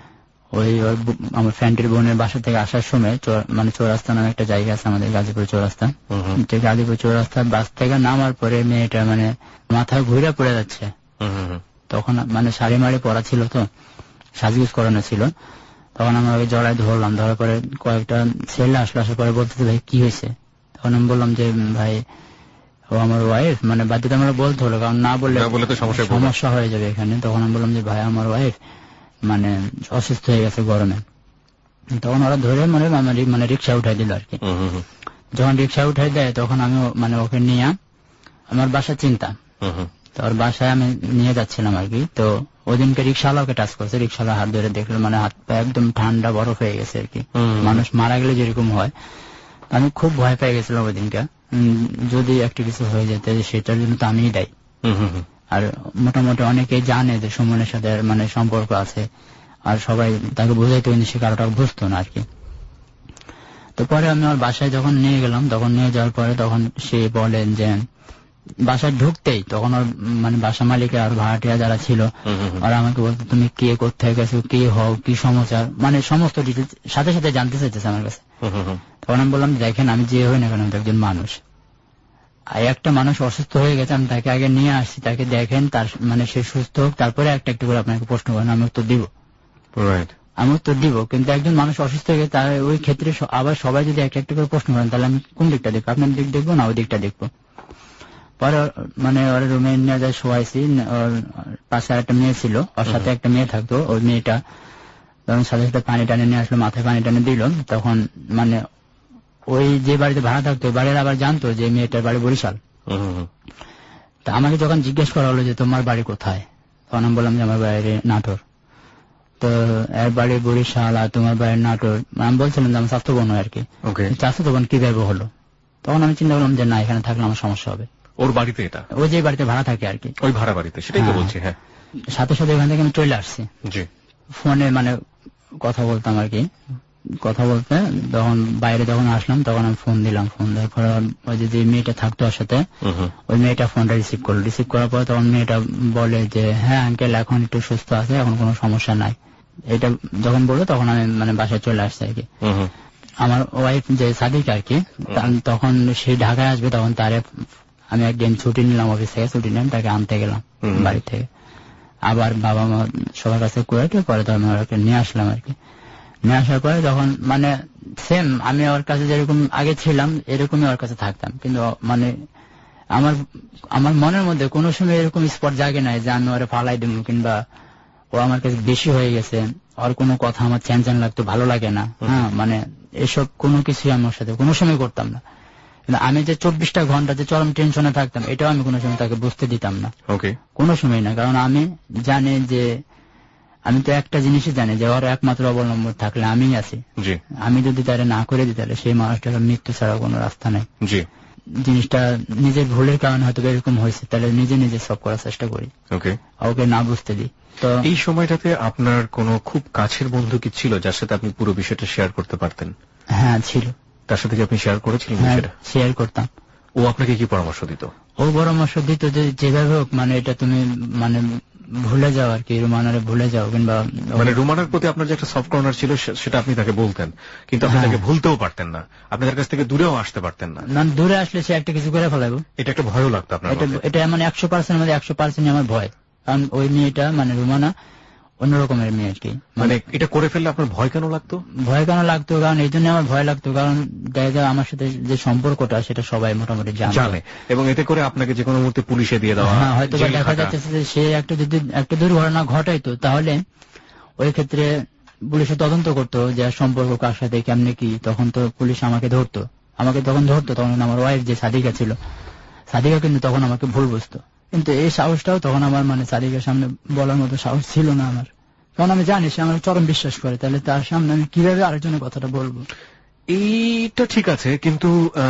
ওই আমার ফ্রেন্ডের বোনের বাসা থেকে আসার সময় মানে চৌরাস্তা নামে একটা জায়গা আছে আমাদের গাজীপুর চৌরাস্তা, গাজীপুর চৌরাস্তা বাস থেকে নামার পরে মেয়েটা মানে মাথা ঘুরে পড়ে যাচ্ছে। তখন মানে শাড়ি মাড়ি পরা ছিল, তো সাজগুজ করানো ছিল। তখন আমরা ওই জড়াই ধরলাম, ধরার পরে কয়েকটা ছেলে আসলো, আসার পরে বলতেছে ভাই কি হয়েছে? তখন আমি বললাম যে ভাই ও আমার ওয়াইফ, মানে বাধ্যতামূলক বলতে হলো, কারণ না বললে সমস্যা হয়ে যাবে এখানে। তখন আমি বললাম যে ভাই আমার ওয়াইফ মানে অসুস্থ হয়ে গেছে গরমে। তখন ওরা ধরে মানে মানে রিক্সা উঠাই দিল আর কি। যখন রিক্সা উঠাই দেয় তখন আমি মানে ওকে নিয়ে আমার বাসা চিন্তা, তো ওর বাসায় আমি নিয়ে যাচ্ছিলাম আর কি। তো ওই দিনকে রিক্সাওয়ালাকে টাচ করছে, রিক্সাওয়ালা হাত ধরে দেখলো মানে হাত পা একদম ঠান্ডা বরফ হয়ে গেছে আর কি, মানুষ মারা গেলে যেরকম হয়। আমি খুব ভয় পেয়ে গেছিলাম ওই দিনকে, যদি একটা কিছু হয়ে যেত সেটার জন্য তো আমিই দায়ী। আর মোটামুটি অনেকেই জানে যে সুমনের সাথে মানে সম্পর্ক আছে, আর সবাই তাকে বোঝাইতে সে কারোটা বুঝতো না আর কি। তো পরে আমি আমার বাসায় যখন নিয়ে গেলাম, তখন নিয়ে যাওয়ার পরে তখন সে বলেন যে বাসায় ঢুকতেই তখন ওর মানে বাসা মালিকের আর ভাড়াটিয়া যারা ছিল ওরা আমাকে বলতো তুমি কে, কোথায় গেছো, কে হও, কি সমাচার, মানে সমস্ত ডিটেলস সাথে সাথে জানতে চাইতেছে আমার কাছে। তখন আমি বললাম দেখেন আমি যে হই না কেন আমি তো একজন মানুষ, আর একটা মানুষ অসুস্থ হয়ে গেছে, আমি তাকে আগে নিয়ে আসছি, তাকে দেখেন তার মানে সে সুস্থ হোক, তারপরে একটা একটা করে আপনাকে প্রশ্ন করেন, আমি উত্তর দিব, আমি উত্তর দিব। কিন্তু একজন মানুষ অসুস্থ হয়ে গেছে তার ওই ক্ষেত্রে আবার সবাই যদি একটা একটা করে প্রশ্ন করেন তাহলে আমি কোন দিকটা দেখবো, আপনার দিক দেখবো না ওই দিকটা দেখবো। পরে মানে ওর রুমে নিয়ে যায় শোয়াইছি, ওর পাশে আর একটা মেয়ে ছিল, ওর সাথে একটা মেয়ে থাকতো। ওই মেয়েটা তখন সাথে সাথে পানি টানে নিয়ে আসলো, মাথায় পানি টানে দিল। তখন মানে ওই যে বাড়িতে ভাড়া থাকতো বাড়ির আবার জানতো যে মেয়েটার বাড়ি বরিশাল। তা আমাকে যখন জিজ্ঞেস করা হলো যে তোমার বাড়ি কোথায়, তখন আমি বললাম যে আমার বাড়ি নাটোর। তো এর বাড়ি বরিশাল আর তোমার বাড়ি নাটোর, আমি বলছিলাম যে আমার স্বাস্থ্য বোন হয় আর কি। স্বাস্থ্য বোন কিভাবে হলো? তখন আমি চিন্তা করলাম যে না এখানে থাকলে আমার সমস্যা হবে। ওর বাড়িতে এটা ওই যে বাড়িতে ভাড়া থাকে আর কি, ওই ভাড়া বাড়িতে, সেটাই তো বলছি। হ্যাঁ, সাথে সাথে এখান থেকে আমি চলে আসছি। ফোনে মানে কথা বলতাম আর কি, কথা বলতে যখন বাইরে যখন আসলাম তখন আমি ফোন দিলাম। ফোন দেওয়ার পরে ওই যে মেয়েটা থাকতো ওর সাথে, ওই মেয়েটা ফোনটা রিসিভ করলো। রিসিভ করার পরে তখন মেয়েটা বলে যে হ্যাঁ আঙ্কেল এখন একটু সুস্থ আছে, এখন কোনো সমস্যা নাই। এটা যখন বললো তখন আমি মানে বাসায় চলে আসছি আর কি। আমার ওয়াইফ যে সাদিক আর কি, তখন সে ঢাকায় আসবে, তখন তারে আমি একদিন ছুটি নিলাম, অফিস থেকে ছুটি নিলাম, তাকে আনতে গেলাম বাড়ি থেকে। আবার বাবা মা সবার কাছে করে পরে তখন ওকে নিয়ে আসলাম আর কি। নিয়ে আসার পরে যখন মানে সেম আমি ওর কাছে যেরকম আগে ছিলাম এরকমই ওর কাছে থাকতাম, কিন্তু মানে আমার আমার মনের মধ্যে কোনো সময় এরকম স্পট জাগে নাই যে আমি ওরা ফালাই দেবো, কিংবা ও আমার কাছে বেশি হয়ে গেছে, আর কোনো কথা আমার চ্যান চ্যান লাগতো, ভালো লাগে না। হ্যাঁ, মানে এসব কোনো কিছুই আমার সাথে কোনো সময় করতাম না। আমি যে চব্বিশটা ঘন্টা যে চরম টেনশনে থাকতাম, এটাও আমি কোনো সময় তাকে বুঝতে দিতাম না, কোনো সময় না। কারণ আমি জানি যে, আমি তো একটা জিনিসই জানি যে ওর একমাত্র অবলম্বন থাকলে আমি আছি। আমি যদি তারা না করে দিই তাহলে সেই মানুষটার মৃত্যু ছাড়া কোনো রাস্তা নাই। জিনিসটা নিজের ভুলের কারণে হয়তো এরকম হয়েছে, তাহলে নিজে নিজে সব করার চেষ্টা করি, ওকে না বুঝতে দিই। তো এই সময়টাতে আপনার কোনো খুব কাছের বন্ধু কি ছিল যার সাথে আপনি পুরো বিষয়টা শেয়ার করতে পারতেন? হ্যাঁ ছিল। তার সাথে কি আপনি শেয়ার করেছিলেন? শেয়ার করতাম। ও আপনাকে কি পরামর্শ দিত? ও পরামর্শ দিত যে যেভাবে হোক মানে এটা তুমি মানে ভুলে যাও আর কি, রুমানারে ভুলে যাও, কিংবা মানে রুমানার প্রতি আপনার যে একটা সফট কর্নার ছিল সেটা আপনি তাকে বলতেন, কিন্তু আপনি তাকে ভুলতেও পারতেন না, আপনি তার কাছ থেকে দূরেও আসতে পারতেন না। না, দূরে আসলে সে একটা কিছু করে ফেলাবো, এটা একটা ভয়ও লাগতো আপনার? এটা মানে একশো পার্সেন্ট মধ্যে একশো পার্সেন্ট আমার ভয়, কারণ ওই মেয়েটা মানে রুমানা অন্যরকমের মেয়ে আর কি। মানে এটা করে ফেললে আপনার ভয় কেন লাগতো? ভয় কেন লাগতো কারণ এই জন্য আমার ভয় লাগতো, কারণ দেখা যায় আমার সাথে যে সম্পর্কটা সেটা সবাই মোটামুটি জানে, এবং এতে করে আপনাকে যে কোনো মুহূর্তে পুলিশে দিয়ে দেওয়া। হ্যাঁ, হয়তো দেখা যাচ্ছে যে সে একটা যদি একটা দুর্ঘটনা ঘটাইতো তাহলে ওই ক্ষেত্রে পুলিশে তদন্ত করতো যে সম্পর্ক কার সাথে কেমনে কি, তখন তো পুলিশ আমাকে ধরতো, আমাকে তখন ধরতো। তখন আমার ওয়াইফ যে সাদিকা ছিল, সাদিকা কিন্তু তখন আমাকে ভুল বুঝতো, কিন্তু এই সাহসটাও তখন আমার মানে সাদিকার সামনে বলার মতো সাহস ছিল না আমার, কারণ আমি জানি সে আমার চরম বিশ্বাস করে, তাহলে তার সামনে আমি কিভাবে আরেকজনের কথাটা বলবো? এইটা ঠিক আছে, কিন্তু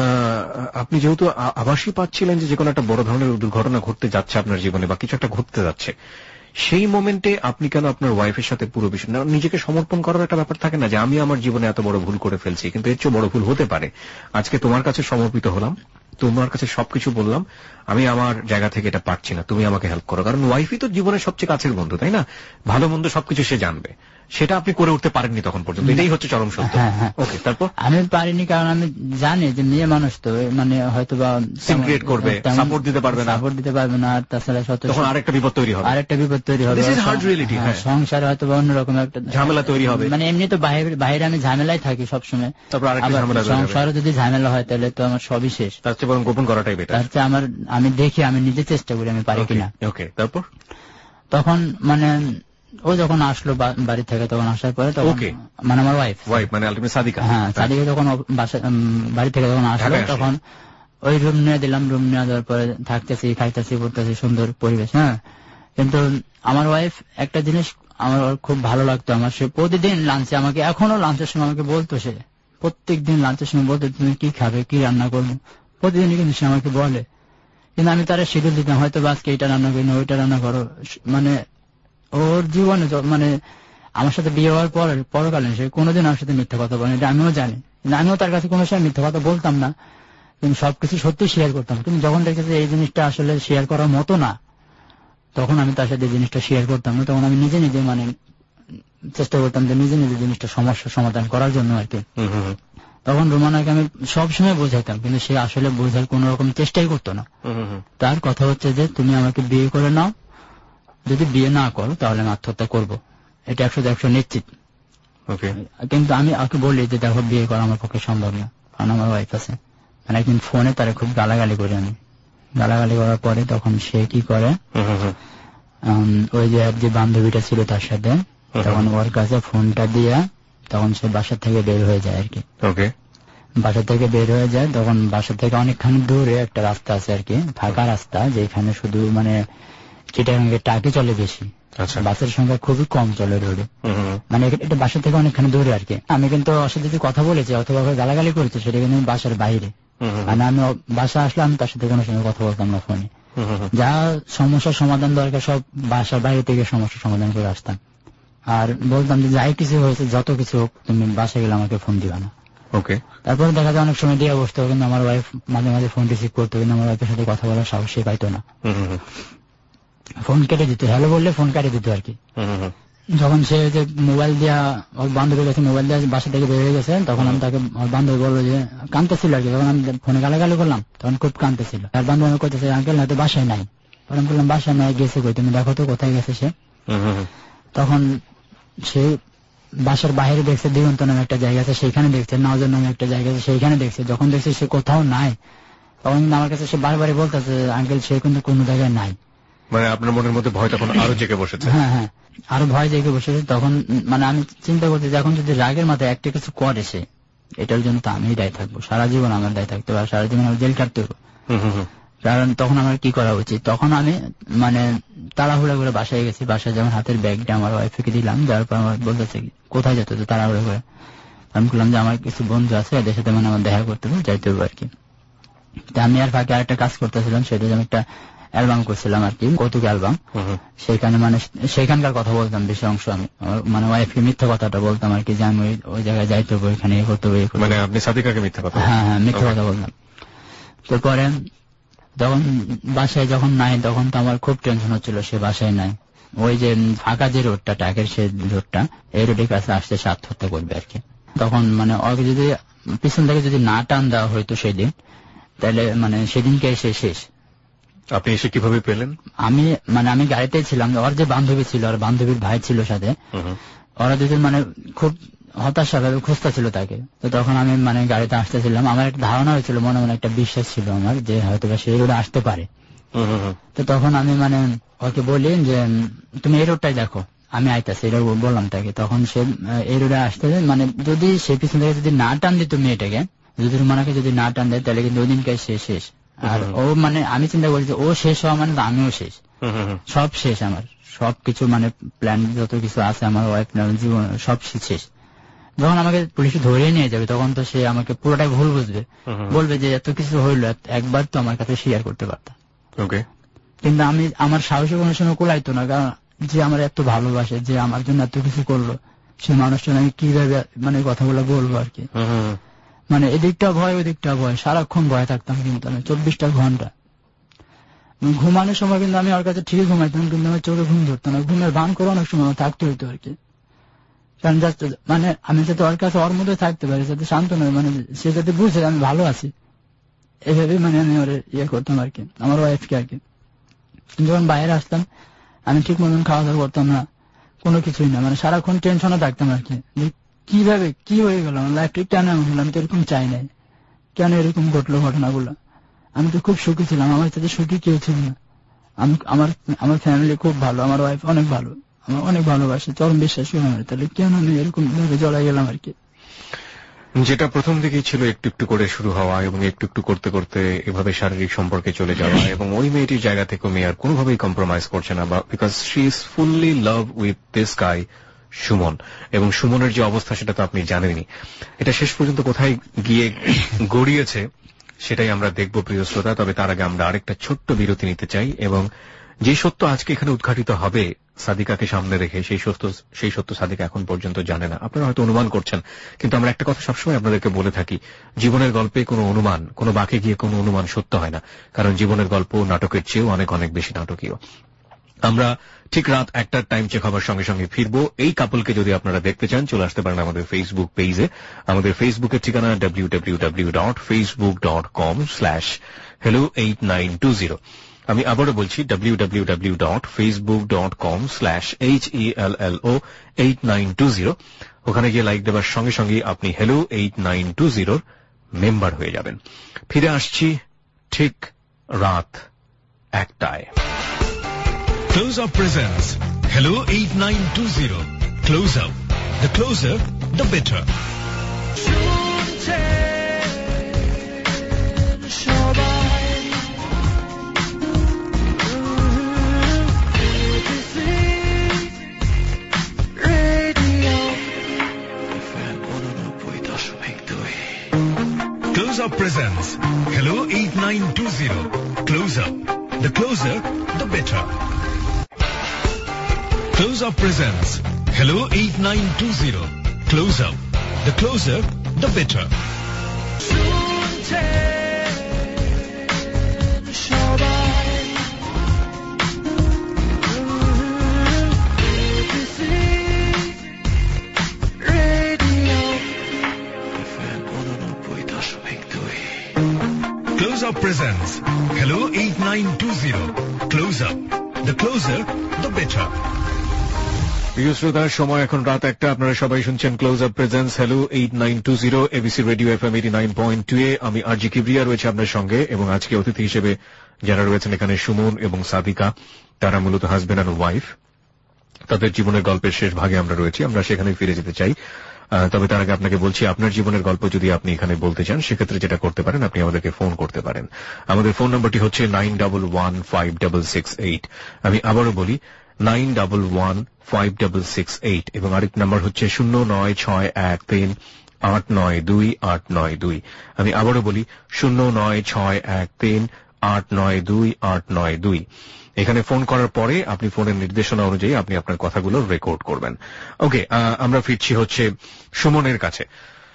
আপনি যেহেতু আভাসই পাচ্ছিলেন যে কোনো একটা বড় ধরনের দুর্ঘটনা ঘটতে যাচ্ছে আপনার জীবনে বা কিছু একটা ঘটতে যাচ্ছে, সেই মোমেন্টে আপনি কেন আপনার ওয়াইফের সাথে পুরো বিষয় নিজেকে সমর্পণ করার একটা ব্যাপার থাকে না যে আমি আমার জীবনে এত বড় ভুল করে ফেলছি, কিন্তু এর চেয়ে বড় ভুল হতে পারে, আজকে তোমার কাছে সমর্পিত হলাম, তোমার কাছে সবকিছু বললাম, আমি আমার জায়গা থেকে এটা পারছি না, তুমি আমাকে হেল্প করো। কারণ ওয়াইফই তো জীবনের সবচেয়ে কাছের বন্ধু, তাই না? ভালো মন্দ সবকিছু সে জানবে, সেটা আপনি করে উঠতে পারেননি তখন পর্যন্ত, এটাই হচ্ছে চরম সত্য। ওকে, তারপর? আমি পারিনি কারণ আমি জানি যে মেয়ে মানুষ তো মানে হয়তো বা সিক্রেট করবে, সাপোর্ট দিতে পারবে না, সাপোর্ট দিতে পারবে না, আর তাছাড়া তখন আরেকটা বিপদ তৈরি হবে, আরেকটা বিপদ তৈরি হবে, সংসারে হয়তো বা অন্যরকম একটা ঝামেলা তৈরি হবে। মানে এমনি তো বাইরে আমি ঝামেলাই থাকি সবসময়, তারপর সংসারে যদি ঝামেলা হয় তাহলে তো আমার সবই শেষ, তার চেয়ে বরং গোপন করাটাই বেটার। তার চেয়ে আমার আমি দেখি, আমি নিজে চেষ্টা করি আমি পারি কিনা। ওকে, তারপর? তখন মানে ও যখন আসলো বাড়ি থেকে, তখন আসার পরে তখন মানে আমার ওয়াইফ ওয়াইফ মানে আলটিমেট সাদিকা, হ্যাঁ সাদিকা যখন বাড়ি থেকে যখন আসলো তখন ওই রুম নিয়ে দিলাম, রুম নিয়ে দেওয়ার পরে থাকতেছি, খাইতেছি, পড়তেছি, সুন্দর পরিবেশ। হ্যাঁ, কিন্তু আমার ওয়াইফ একটা জিনিস আমার খুব ভালো লাগতো, আমার সে প্রতিদিন লাঞ্চে আমাকে, এখনো লাঞ্চের সময় আমাকে বলতো, সে প্রত্যেক দিন লাঞ্চের সময় বলতো তুমি কি খাবে, কি রান্না করবো, প্রতিদিনই কিন্তু সে আমাকে বলে, কিন্তু আমি তারা শিডিউল দিতাম, হয়তো আজকে এটা রান্না করি না, ওইটা রান্না করো। মানে ওর জীবনে মানে আমার সাথে বিয়ে হওয়ার পর পরকালীন সে কোনোদিন আমার সাথে মিথ্যা কথা বলে, এটা আমিও জানি, কিন্তু আমিও তার কাছে কোনো সময় মিথ্যা কথা বলতাম না, কিন্তু সবকিছু সত্যি শেয়ার করতাম। কিন্তু যখন দেখেছি এই জিনিসটা আসলে শেয়ার করার মতো না, তখন আমি তার সাথে জিনিসটা শেয়ার করতাম না, তখন আমি নিজে নিজে মানে চেষ্টা করতাম যে নিজে নিজে জিনিসটা সমস্যার সমাধান করার জন্য আর কি। তখন রুমানাকে আমি সবসময় বোঝাইতাম, কিন্তু সে আসলে বোঝার কোন রকম চেষ্টাই করতো না। তার কথা হচ্ছে যে তুমি আমাকে বিয়ে করে নাও, যদি বিয়ে না করো তাহলে আমি আত্মহত্যা করবো, এটা একশো একশো নিশ্চিত। কিন্তু আমি ওকে বলি যে দেখো বিয়ে করা আমার পক্ষে সম্ভব না, কারণ আমার ওয়াইফ আছে। মানে একদিন ফোনে তারা খুব গালাগালি করি আমি, গালাগালি করার পরে তখন সে কি করে, ওই যে যে বান্ধবীটা ছিল তার সাথে, তখন ওর কাছে ফোনটা দিয়া তখন সে বাসা থেকে বের হয়ে যায় আর কি। বাসা থেকে বের হয়ে যায়, তখন বাসা থেকে অনেকখানি দূরে একটা রাস্তা আছে আর কি, ফাঁকা রাস্তা, যেখানে শুধু মানে চিটাগাঙ্গে টাকি চলে বেশি, বাসের সংখ্যা খুবই কম চলে রোডে, মানে এটা বাসা থেকে অনেকখানি দূরে আর কি। আমি কিন্তু ওর সাথে যদি কথা বলেছি অথবা গালাগালি করেছি সেটা কিন্তু বাসার বাইরে, মানে আমি বাসা আসলে আমি তার সাথে কোনো সময় কথা বলতাম না ফোনে, যা সমস্যার সমাধান দরকার সব বাসার বাইরে থেকে সমস্যার সমাধান করে আসতাম, আর বলতাম যে যাই কিছু হয়েছে যত কিছু হোক তুমি বাসায় গেলে আমাকে ফোন দিবা না। ওকে, তারপরে দেখা যায় অনেক সময় দিয়ে বসতো, কিন্তু আমার ওয়াইফ মাঝে মাঝে ফোন রিসিভ করতো, কিন্তু আমার ওয়াইফের সাথে কথা বলার সাহস সে পাইতো না, ফোন কেটে দিত, হ্যালো বললে ফোন কেটে দিত আর কি। যখন সে যে মোবাইল দিয়া ওর বান্ধবীর কাছে মোবাইল দিয়ে বাসা থেকে বের হয়ে গেছে, তখন আমি তাকে ওর বান্ধবী বললো যে কাঁদতেছিল আর কি, তখন আমি ফোনে গালাগালি করলাম, তখন খুব কাঁদতেছিল। আর বান্ধবী আমি করতেছে আঙ্কেল হয়তো বাসায় নাই, তখন বললাম বাসায় নাই, গেছে কই, তুমি দেখো তো কোথায় গেছে সে। তখন সে বাসার বাইরে দেখছে দিগন্ত নামে একটা জায়গা আছে, সেইখানে দেখছে, নজর নামে একটা জায়গা আছে সেইখানে দেখছে, যখন দেখছে সে কোথাও নাই, তখন আমার কাছে সে বারবারই বলতেছে আঙ্কেল সে কিন্তু কোনো জায়গায় নাই। মানে আপনার মনের মধ্যে ভয় তখন আরো জেগে বসেছে? হ্যাঁ হ্যাঁ, আরো ভয় জেগে বসেছে। তখন মানে আমি চিন্তা করছি যে এখন যদি রাগের মাথায় একটা কিছু করে সে, এটার জন্য তো আমি দায়ী থাকবো, সারা জীবন আমার দায়ী থাকতে হবে, সারা জীবন আমার জেল কাটতে হবে। কারণ তখন আমার কি করা উচিত, তখন আমি মানে তাড়াহুড়া করে বাসায় গেছি। বাসায় যেমন হাতের ব্যাগটা আমার ওয়াইফকে দিলাম, যার পর আমার বলতেছে কোথায় যেত তো তাড়াহুড়া করে। আমি বললাম যে আমার কিছু বন্ধু আছে এদের সাথে মানে আমার দেখা করতে হবে, যাইতে হবে আর কি। আমি আর ফাঁকে আরেকটা কাজ করতেছিলাম, সেটা যেমন একটা অ্যালবাম করছিলাম আর কি, কৌতুক অ্যালবাম। সেখানে মানে সেখানকার কথা বলতাম বেশি অংশ। আমি মানে ওয়াইফকে মিথ্যা কথাটা বলতাম আর কি, যে আমি ওই জায়গায় যাইতে হবে, ওইখানে এ করতে হবে। মানে আপনি সাদিকাকে মিথ্যা কথা? হ্যাঁ হ্যাঁ, মিথ্যা কথা বলতাম। তো পরে যখন বাসায় যখন নাই তখন তো আমার খুব টেনশন হচ্ছিল, সে বাসায় নাই। ওই যে ফাঁকা যে রোডটা, ট্যাকের সে রোডটা, এই রোডের কাছে আসতে সে আত্মহত্যা করবে আর কি। তখন মানে ওকে যদি পিছন থেকে যদি না টান দেওয়া হইতো সেদিন, তাহলে মানে সেদিনকে সে শেষ। আপনি এসে কিভাবে পেলেন? আমি মানে আমি গাড়িতে ছিলাম, ওর যে বান্ধবী ছিল আর বান্ধবীর ভাই ছিল সাথে, ওরা দুজন মানে খুব হতাশা ভাবে খুঁজতে ছিল তাকে। তো তখন আমি মানে গাড়িতে আসতেছিলাম, আমার একটা ধারণা হয়েছিল, মনে মনে একটা বিশ্বাস ছিল আমার যে হয়তো বা সেই রোডে আসতে পারে। তো তখন আমি মানে ওকে বলি যে তুমি এই রোডটাই দেখো, আমি আইতাছি, এটা বললাম তাকে। তখন সে এই রোডে আসতে মানে যদি সে পিছন থেকে যদি না টান দিত মেয়েটাকে, যদি রুমানাকে যদি না টান দেয়, তাহলে কিন্তু ওই দিনকে সে শেষ। আর ও মানে আমি চিন্তা করি যে ও শেষ হওয়া মানে আমিও শেষ, সব শেষ আমার, সবকিছু মানে প্ল্যান যত কিছু আছে আমার ওয়াইফ জীবন সব শেষ। যখন আমাকে পুলিশে ধরে নিয়ে যাবে তখন তো সে আমাকে পুরোটাই ভুল বুঝবে, বলবে যে এত কিছু হইলো, একবার তো আমার কাছে শেয়ার করতে পারতাম। কিন্তু আমি আমার সাহসে কোনো সময় কোলাইতো না, কারণ যে আমার এত ভালোবাসে, যে আমার জন্য এত কিছু করলো, সে মানুষটা আমি কিভাবে মানে কথাগুলো বলবো আর কি। মানে এদিকটা ভয় ওদিকটা ভয়, সারাক্ষণ ভয় থাকতাম। কিন্তু আমি চব্বিশটা ঘন্টা ঘুমানোর সময় কিন্তু আমি ওর কাছে ঠিকই ঘুমাইতাম, কিন্তু আমার চোখে ঘুম ধরতো না, ঘুমের ভান করে অনেক সময় থাকতে হইতো আর কি। কারণ মানে আমি যাতে ওর কাছে ওর মধ্যে থাকতে পারি, যাতে শান্ত নয়, মানে সে যাতে বুঝে আমি ভালো আছি, এভাবে মানে আমি ওর ইয়ে করতাম আর কি, আমার ওয়াইফকে আর কি। যখন বাইরে আসতাম আমি ঠিক মতন খাওয়া দাওয়া করতাম না, কোনো কিছুই না, মানে সারাক্ষণ টেনশনে থাকতাম আর কি, কিভাবে কি হয়ে গেল আমার লাইফটা কেন এমন হলো, আমি তো এরকম চাই নাই, কেন এরকম ঘটলো ঘটনাগুলো। আমি তো খুব সুখী ছিলাম, আমার সাথে সুখী কেউ ছিল না। আমি আমার আমার ফ্যামিলি খুব ভালো, আমার ওয়াইফ অনেক ভালো, আমার অনেক ভালোবাসে, চরম বিশ্বাসী আমার। তাহলে কেন আমি এরকম ভাবে জড়াই গেলাম আর কি। যেটা প্রথম দিকেই ছিল একটু একটু করে শুরু হওয়া এবং একটু একটু করতে করতে এভাবে শারীরিক সম্পর্কে চলে যাওয়া, এবং ওই মেয়েটির জায়গা থেকে মেয়ে আর কোনোভাবেই কম্প্রোমাইজ করছে না, because she is fully love with this guy Suman. এবং সুমনের যে অবস্থা সেটা তো আপনি জানেনই। এটা শেষ পর্যন্ত কোথায় গিয়ে গড়িয়েছে সেটাই আমরা দেখব প্রিয় শ্রোতা। তবে তার আগে আমরা আরেকটা ছোট্ট বিরতি নিতে চাই, এবং যে সত্য আজকে এখানে উদ্ঘাটিত হবে সাদিকাকে সামনে রেখে, সেই সত্য সেই সত্য সাদিকা এখন পর্যন্ত জানে না। আপনারা হয়তো অনুমান করছেন, কিন্তু আমরা একটা কথা সবসময় আপনাদেরকে বলে থাকি, জীবনের গল্পে কোনো অনুমান, কোনো বাঁকে গিয়ে কোনো অনুমান সত্য হয় না, কারণ জীবনের গল্প নাটকের চেয়েও অনেক অনেক বেশি নাটকীয়। আমরা ঠিক রাত একটার টাইম চেক হবার সঙ্গে সঙ্গে ফিরবো। এই কাপলকে যদি আপনারা দেখতে চান চলে আসতে পারেন আমাদের ফেসবুক পেজে। আমাদের ফেসবুকের ঠিকানা W W W dot Facebook dot com slash hello eight nine two zero. আমি আবারও বলছি W W W dot Facebook dot com slash H E L L O eight nine two zero. ওখানে গিয়ে লাইক দেওয়ার সঙ্গে সঙ্গে আপনি হ্যালো এইট নাইন টু জিরোর মেম্বার হয়ে যাবেন। ফিরে আসছি ঠিক রাত একটায়। Close Up presents Hello eight nine two zero. Close Up. The closer, the better. Close Up presents Hello eight nine two zero. Close Up. The closer, the better. Close Up presents Hello eight nine two zero. Close Up. The closer, the better. Close Up presents Hello eight nine two zero. Close Up. The closer, the better. প্রিয় শ্রোতার সময় এখন রাত একটা, আপনারা সবাই শুনছেন Close Up presents hello eight nine two zero ABC radio FM eighty nine point two A. আমি আরজি কিবরিয়া রয়েছে আপনার সঙ্গে, এবং আজকে অতিথি হিসেবে যারা রয়েছেন এখানে সুমন এবং সাদিকা, তারা মূলত হাজবেন্ড অ্যান্ড ওয়াইফ। তাদের জীবনের গল্পের শেষ ভাগে আমরা রয়েছি, আমরা সেখানে ফিরে যেতে চাই। তবে তার আগে আপনাকে বলছি, আপনার জীবনের গল্প যদি আপনি এখানে বলতে চান, সেক্ষেত্রে যেটা করতে পারেন, আপনি আমাদেরকে ফোন করতে পারেন। আমাদের ফোন নম্বরটি হচ্ছে nine double one five double six eight. আমি আবারও বলি, nine double one five double six eight, এবং আরেক নাম্বার হচ্ছে শূন্য নয় ছয় এক তিন আট নয় দুই আট নয় দুই। আমি আবারও বলি, শূন্য নয় ছয় এক তিন আট নয় দুই আট নয় দুই। এখানে ফোন করার পরে আপনি ফোনের নির্দেশনা অনুযায়ী আপনি আপনার কথাগুলো রেকর্ড করবেন। ওকে, আমরা ফিরছি হচ্ছে সুমনের কাছে।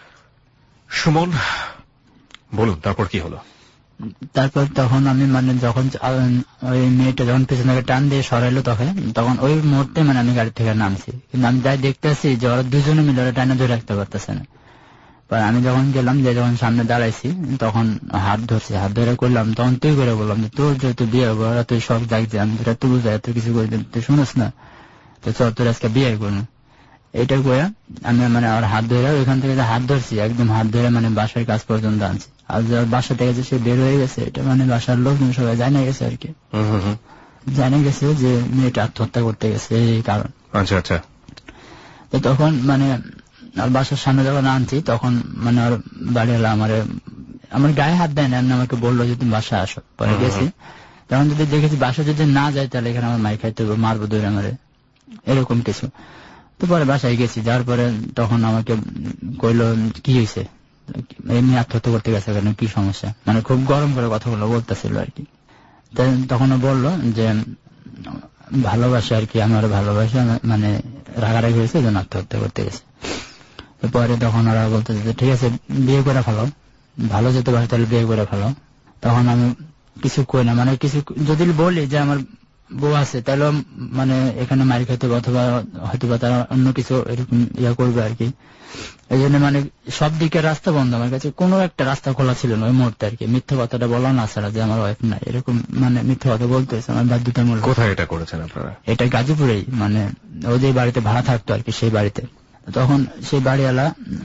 সুমন, বলুন তারপর কি হলো? তারপর তখন আমি মানে যখন ওই মেয়েটা যখন পেছনে টান দিয়ে সরাইলো, তখন তখন ওই মুহূর্তে মানে আমি গাড়ি থেকে নামছি, কিন্তু আমি যাই দেখতেছি যে ওরা দুজনে মিলে ওরা টানা ধরে রাখতে পারতেছে না। আমি যখন গেলাম, যে যখন সামনে দাঁড়াইছি, তখন হাত ধরছি, হাত ধরে করলাম, তখন তুই করে বললাম যে তোর যেহেতু বিয়ে হবো, ওরা তুই সব জাগছে, আমি তোরা তুই বুঝাই তুই কিছু করে তুই শুনিস না, তো চল তোর আজকে বিয়ে করবো। এটা করে আমি মানে ওর হাত ধরে ওইখান থেকে হাত ধরছি, একদম হাত ধরে মানে বাসার কাছ পর্যন্ত আনছি। আর বাসা থেকে যে সে বের হয়ে গেছে, এটা মানে বাসার লোক সবাই জানা গেছে আর কি, জানা গেছে যে মেয়েটা আত্মহত্যা করতে গেছে এই কারণ। আচ্ছা আচ্ছা। তো তখন মানে আর বাসার সামনে যখন আনছি, তখন মানে ওর বাড়িওয়ালা আমার আমার গায়ে হাত দেয় না, এমনি আমাকে বললো যে তুমি বাসা আসো। পরে গেছি, তখন যদি দেখেছি বাসা যদি না যায়, তাহলে এখানে আমার মাই খাইতে হবে, মারবো দৌড়ে আমারে, এরকম কিছু। তো পরে বাসায় গেছি, যাওয়ার পরে তখন আমাকে কইলো কি হয়েছে, এমনি আত্মহত্যা করতে গেছে, কেন কি সমস্যা, মানে খুব গরম করে কথাগুলো বলতেছিল আর কি। তখন বললো যে ভালোবাসে আর কি, আমার ভালোবাসে, মানে রাগারাগি হয়েছে, যেন আত্মহত্যা করতে গেছে। পরে তখন ওরা বলতেছে যে ঠিক আছে বিয়ে করে ফেলো, ভালো যেতে পারে তাহলে বিয়ে করে ফেলো। তখন আমি কিছু কই না, মানে কিছু যদি বলি যে আমার বউ আছে, তাহলে মানে এখানে মারি খাইতে হবে, অথবা হয়তো বা তারা অন্য কিছু এরকম ইয়া করবে আর কি। এই জন্য মানে সব দিকে রাস্তা বন্ধ, আমার কাছে কোনো একটা রাস্তা খোলা ছিল না ওই মুহূর্তে আর কি। মিথ্যা কথাটা বলা না ছাড়া যে আমার ওয়াইফ নাই, এরকম মানে মিথ্যা কথা বলতে হয়েছে আমার বাধ্যতামূলক। কোথায় এটা করেছেন আপনারা? এটা গাজীপুরেই, মানে ও যে বাড়িতে ভাড়া থাকতো আর কি, সেই বাড়িতে। তখন সেই বাড়িওয়ালা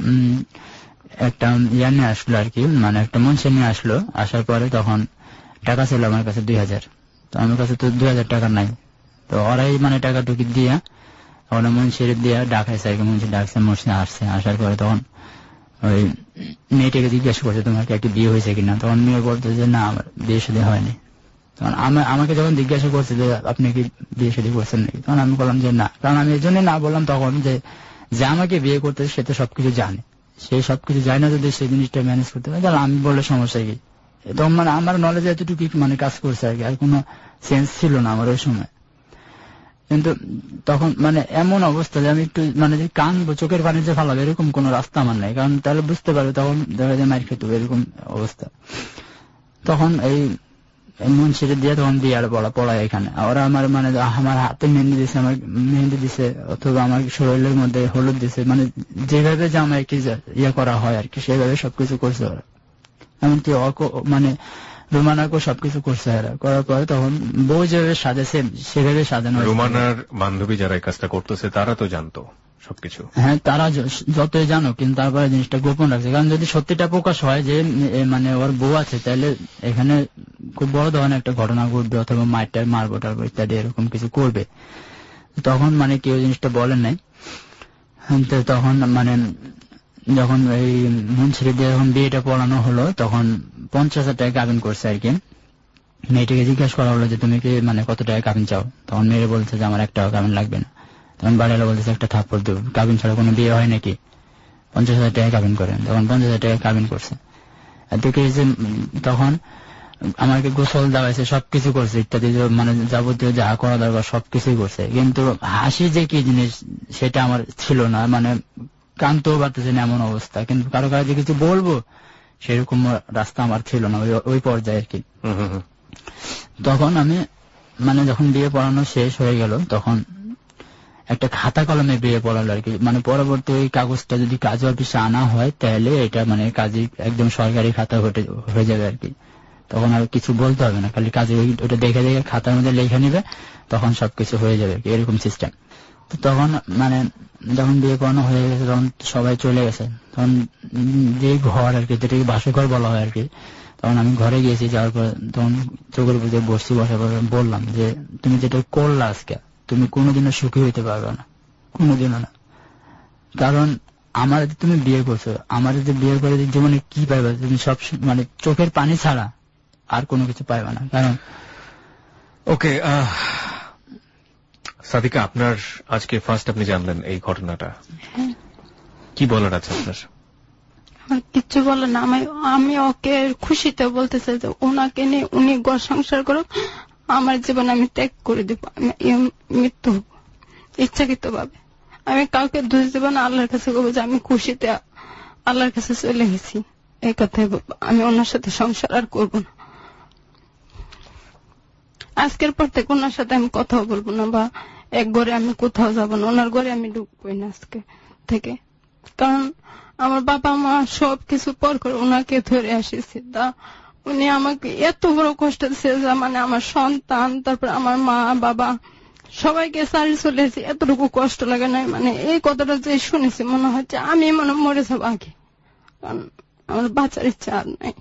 একটা ইয়া নিয়ে আসলো আর কি, মানে একটা মনসে নিয়ে আসলো। আসার পরে তখন টাকা ছিল আমার কাছে দুই হাজার, তো আমার কাছে তো দুই হাজার টাকা নাই। তো ওরাই মানে টাকা টুকি দিয়া ওরা মনসির দিয়া ডাকাইছে আর কি, মনসি ডাকছে, মনসি আসছে। আসার পরে তখন ওই মেয়েটাকে জিজ্ঞাসা করছে তোমার কি একটা বিয়ে হয়েছে কিনা, তখন মেয়ে বলতো যে না আমার বিয়ে শাদী হয়নি। তখন আমাকে যখন জিজ্ঞাসা করছে যে আপনি কি বিয়ে শাদী করছেন নাকি, তখন আমি বললাম যে না। কারণ আমি এই জন্য না বললাম তখন যে যে আমাকে বিয়ে করতে সে তো সবকিছু জানে, সে সবকিছু জানে না, যদি সেই জিনিসটা ম্যানেজ করতে পারে তাহলে আমি বললে সমস্যা কি। তখন মানে আমার নলেজ এতটুকু মানে কাজ করছে আর কি, আর কোনো সেন্স ছিল না আমার ওই সময়। কিন্তু তখন মানে এমন অবস্থা যে আমি একটু মানে যে কানবো, চোখের পানি যে ফালাবো, এরকম কোন রাস্তা আমার নাই, কারণ তাহলে বুঝতে পারবে, তখন দেখা যায় মার খেতে হবে, এরকম অবস্থা। তখন এই মুন্সিরে দিয়ে তখন দিয়ে আর পড়া পড়ায় এখানে ওরা আমার মানে আমার হাতে মেহেন্দি দিছে, আমার মেহেন্দি দিছে, অথবা আমার শরীরের মধ্যে হলুদ দিছে, মানে যেভাবে যে আমার কি ইয়ে করা হয় আর কি, সেভাবে সবকিছু করছে ওরা। এমনকি মানে রুমানাকেও সবকিছু করছে এরা। করার পরে তখন বউ যেভাবে সাজেছে সেভাবে সাজানো। রুমানার বান্ধবী যারা এই কাজটা করতেছে তারা তো জানতো সবকিছু? হ্যাঁ, তারা যতই জানো, কিন্তু তারপরে জিনিসটা গোপন রাখছে, কারণ যদি সত্যিটা প্রকাশ হয় যে মানে ওর বউ আছে, তাহলে এখানে খুব বড় ধরনের একটা ঘটনা ঘটবে, অথবা মাইটার মারবো টারবো ইত্যাদি এরকম কিছু করবে। তখন মানে কেউ জিনিসটা বলেন নাই। তখন মানে যখন এই মুন্সিরে দিয়ে যখন বিয়েটা পড়ানো হলো, তখন পঞ্চাশ হাজার টাকা কাবিন করছে আর কি। মেয়েটাকে জিজ্ঞাসা করা হলো যে তুমি কি মানে কত টাকা কাবিন চাও, তখন মেয়ে বলছে যে আমার এক টাকা কাবিন লাগবে না। তখন বাড়িওয়ালা বলতেছে একটা থাপ্পড় দেব, কাবিন ছাড়া কোনো বিয়ে হয় নাকি, পঞ্চাশ হাজার টাকা কাবিন করেন। তখন পঞ্চাশ হাজার টাকা কাবিন করছে। তখন আমাকে গোসল দেওয়াইছে, সবকিছু করছে ইত্যাদি, মানে যাবতীয় যা করা দরকার সবকিছুই করছে। কিন্তু হাসি যে কি জিনিস সেটা আমার ছিল না, মানে কানতেও পারতেছে না এমন অবস্থা। কিন্তু কারো কাছে যে কিছু বলবো সেরকম রাস্তা আমার ছিল না ওই পর্যায়ে আর কি। তখন আমি মানে যখন বিয়ে পড়ানো শেষ হয়ে গেল, তখন একটা খাতা কলমে বিয়ে পড়ালো আর কি। মানে পরবর্তী ওই কাগজটা যদি কাজ অফিসে আনা হয়, তাহলে এটা মানে কাজে একদম সরকারি খাতা হয়ে যাবে আর কি। তখন আর কিছু বলতে হবে না, খালি কাজে ওটা দেখে দেখে খাতার মধ্যে লেখা নিবে, তখন সবকিছু হয়ে যাবে, এরকম সিস্টেম। তো তখন মানে যখন বিয়ে করানো হয়ে গেছে তখন সবাই চলে গেছে, তখন যে ঘর আর কি, যেটাকে বাসঘর বলা হয় আর কি, তখন আমি ঘরে গিয়েছি। যাওয়ার পর তখন চোখের উপর বসছি, বসার পর বললাম যে তুমি যেটা করলা আজকে, তুমি কোনোদিনও সুখী হইতে পারবে না, কোনোদিনও না। কারণ আমার তুমি বিয়ে করছো, আমার যদি বিয়ে করে জীবনে কি পাইবে, তুমি সব মানে চোখের পানি ছাড়া আর কোনো কিছু পাইবে না। কারণ ওকে সাদিকা, আপনার আজকে ফার্স্ট আপনি জানলেন এই ঘটনাটা, কি বলার আছে আপনার? কিচ্ছু বলে না, আমি আমি ওকে খুশিতে বলতে চাই যে ওনাকে নিয়ে উনি ঘর সংসার করুক, আমার জীবন আমি ত্যাগ করে দিব, আমি মৃত্যু হব ইচ্ছাকৃত ভাবে। আমি কাউকে দোষ দেব না, আল্লাহর কাছে বলবো যে আমি খুশিতে আল্লাহর কাছে চলে গেছি, এই কথাই বলবো। আমি ওনার সাথে সংসার আর করবো না, আজকের পর থেকে ওনার সাথে আমি কথাও বলবো না, বা এক ঘরে আমি কোথাও যাবো না, ওনার ঘরে আমি ঢুকবোই না আজকে থেকে। কারণ আমার বাবা মা সব কিছু পর করে ওনাকে ধরে আসিছি, তা উনি আমাকে এত বড় কষ্ট দিচ্ছে, মানে আমার সন্তান, তারপর আমার মা বাবা সবাইকে সারি চলে এসেছি, এতটুকু কষ্ট লাগে না। মানে এই কথাটা যে শুনেছি মনে হচ্ছে আমি মনে মরে যাবো আগে, কারণ আমার বাঁচার ইচ্ছা আর নাই।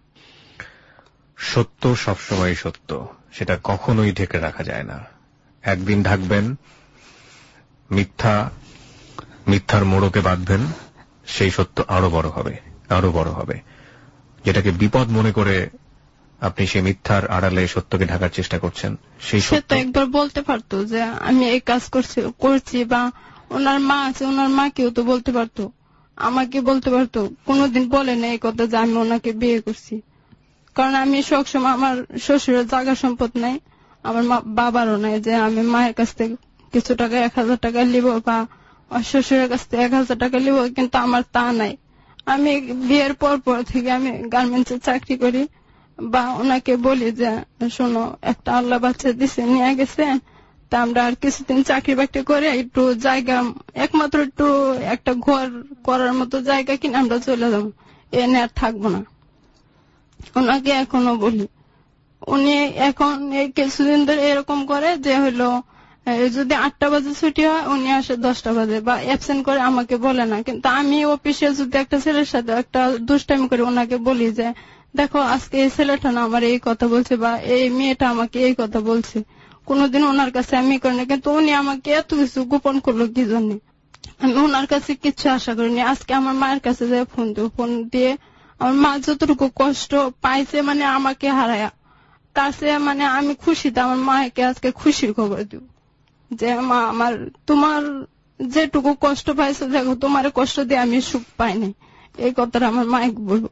সত্য সবসময় সত্য, সেটা কখনোই ঢেকে রাখা যায় না। একদিন ঢাকবেন, মিথ্যা মিথ্যার মোড়কে বাঁধবেন, সেই সত্য আরো বড় হবে, আরো বড় হবে। যেটাকে বিপদ মনে করে আপনি সেই মিথ্যার আড়ালে সত্যকে ঢাকার চেষ্টা করছেন, সেই সে তো একবার বলতে পারতো যে আমি এই কাজ করছি করছি বা ওনার মা আছে, ওনার মাকেও তো বলতে পারতো, আমাকে বলতে পারতো। কোনোদিন বলে না এই কথা যে আমি ওনাকে বিয়ে করছি। কারণ আমি সবসময়, আমার শ্বশুরের জায়গা সম্পদ নাই, আমার বাবারও নাই যে আমি মায়ের কাছ থেকে কিছু টাকা এক হাজার টাকা নিব বা শ্বশুরের কাছ থেকে এক হাজার টাকা নিব, কিন্তু আমার তা নাই। আমি বিয়ের পর পর থেকে আমি গার্মেন্টসে চাকরি করি, বা ওনাকে বলি যে শোনো একটা আল্লাহ বাচ্চা দিছে নিয়ে গেছে, তা আমরা আর কিছুদিন চাকরি বাকরি করে একটু জায়গা, একমাত্র একটু একটা ঘর করার মতো জায়গা কিনে আমরা চলে যাবো, এনে আর থাকবো না। ওনাকে এখনো বলি, উনি এখন এই কিছুদিন ধরে এরকম করে যে হলো যদি আটটা বাজে ছুটি হয় উনি আসে দশটা বাজে, বা অ্যাবসেন্ট করে আমাকে বলে না। কিন্তু আমি অফিসে যদি একটা ছেলের সাথে একটা দুষ্টামি করে ওনাকে বলি যে দেখো আজকে এই ছেলেটা না আমার এই কথা বলছে, বা এই মেয়েটা আমাকে এই কথা বলছে, কোনোদিন ওনার কাছে আমি করি না। কিন্তু উনি আমাকে এত কিছু গোপন করলো কি জন্য, আমি ওনার কাছে কিচ্ছু আশা করিনি। আজকে আমার মায়ের কাছে যে ফোন দিব, ফোন দিয়ে আমার মা যতটুকু কষ্ট পাইছে মানে আমাকে হারায়া, কাছে মানে আমি খুশিতে আমার মাকে আজকে খুশির খবর দিব যে মা আমার তোমার যেটুকু কষ্ট পাইছো, দেখো তোমার কষ্ট দিয়ে আমি সুখ পাইনি, এই কথাটা আমার মাকে বলবো।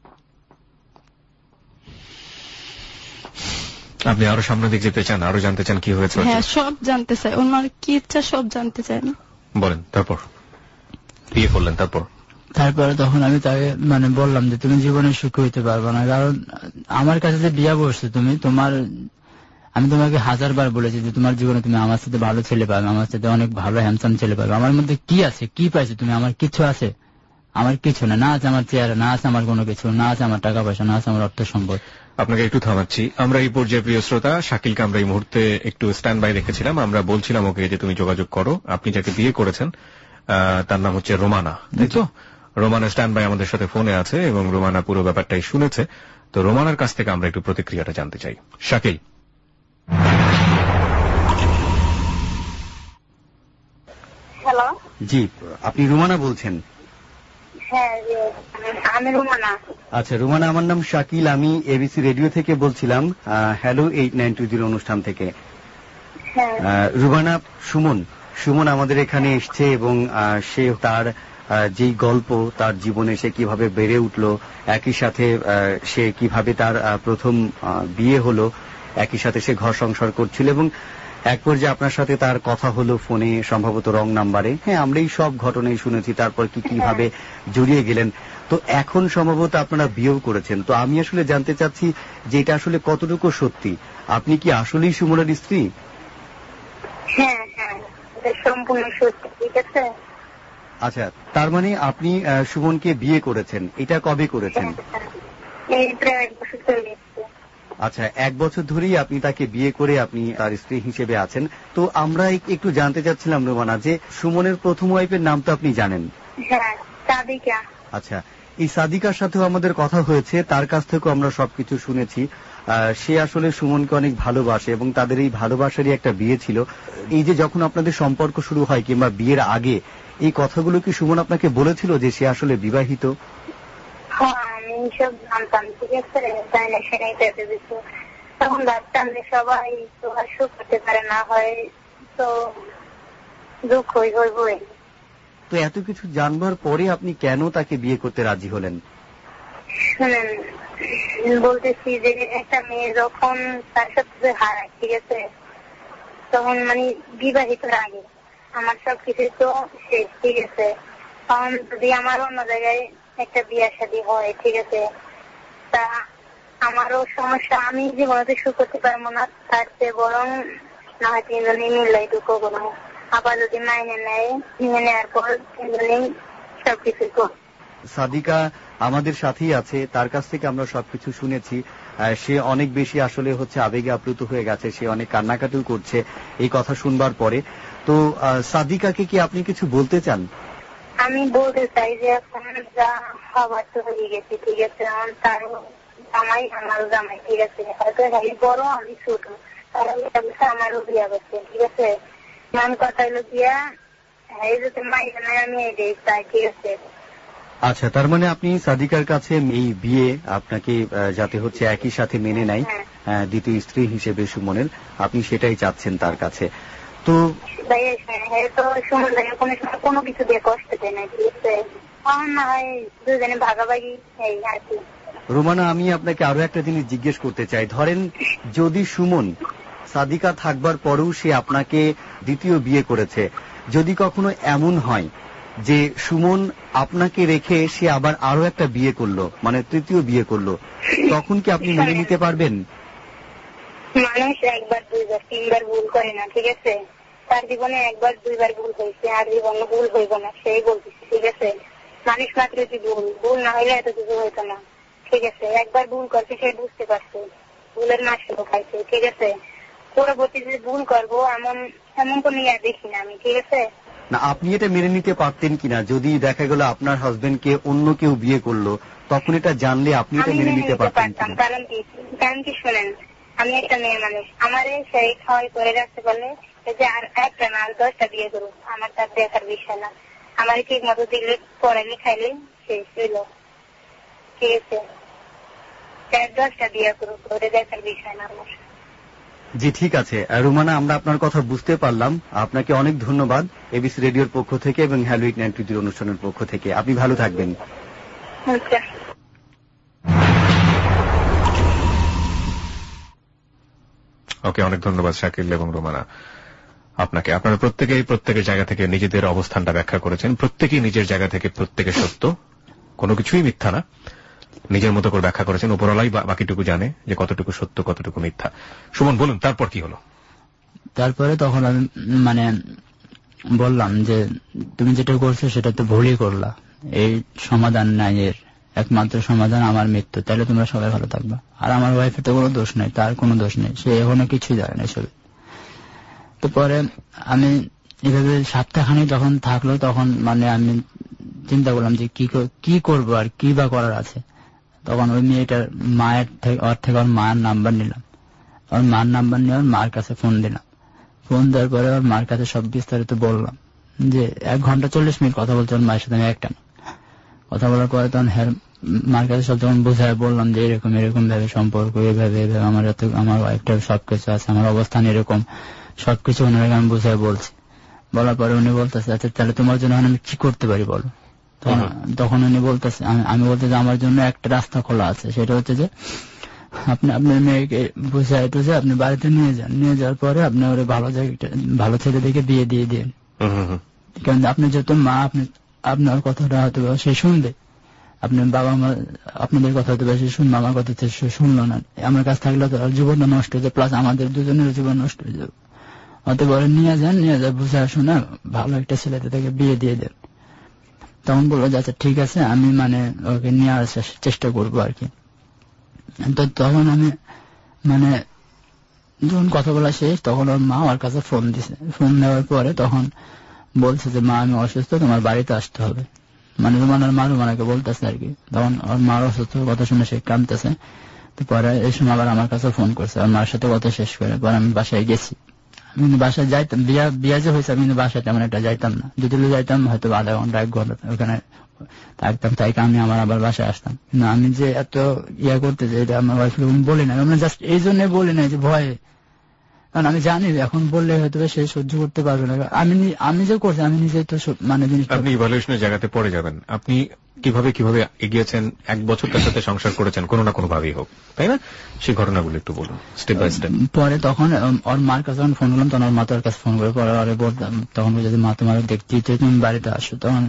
আপনি আরো সামনে দিকে যেতে চান, আরো জানতে চান কি হয়েছে? হ্যাঁ, সব জানতে চাই, ওনার কি ইচ্ছা সব জানতে চাই। না বলেন, তারপর বিয়ে করলেন? তারপর তারপরে তখন আমি তাকে মানে বললাম যে তুমি জীবনে সুখী হইতে পারবে না, কারণ আমার কাছে যে বিয়া বসছো তুমি, তোমার আমি তোমাকে হাজার বার বলেছি যে তোমার জীবনে তুমি আমার সাথে ভালো ছেলে পাবে, আমার সাথে অনেক ভালো হ্যান্ডসাম ছেলে পাবে। আমার মধ্যে কি আছে, কি পাইছো তুমি? আমার কিছু আছে? আমার কিছু না, না আছে আমার চেহারা, না আছে আমার কোনো কিছু, না আছে আমার টাকা পয়সা, না আছে আমার অর্থ সম্পদ। আপনাকে একটু থামাচ্ছি। আমরা এই পর্যায়ে প্রিয় শ্রোতা শাকিলকে আমরা এই মুহূর্তে একটু স্ট্যান্ড বাই রেখেছিলাম। আমরা বলছিলাম ওকে যে তুমি যোগাযোগ করো, আপনি যাকে বিয়ে করেছেন তার নাম হচ্ছে রোমানা, তাই তো? রোমানা স্ট্যান্ড বাই আমাদের সাথে ফোনে আছে এবং রোমানা পুরো ব্যাপারটাই শুনেছে। তো রোমানার কাছ থেকে আমরা একটু প্রতিক্রিয়াটা জানতে চাই। শাকিল। হ্যালো, জি, আপনি রুমানা বলছেন? হ্যাঁ আমি রুমানা। আচ্ছা রুমানা, আমার নাম শাকিল, আমি এবিসি রেডিও থেকে বলছিলাম, hello eight nine two zero অনুষ্ঠান থেকে। রুমানা, সুমন সুমন আমাদের এখানে এসছে এবং সে তার যেই গল্প, তার জীবনে সে কিভাবে বেড়ে উঠলো, একই সাথে সে কিভাবে তার প্রথম বিয়ে হলো, একই সাথে সে ঘর সংসার করছিল এবং এক পর্যায়ে আপনার সাথে তার কথা হলো ফোনে, সম্ভবত রং নাম্বারে। হ্যাঁ, আমরা এই সব ঘটনাই শুনেছি, তারপর কি কিভাবে জড়িয়ে গেলেন। তো এখন সম্ভবত আপনারা বিয়েও করেছেন। তো আমি আসলে জানতে চাচ্ছি যে এটা আসলে কতটুকু সত্যি, আপনি কি আসলেই সুমনের স্ত্রী? হ্যাঁ হ্যাঁ, সম্পূর্ণ সত্যি। ঠিক আছে। আচ্ছা, তার মানে আপনি সুমনকে বিয়ে করেছেন, এটা কবে করেছেন? এই প্রায় এক বছর চলে গেছে। আচ্ছা, এক বছর ধরেই আপনি তাকে বিয়ে করে আপনি তার স্ত্রী হিসেবে আছেন। তো আমরা একটু জানতে চাচ্ছিলাম রোমানা, যে সুমনের প্রথম ওয়াইফের নাম তো আপনি জানেন? হ্যাঁ, সাদিকা। আচ্ছা, এই সাদিকার সাথেও আমাদের কথা হয়েছে, তার কাছ থেকেও আমরা সবকিছু শুনেছি। সে আসলে সুমনকে অনেক ভালোবাসে এবং তাদের এই ভালোবাসারই একটা বিয়ে ছিল। এই যে যখন আপনাদের সম্পর্ক শুরু হয় কিংবা বিয়ের আগে, এই কথাগুলো কি সুমন আপনাকে বলেছিল যে সে আসলে বিবাহিত? হ্যাঁ, আমি সব জানতাম, ঠিক আছে, তাই না, সেটাই পেতে দিত। তখন ভাবতাম যে সবাই তো আর সুখ করতে পারে না, হয় তো দুঃখ হইবই। তো এত কিছু জানবার পরে আপনি কেন তাকে বিয়ে করতে রাজি হলেন? শুনেন, বলতেছি যে একটা মেয়ে যখন তার সাথে হারায়, ঠিক আছে, তখন মানে বিবাহিত আগে আমার সবকিছু তো শেষ, ঠিক আছে। তখন যদি আমার অন্য জায়গায় একটা বিয়ে শাদী হয়, ঠিক আছে, তা আমারও সমস্যা, আমি জীবনে সুখ করতে পারবো না। তার চেয়ে বরং না হয় তিনজনই মিললাই দুঃখ করবো। আবার যদি মাইনে নেয়, নিয়ে নেওয়ার পর তিনজনেই সবকিছু করবো। সাদিকা আমাদের সাথেই আছে, তার কাছ থেকে আমরা সবকিছু শুনেছি। সে অনেক বেশি আসলে হচ্ছে আবেগে আপ্লুত হয়ে গেছে, সে অনেক কান্নাকাটিও করছে এই কথা শুনবার পরে। তো সাদিকাকে কি আপনি কিছু বলতে চান? আমি বলতে চাই যে এখন যা হবার তো হয়ে গেছে, ঠিক আছে, তারও জামাই আমারও জামাই, ঠিক আছে, হয়তো হ্যাঁ বড় আমি ছোট, তার আমারও বিয়া করছে, ঠিক আছে। মান কথা হলো গিয়া হ্যাঁ যদি মাইনে নেয় আমি এটাই চাই, ঠিক আছে। আচ্ছা, তার মানে আপনি সাদিকার কাছে এই বিয়ে আপনাকে যাতে হচ্ছে একই সাথে মেনে নেয় দ্বিতীয় স্ত্রী হিসেবে সুমনের, আপনি সেটাই চাচ্ছেন তার কাছে। তো সুমন কোনো সময় কোনো কিছু দিয়ে কষ্ট দেয় না, ঠিক আছে, না হয় দুজনে ভাগাভাগি এই আর কি। রোমানা, আমি আপনাকে আরো একটা জিনিস জিজ্ঞেস করতে চাই। ধরেন যদি সুমন সাদিকা থাকবার পরেও সে আপনাকে দ্বিতীয় বিয়ে করেছে, যদি কখনো এমন হয় যে সুমন আপনাকে রেখে সে আবার আরো একটা বিয়ে করলো, মানে তৃতীয় বিয়ে করলো, তখন কি আপনি মেনে নিতে পারবেন? মানুষ একবার দুইবার তিনবার ভুল করে না, ঠিক আছে, তার জীবনে একবার দুইবার ভুল হয়েছে, আর জীবনে ভুল হইব না, সেই বলতেছি, ঠিক আছে। মানুষ মাত্র যদি ভুল ভুল না হইলে এত কিছু হইতো না, ঠিক আছে। একবার ভুল করছে, সে বুঝতে পারছে, ভুলের মাসুল খাইছে, ঠিক আছে। পরবর্তী যে ভুল করবো এমন এমন কোন ইয়া দেখি না আমি, ঠিক আছে। না, আপনি এটা মেনে নিতে পারতেন কিনা যদি দেখা গেল আপনার হাজবেন্ডকে অন্য কেউ বিয়ে করলো, তখন এটা জানলে আপনি এটা মেনে নিতে পারতেন? কারণ কি কারণ কি শোনেন, আমি একটা মেয়ে মানুষ, আমার সেই খাওয়াই করে রাখতে পারলে যে আর একটা না আর দশটা বিয়ে করুক, আমার তার দেখার বিষয় না। আমার ঠিক মতো দিলে পড়ালে খাইলে শেষ হইল, ঠিক আছে, দশটা বিয়ে করুক, ওটা দেখার বিষয় না আমার। জি, ঠিক আছে রোমানা, আমরা আপনার কথা বুঝতে পারলাম। আপনাকে অনেক ধন্যবাদ এবিসি রেডিওর পক্ষ থেকে এবং hello eight nine two zero অনুষ্ঠানের পক্ষ থেকে। আপনি ভালো থাকবেন। ওকে, অনেক ধন্যবাদ শাকিল এবং রোমানা আপনাকে। আপনারা প্রত্যেকেই প্রত্যেকের জায়গা থেকে নিজেদের অবস্থানটা ব্যাখ্যা করেছেন। প্রত্যেকেই নিজের জায়গা থেকে প্রত্যেকের সত্য, কোনো কিছুই মিথ্যা না, নিজের মতো করে ব্যাখ্যা করেছেন। উপরওয়ালাই বাকিটুকু জানে যে কতটুকু সত্য কতটুকু মিথ্যা। সুমন, বলুন তারপর কি হলো? তারপরে তখন আমি মানে বললাম যে তুমি যেটা করছো সেটা তো ভুলই করলা, এই সমাধান নাই, এর একমাত্র সমাধান আমার মৃত্যু, তাহলে তোমরা সবাই ভালো থাকবা। আর আমার ওয়াইফের তো কোনো দোষ নেই, তার কোনো দোষ নেই, সে এখনো কিছুই জানে না এসবে। তো পরে আমি এভাবে সপ্তাহখানি যখন থাকলো, তখন মানে আমি চিন্তা করলাম যে কি করবো আর কি বা করার আছে। তখন ওই মেয়েটার মায়ের থেকে ওর থেকে ওর মায়ের নাম্বার নিলাম, ওর মার নাম্বার নিয়ে ওর মার কাছে ফোন দিলাম। ফোন দেওয়ার পরে ওর মার কাছে সব বিস্তারিত বললাম, যে এক ঘন্টা চল্লিশ মিনিট কথা বলছে ওর মায়ের সাথে আমি একটা কথা বলার পরে তখন হ্যাঁ মার কাছে সব যখন বোঝায় বললাম যে এরকম এরকম ভাবে সম্পর্ক, এইভাবে এইভাবে আমার আমার ওয়াইফটার সবকিছু আছে, আমার অবস্থান এরকম, সবকিছু ওনাকে আমি বোঝায় বলছি। বলার পরে উনি বলতেছে আচ্ছা তাহলে তোমার জন্য আমি কি করতে পারি বলো। তখন উনি বলতেছে, আমি বলতে যে আমার জন্য একটা রাস্তা খোলা আছে, সেটা হচ্ছে যে আপনি আপনার মেয়েকে বুঝাই টুঝে আপনি বাড়িতে নিয়ে যান, নিয়ে যাওয়ার পরে আপনি ওরা ভালো জায়গাটা ভালো ছেলে দেখে বিয়ে দিয়ে দিন। কারণ আপনি যেহেতু মা, আপনি আপনার কথাটা হয়তো সে শুনবে, আপনার বাবা মা আপনাদের কথা হয়তো সে শুনবে, আমার কথা সে শুনলো না, আমার কাছে থাকলে তো জীবনটা নষ্ট হয়ে যায়, প্লাস আমাদের দুজনের জীবন নষ্ট হয়ে যাবে। হয়তো বলে নিয়ে যান, নিয়ে যায় বুঝা শোনা ভালো একটা ছেলেতে থেকে বিয়ে দিয়ে দেন। তখন বললো যে আচ্ছা ঠিক আছে, আমি মানে ওকে নিয়ে আসার চেষ্টা করবো আর কি। তো তখন আমি মানে যখন কথা বলা শেষ তখন ওর মা ওর কাছে ফোন দিছে। ফোন দেওয়ার পরে তখন বলছে যে মা আমি অসুস্থ, তোমার বাড়িতে আসতে হবে, মানে রুমানার মা রুমানাকে বলতেছে আর কি। তখন ওর মার অসুস্থ কথা শুনে সে কাঁদতেছে। তো পরে এই সময় আবার আমার কাছে ফোন করছে, আর মার সাথে কথা শেষ করে পরে আমি বাসায় গেছি। আমি কিন্তু বাসায় যাইতাম, বিয়া বিয়া যে হয়েছে আমি কিন্তু বাসায় তেমন একটা যাইতাম না, যদি যাইতাম হয়তো আধা ঘন্টা এক ঘন্টা ওখানে থাকতাম, তাই আমি আমার আবার বাসায় আসতাম। কিন্তু আমি যে এত ইয়া করতে যে এটা আমার ওয়াইফ বলি না, আমরা জাস্ট এই জন্য বলি না যে ভয়ে, কারণ আমি জানি এখন বললে হয়তো সে সহ্য করতে পারবে না। আমি আমি যে করছি আমি নিজে তো মানে জিনিসটা, আপনি ইভালুয়েশনের জায়গাতে পড়ে যাবেন। আপনি কিভাবে কিভাবে এগিয়েছেন, এক বছর তার সাথে সংসার করেছেন কোনো না কোনো ভাবেই হোক, তাই না? সেই ঘটনাগুলো একটু বলুন স্টেপ বাই স্টেপ। পরে তখন ওর মার কাছে যখন ফোন করলাম তখন ওর মা তোর কাছে ফোন করে পরে আরে বলতাম, তখন যদি মা তোমার দেখতে ইচ্ছে তুমি বাড়িতে আসো, তখন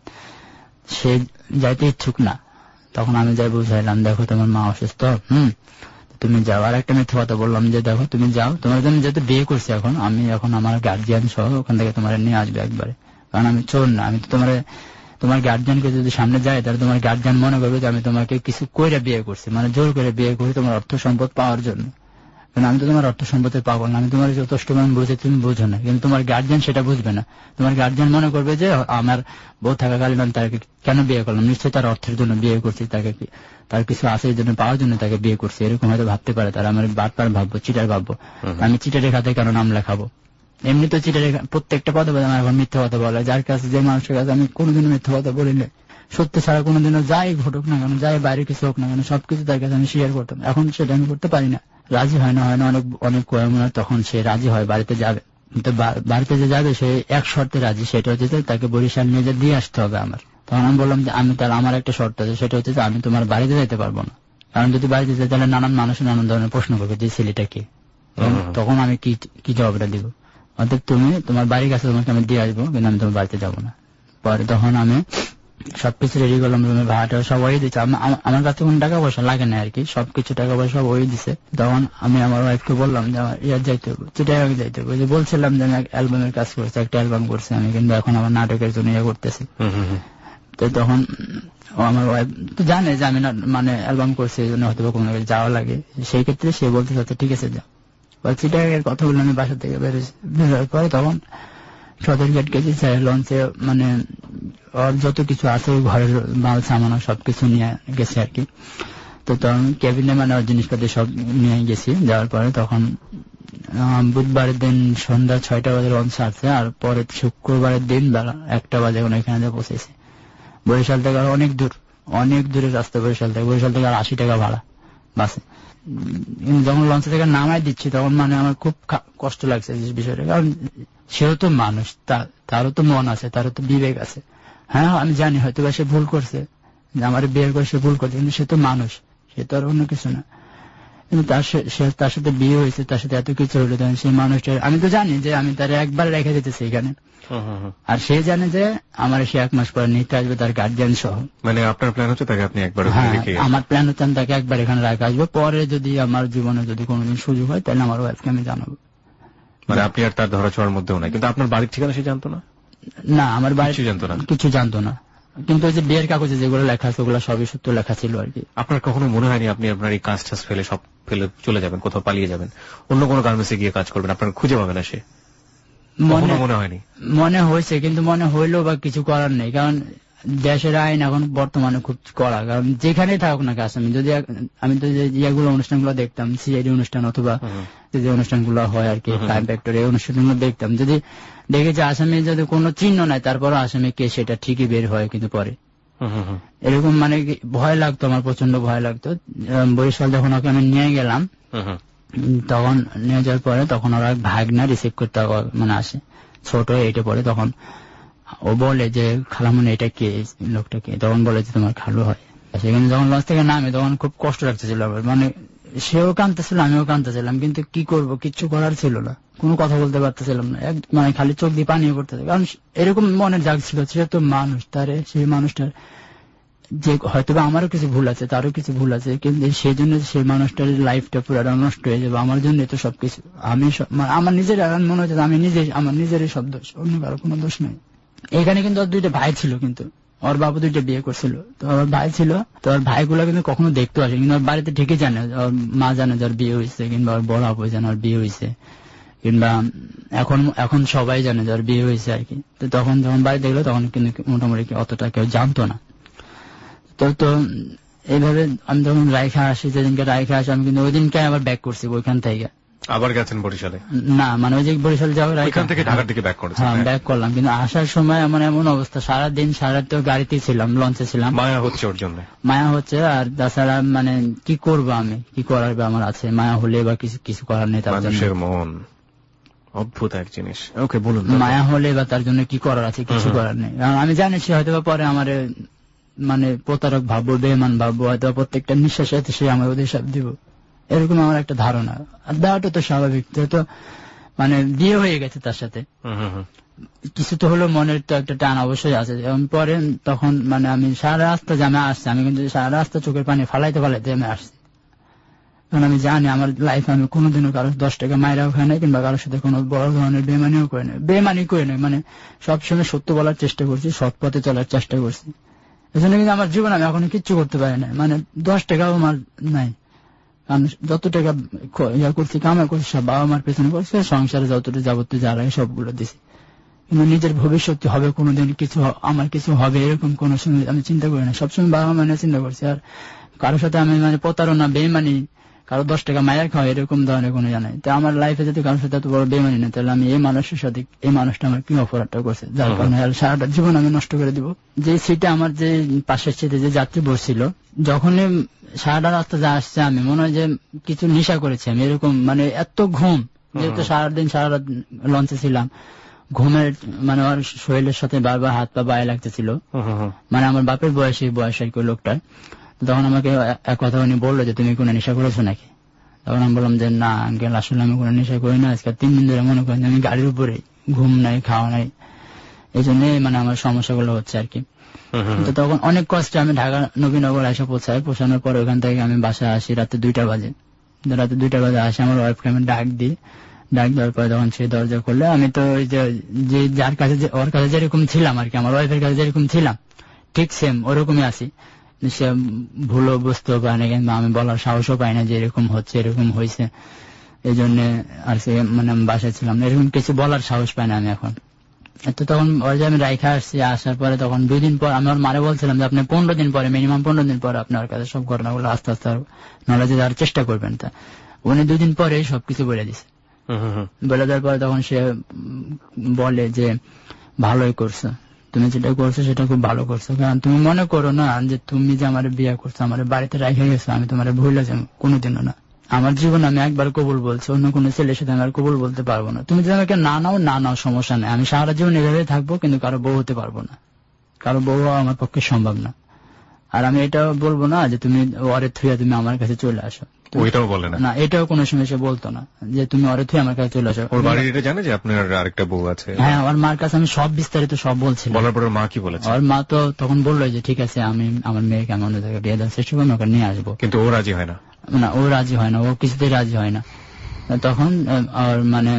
সে যাইতে ইচ্ছুক না। তখন আমি যাই বুঝাইলাম দেখো তোমার মা অসুস্থ, হম তুমি যাও। আর একটা মিথ্যা কথা বললাম যে দেখো তুমি যাও, তোমার জন্য যেহেতু বিয়ে করছি এখন আমি, এখন আমার গার্জিয়ান সহ ওখান থেকে তোমার নিয়ে আসবে একবারে, কারণ আমি চোর না। আমি তো তোমার তোমার গার্জিয়ানকে যদি সামনে যায় তাহলে তোমার গার্জিয়ান মনে করবে যে আমি তোমাকে কিছু কইরা বিয়ে করছি, মানে জোর করে বিয়ে করছি তোমার অর্থ সম্পদ পাওয়ার জন্য। কারণ আমি তো তোমার অর্থ সম্পদের পাগল না, আমি তোমার যথেষ্ট আমি বুঝে তুমি বুঝো না, কিন্তু তোমার গার্জিয়ান সেটা বুঝবে না। তোমার গার্জিয়ান মনে করবে যে আমার বউ থাকাকালীন আমি তাকে কেন বিয়ে করলাম, নিশ্চয়ই তার অর্থের জন্য বিয়ে করছি, তাকে তার কিছু আছে এই জন্য পাওয়ার জন্য তাকে বিয়ে করছি, এরকম হয়তো ভাবতে পারে তারা। আমার বাটপার ভাববো, চিটার ভাববো, আমি চিটারের খাতে কেন নাম লেখাবো। এমনি তো চিটারের প্রত্যেকটা পদে পদে আমার এখন মিথ্যা কথা বলে, যার কাছে যে মানুষের কাছে আমি কোনোদিনও মিথ্যা কথা বলিনি, সত্য ছাড়া কোনোদিনও যাই ঘটুক না কেন, যাই বাইরে কিছু হোক না কেন, সবকিছু তার কাছে আমি শেয়ার করতাম। এখন সেটা আমি করতে পারি না, রাজি হয় না হয় না অনেক অনেক তখন সে রাজি হয় বাড়িতে যাবে, কিন্তু বাড়িতে যে যাবে সে এক শর্তে রাজি, সেটা হচ্ছে তাকে বরিশাল নিয়ে যে দিয়ে আসতে হবে আমার। তখন আমি বললাম যে আমি তার আমার একটা শর্ত আছে, সেটা হচ্ছে আমি তোমার বাড়িতে যেতে পারবো না, কারণ যদি বাড়িতে যাই তাহলে নানান মানুষ নানান ধরনের প্রশ্ন করবে যে ছেলেটা কে। তখন আমি কি কি জবাবটা দিব, অর্থাৎ তুমি তোমার বাড়ির কাছে তোমাকে আমি দিয়ে আসবো কিন্তু আমি তোমার বাড়িতে যাবো না। পরে তখন আমি সবকিছু রেডি করলাম, রুমের ভাড়াটা সব ওই দিচ্ছে, আমার কাছে কোনো টাকা পয়সা লাগে না আর কি, সবকিছু টাকা পয়সা সব ওই দিছে। তখন আমি আমার ওয়াইফকে বললাম যে আমার ইয়ার যাইতে হবে, চিটাগাং যাইতে হবে, যে বলছিলাম যে আমি অ্যালবামের কাজ করছি, একটা অ্যালবাম করছি আমি, কিন্তু এখন আমার নাটকের জন্য ইয়ে করতেছি। তো তখন আমার ওয়াইফ তো জানে যে আমি মানে অ্যালবাম করছি, এই জন্য হয়তো কোনো যাওয়া লাগে, সেই ক্ষেত্রে সে বলতে চাচ্ছে ঠিক আছে যাও। চিটাগাংয়ের কথা বললে আমি বাসা থেকে বেরোছি, বেরোর পরে তখন সদর গেট গেছি, লঞ্চে মানে ওর যত কিছু আছে ঘরের মাল সামানো সবকিছু নিয়ে গেছে আর কি। তো তখন কেবিনে মানে ওর জিনিসপাতি সব নিয়ে গেছি। যাওয়ার পরে তখন বুধবারের দিন সন্ধ্যা ছয়টা বাজে লঞ্চ আসছে, আর পরে শুক্রবারের দিন বেলা একটা বাজে এখন এখানে পৌঁছেছি। বরিশাল থেকে অনেক দূর, অনেক দূরের রাস্তা বরিশাল থেকে, বরিশাল থেকে আর আশি টাকা ভাড়া বাসে। যখন লঞ্চ থেকে নামাই দিচ্ছি তখন মানে আমার খুব কষ্ট লাগছে বিষয়টা, কারণ সেও তো মানুষ, তারও তো মন আছে, তারও তো বিবেক আছে। হ্যাঁ আমি জানি হয়তো সে ভুল করছে, আমার বিয়ে করে সে ভুল করছে, কিন্তু সে তো মানুষ, সে তো আর অন্য কিছু না। কিন্তু তার তার সাথে বিয়ে হয়েছে, তার সাথে এত কিছু হলো, সেই মানুষটা আমি তো জানি যে আমি তার একবার রেখে দিতেছি এখানে, আর সে জানে যে আমার সে এক মাস পরে নিতে আসবে তার গার্জিয়ান সহ। মানে আপনার প্ল্যান হচ্ছে তাকে আপনি একবার, আমার প্ল্যান হচ্ছে আমি তাকে একবার এখানে রাখা আসবো, পরে যদি আমার জীবনে যদি কোনোদিন সুযোগ হয় তাহলে আমার ওয়াইফকে আমি জানাবো। মানে আপনি আর তার ধরা ছোঁয়ার মধ্যেও নাই, কিন্তু আপনার বাড়ির ঠিকানা সে জানতো না? না, আমার বাড়ি কিছু জানতো না, কিছু জানতো না, কিন্তু ওই যে বিয়ের কাগজে যেগুলো লেখা আছে ওগুলো সবই সত্য লেখা ছিল আর কি। আপনার কখনো মনে হয়নি আপনি আপনার এই কাজ টাজ ফেলে সব ফেলে চলে যাবেন, কোথাও পালিয়ে যাবেন, অন্য কোনো গার্মেন্টসে গিয়ে কাজ করবেন, আপনার খুঁজে পাবে না সে? মনে মনে হয়নি? মনে হয়েছে, কিন্তু মনে হইলেও বা কিছু করার নেই, কারণ দেশের আইন এখন বর্তমানে খুব কড়া, কারণ যেখানে থাকুক না কাজ, আমি যদি আমি তো যেগুলো অনুষ্ঠানগুলো দেখতাম, সিআইডি অনুষ্ঠান অথবা যে অনুষ্ঠানগুলো হয় আর কি, ক্রাইম ফ্যাক্টর, এই অনুষ্ঠানগুলো দেখতাম, যদি দেখে যে আসামি যদি কোনো চিহ্ন নাই তারপর আসামি কে সেটা ঠিকই বের হয়, কিন্তু পরে এরকম মানে ভয় লাগতো, আমার প্রচন্ড ভয় লাগতো। বরিশাল যখন ওকে আমি নিয়ে গেলাম, তখন নিয়ে যাওয়ার পরে তখন ওরা ভাগনা রিসিভ করতে মানে আসে, ছোট এইটা পরে, তখন ও বলে যে খালামুনি এটা কে, লোকটা কে, তখন বলে যে তোমার খালু হয়। সেখানে যখন লঞ্চ থেকে নামে তখন খুব কষ্ট লাগতেছিল আমার, মানে সেও কাঁদতেছিল আমিও কাঁদতেছিলাম, কিন্তু কি করব, কিচ্ছু করার ছিল না, কোনো কথা বলতে পারতেছিলাম না, মানে খালি চোখ দিয়ে পানিও করতেছে, কারণ এরকম মনের জাগ ছিল সে তো মানুষ, তারে সেই মানুষটার যে হয়তো আমারও কিছু ভুল আছে, তারও কিছু ভুল আছে, কিন্তু সেই জন্য সেই মানুষটার লাইফটা পুরো নষ্ট হয়ে যাবে আমার জন্য, তো সবকিছু আমি আমার নিজের মনে হচ্ছে আমি নিজে আমার নিজেরই সব দোষ, অন্য কারো কোনো দোষ নেই। এখানে কিন্তু দুইটা ভাই ছিল, কিন্তু ওর বাবু দুইটা বিয়ে করছিল, তো ওর ভাই ছিল, তো ওর ভাইগুলো কিন্তু কখনো দেখতে আসে, কিন্তু ওর বাড়িতে ঠিকই জানে, ওর মা জানে যে ওর বিয়ে হয়েছে, কিংবা ওর বড় আপু জানে ওর বিয়ে হয়েছে, কিংবা এখন এখন সবাই জানে যে ওর বিয়ে হয়েছে আর কি। তো তখন যখন বাড়ি দেখলো তখন কিন্তু মোটামুটি অতটা কেউ জানতো না। তো তো এইভাবে আমি যখন রাইখা আসি, যেদিনকে রাইখা আসি আমি কিন্তু ওই দিনকে আবার ব্যাক করছি ওইখান থেকে। আবার গেছেন বরিশালে? না, মানে ওই যে বরিশাল যাওয়ার ওইখান থেকে ঢাকার দিকে ব্যাক করেছেন? হ্যাঁ, ব্যাক করলাম, কিন্তু আসার সময় আমার এমন অবস্থা, সারাদিন সারা তো গাড়িতেই ছিলাম, লঞ্চে ছিলাম। মায়া হচ্ছে ওর জন্য? মায়া হচ্ছে, আর তাছাড়া মানে কি করবো আমি, কি করার আমার আছে, মায়া হলে বা কিছু কিছু করার নেই তার জন্য। মানুষের মন অদ্ভুত এক জিনিস। ওকে, বলুন। মায়া হলে বা তার জন্য কি করার আছে, কিছু করার নেই। কারণ আমি জানি সে হয়তো পরে আমার মানে প্রতারক ভাববো, বেমান ভাববো, হয়তো প্রত্যেকটা নিঃশ্বাসে সে আমার অভিশাপ দিব, এরকম আমার একটা ধারণা। আর দেওয়াটা তো স্বাভাবিক, যেহেতু মানে বিয়ে হয়ে গেছে তার সাথে, কিছু তো হলো মনের তো একটা টান অবশ্যই আছে। এবং পরে তখন মানে আমি সারা রাস্তা জামে আসছি, আমি কিন্তু সারা রাস্তা চোখের পানি ফালাইতে ফালাইতে আমি আসছি, কারণ আমি জানি আমার লাইফে আমি কোনোদিনও কারো দশ টাকা মায়েরাও খাই নাই, কিংবা কারোর সাথে কোনো বড় ধরনের বেমানিও করে নাই, বেমানি করে নাই, মানে সবসময় সত্য বলার চেষ্টা করছি, সৎ পথে চলার চেষ্টা করছি। এই জন্য কিন্তু আমার জীবন আমি এখনো কিচ্ছু করতে পারি না, মানে দশ টাকাও আমার নাই। কারণ যত টাকা ইয়া করছি, কামা করছি, সব বাবা মার পেছনে করছি, সংসারে যতটা যাবতীয় যা লাগে সবগুলো দিছি, কিন্তু নিজের ভবিষ্যৎ হবে কোনোদিন কিছু আমার কিছু হবে এরকম কোন সময় আমি চিন্তা করি না, সবসময় বাবা মানে চিন্তা করছি। আর কারোর সাথে আমি মানে প্রতারণা, বেমানি, কারো দশ টাকা মায়ের খাওয়া এরকম ধরনের কোনো জানাই। তো আমার লাইফে যদি কারোর সাথে এত বড় বেমানি না, তাহলে আমি এই মানুষের সাথে, এই মানুষটা আমার কি অপরাধটা করছে, যার কারণে সারাটা জীবন আমি নষ্ট করে দিব। যে সিটে আমার যে পাশের সিটে যে যাত্রী বসছিল, যখনই সারাটা রাস্তা যা আসছে আমি মনে হয় যে কিছু নেশা করেছি আমি, এরকম মানে এত ঘুম, যেহেতু সারাদিন সারা রাত লঞ্চে ছিলাম, ঘুমের মানে ওর শরীরের সাথে বারবার হাত পা বায়ে লাগতেছিল, মানে আমার বাপের বয়সী বয়স আর কি লোকটার। তখন আমাকে এক কথা উনি বললো যে তুমি কোনো নেশা করেছো নাকি? তখন আমি বললাম যে না আঙ্কেল, আসলে আমি কোনো নেশা করি না, আজকে তিন দিন ধরে মনে করেন আমি গাড়ির উপরে, ঘুম নাই, খাওয়া নাই, এই জন্য মানে আমার সমস্যাগুলো হচ্ছে আর কি। তো তখন অনেক কষ্টে আমি ঢাকা নবীনগর এসে পৌঁছাই, পৌঁছানোর পর ওখান থেকে আমি বাসায় আসি রাতে দুইটা বাজে। রাতে দুইটা বাজে আসে, আমার ওয়াইফকে আমি ডাক দিই, ডাক দেওয়ার পরে তখন সে দরজা করলে, আমি তো ওই যে যার কাছে ওর কাছে যেরকম ছিলাম আর কি, আমার ওয়াইফের কাছে যেরকম ছিলাম ঠিক সেম ওরকমই আছি। সে ভুলও বুঝতেও পারে না, কিন্তু আমি বলার সাহসও পাই না যে এরকম হচ্ছে, এরকম হয়েছে, এই জন্য আর সে মানে আমি বাসায় ছিলাম না, এরকম কিছু বলার সাহস পাই না আমি এখন। তো তখন ওর যে আমি রাইখা আসছি, আসার পরে তখন দুই দিন পর আমি ওর মারে বলছিলাম যে আপনি পনেরো দিন পরে, মিনিমাম পনেরো দিন পরে আপনার কাছে সব ঘটনাগুলো আস্তে আস্তে নলেজে দেওয়ার চেষ্টা করবেন। তা উনি দুই দিন পরে সবকিছু বলে দিছে। বলে দেওয়ার পরে তখন সে বলে যে ভালোই করছো, তুমি যেটা করছো সেটা খুব ভালো করছো, কারণ তুমি মনে করো না যে তুমি যে আমার বিয়ে করছো, আমার বাড়িতে রেখে গেছো, আমি তোমার ভুলে যাবো কোনোদিনও না। আমার জীবন আমি একবার কবুল বলছি, অন্য কোনো ছেলের সাথে আমি আর কবুল বলতে পারবো না। তুমি যদি আমাকে না নাও না নাও সমস্যা নেই, আমি সারা জীবন এভাবে থাকবো, কিন্তু কারো বউ হতে পারবো না, কারো বউ আমার পক্ষে সম্ভব না। আর আমি এটাও বলবো না যে তুমি ওরে থুয়া তুমি আমার কাছে চলে আসো, ওইটাও বলে না, না এটাও কোনো সময় সে বলতো না যে তুমি ওরে থুয়া আমার কাছে চলে আসো। ওর বাড়ি এটা জানে যে আপনার আরেকটা বউ আছে? হ্যাঁ, ওর মার কাছে আমি সব বিস্তারিত সব বলছি। বলার পরে মা কি বলেছে? ওর মা তো তখন বললো যে ঠিক আছে আমি আমার মেয়েকে আমি অন্য জায়গায় বিয়ে দেওয়ার চেষ্টা করবো, ওকে নিয়ে আসবো। কিন্তু ও রাজি হয় না? না, ও রাজি হয় না, ও কিছুতেই রাজি হয় না। তখন আর মানে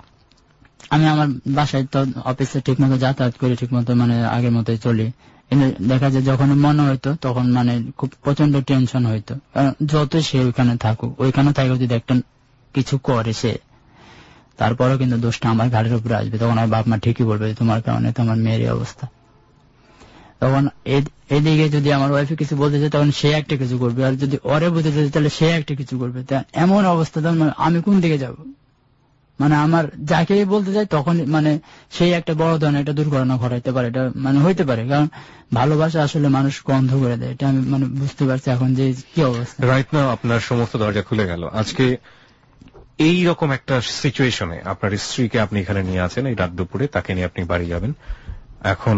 আমি আমার বাসায় তো অফিসে ঠিক মতো যাতায়াত করি, ঠিক মতো মানে আগের মতোই চলি। দেখা যায় যখন মনে হইতো তখন মানে খুব প্রচন্ড টেনশন হইতো, কারণ যত সে ওইখানে থাকুক, ওইখানে থাকুক যদি একটা কিছু করে সে, তারপরেও কিন্তু দোষটা আমার ঘাড়ের উপরে আসবে। তখন আমার বাপ মা ঠিকই বলবে তোমার কারণে তো আমার মেয়েরই অবস্থা। তখন এদিকে যদি আমার ওয়াইফে কিছু বলতে চাই তখন সে একটা কিছু করবে, আর যদি ওরে বলতে চাই তাহলে সে একটা কিছু করবে। এমন অবস্থা তখন আমি কোন দিকে যাব? মানে আমার যাকে বলতে চাই তখন মানে সেই একটা বড় ধরনের একটা দুর্ঘটনা ঘটাইতে পারে, এটা মানে হইতে পারে। কারণ ভালোবাসা আসলে মানুষ অন্ধ করে দেয়, এটা আমি মানে বুঝতে পারছি এখন যে কি অবস্থা। রাইট নাও আপনার সমস্ত দরজা খুলে গেল। আজকে এই রকম একটা সিচুয়েশনে আপনার স্ত্রীকে আপনি এখানে নিয়ে আছেন, এই রাত দুপুরে তাকে নিয়ে আপনি বাড়ি যাবেন। এখন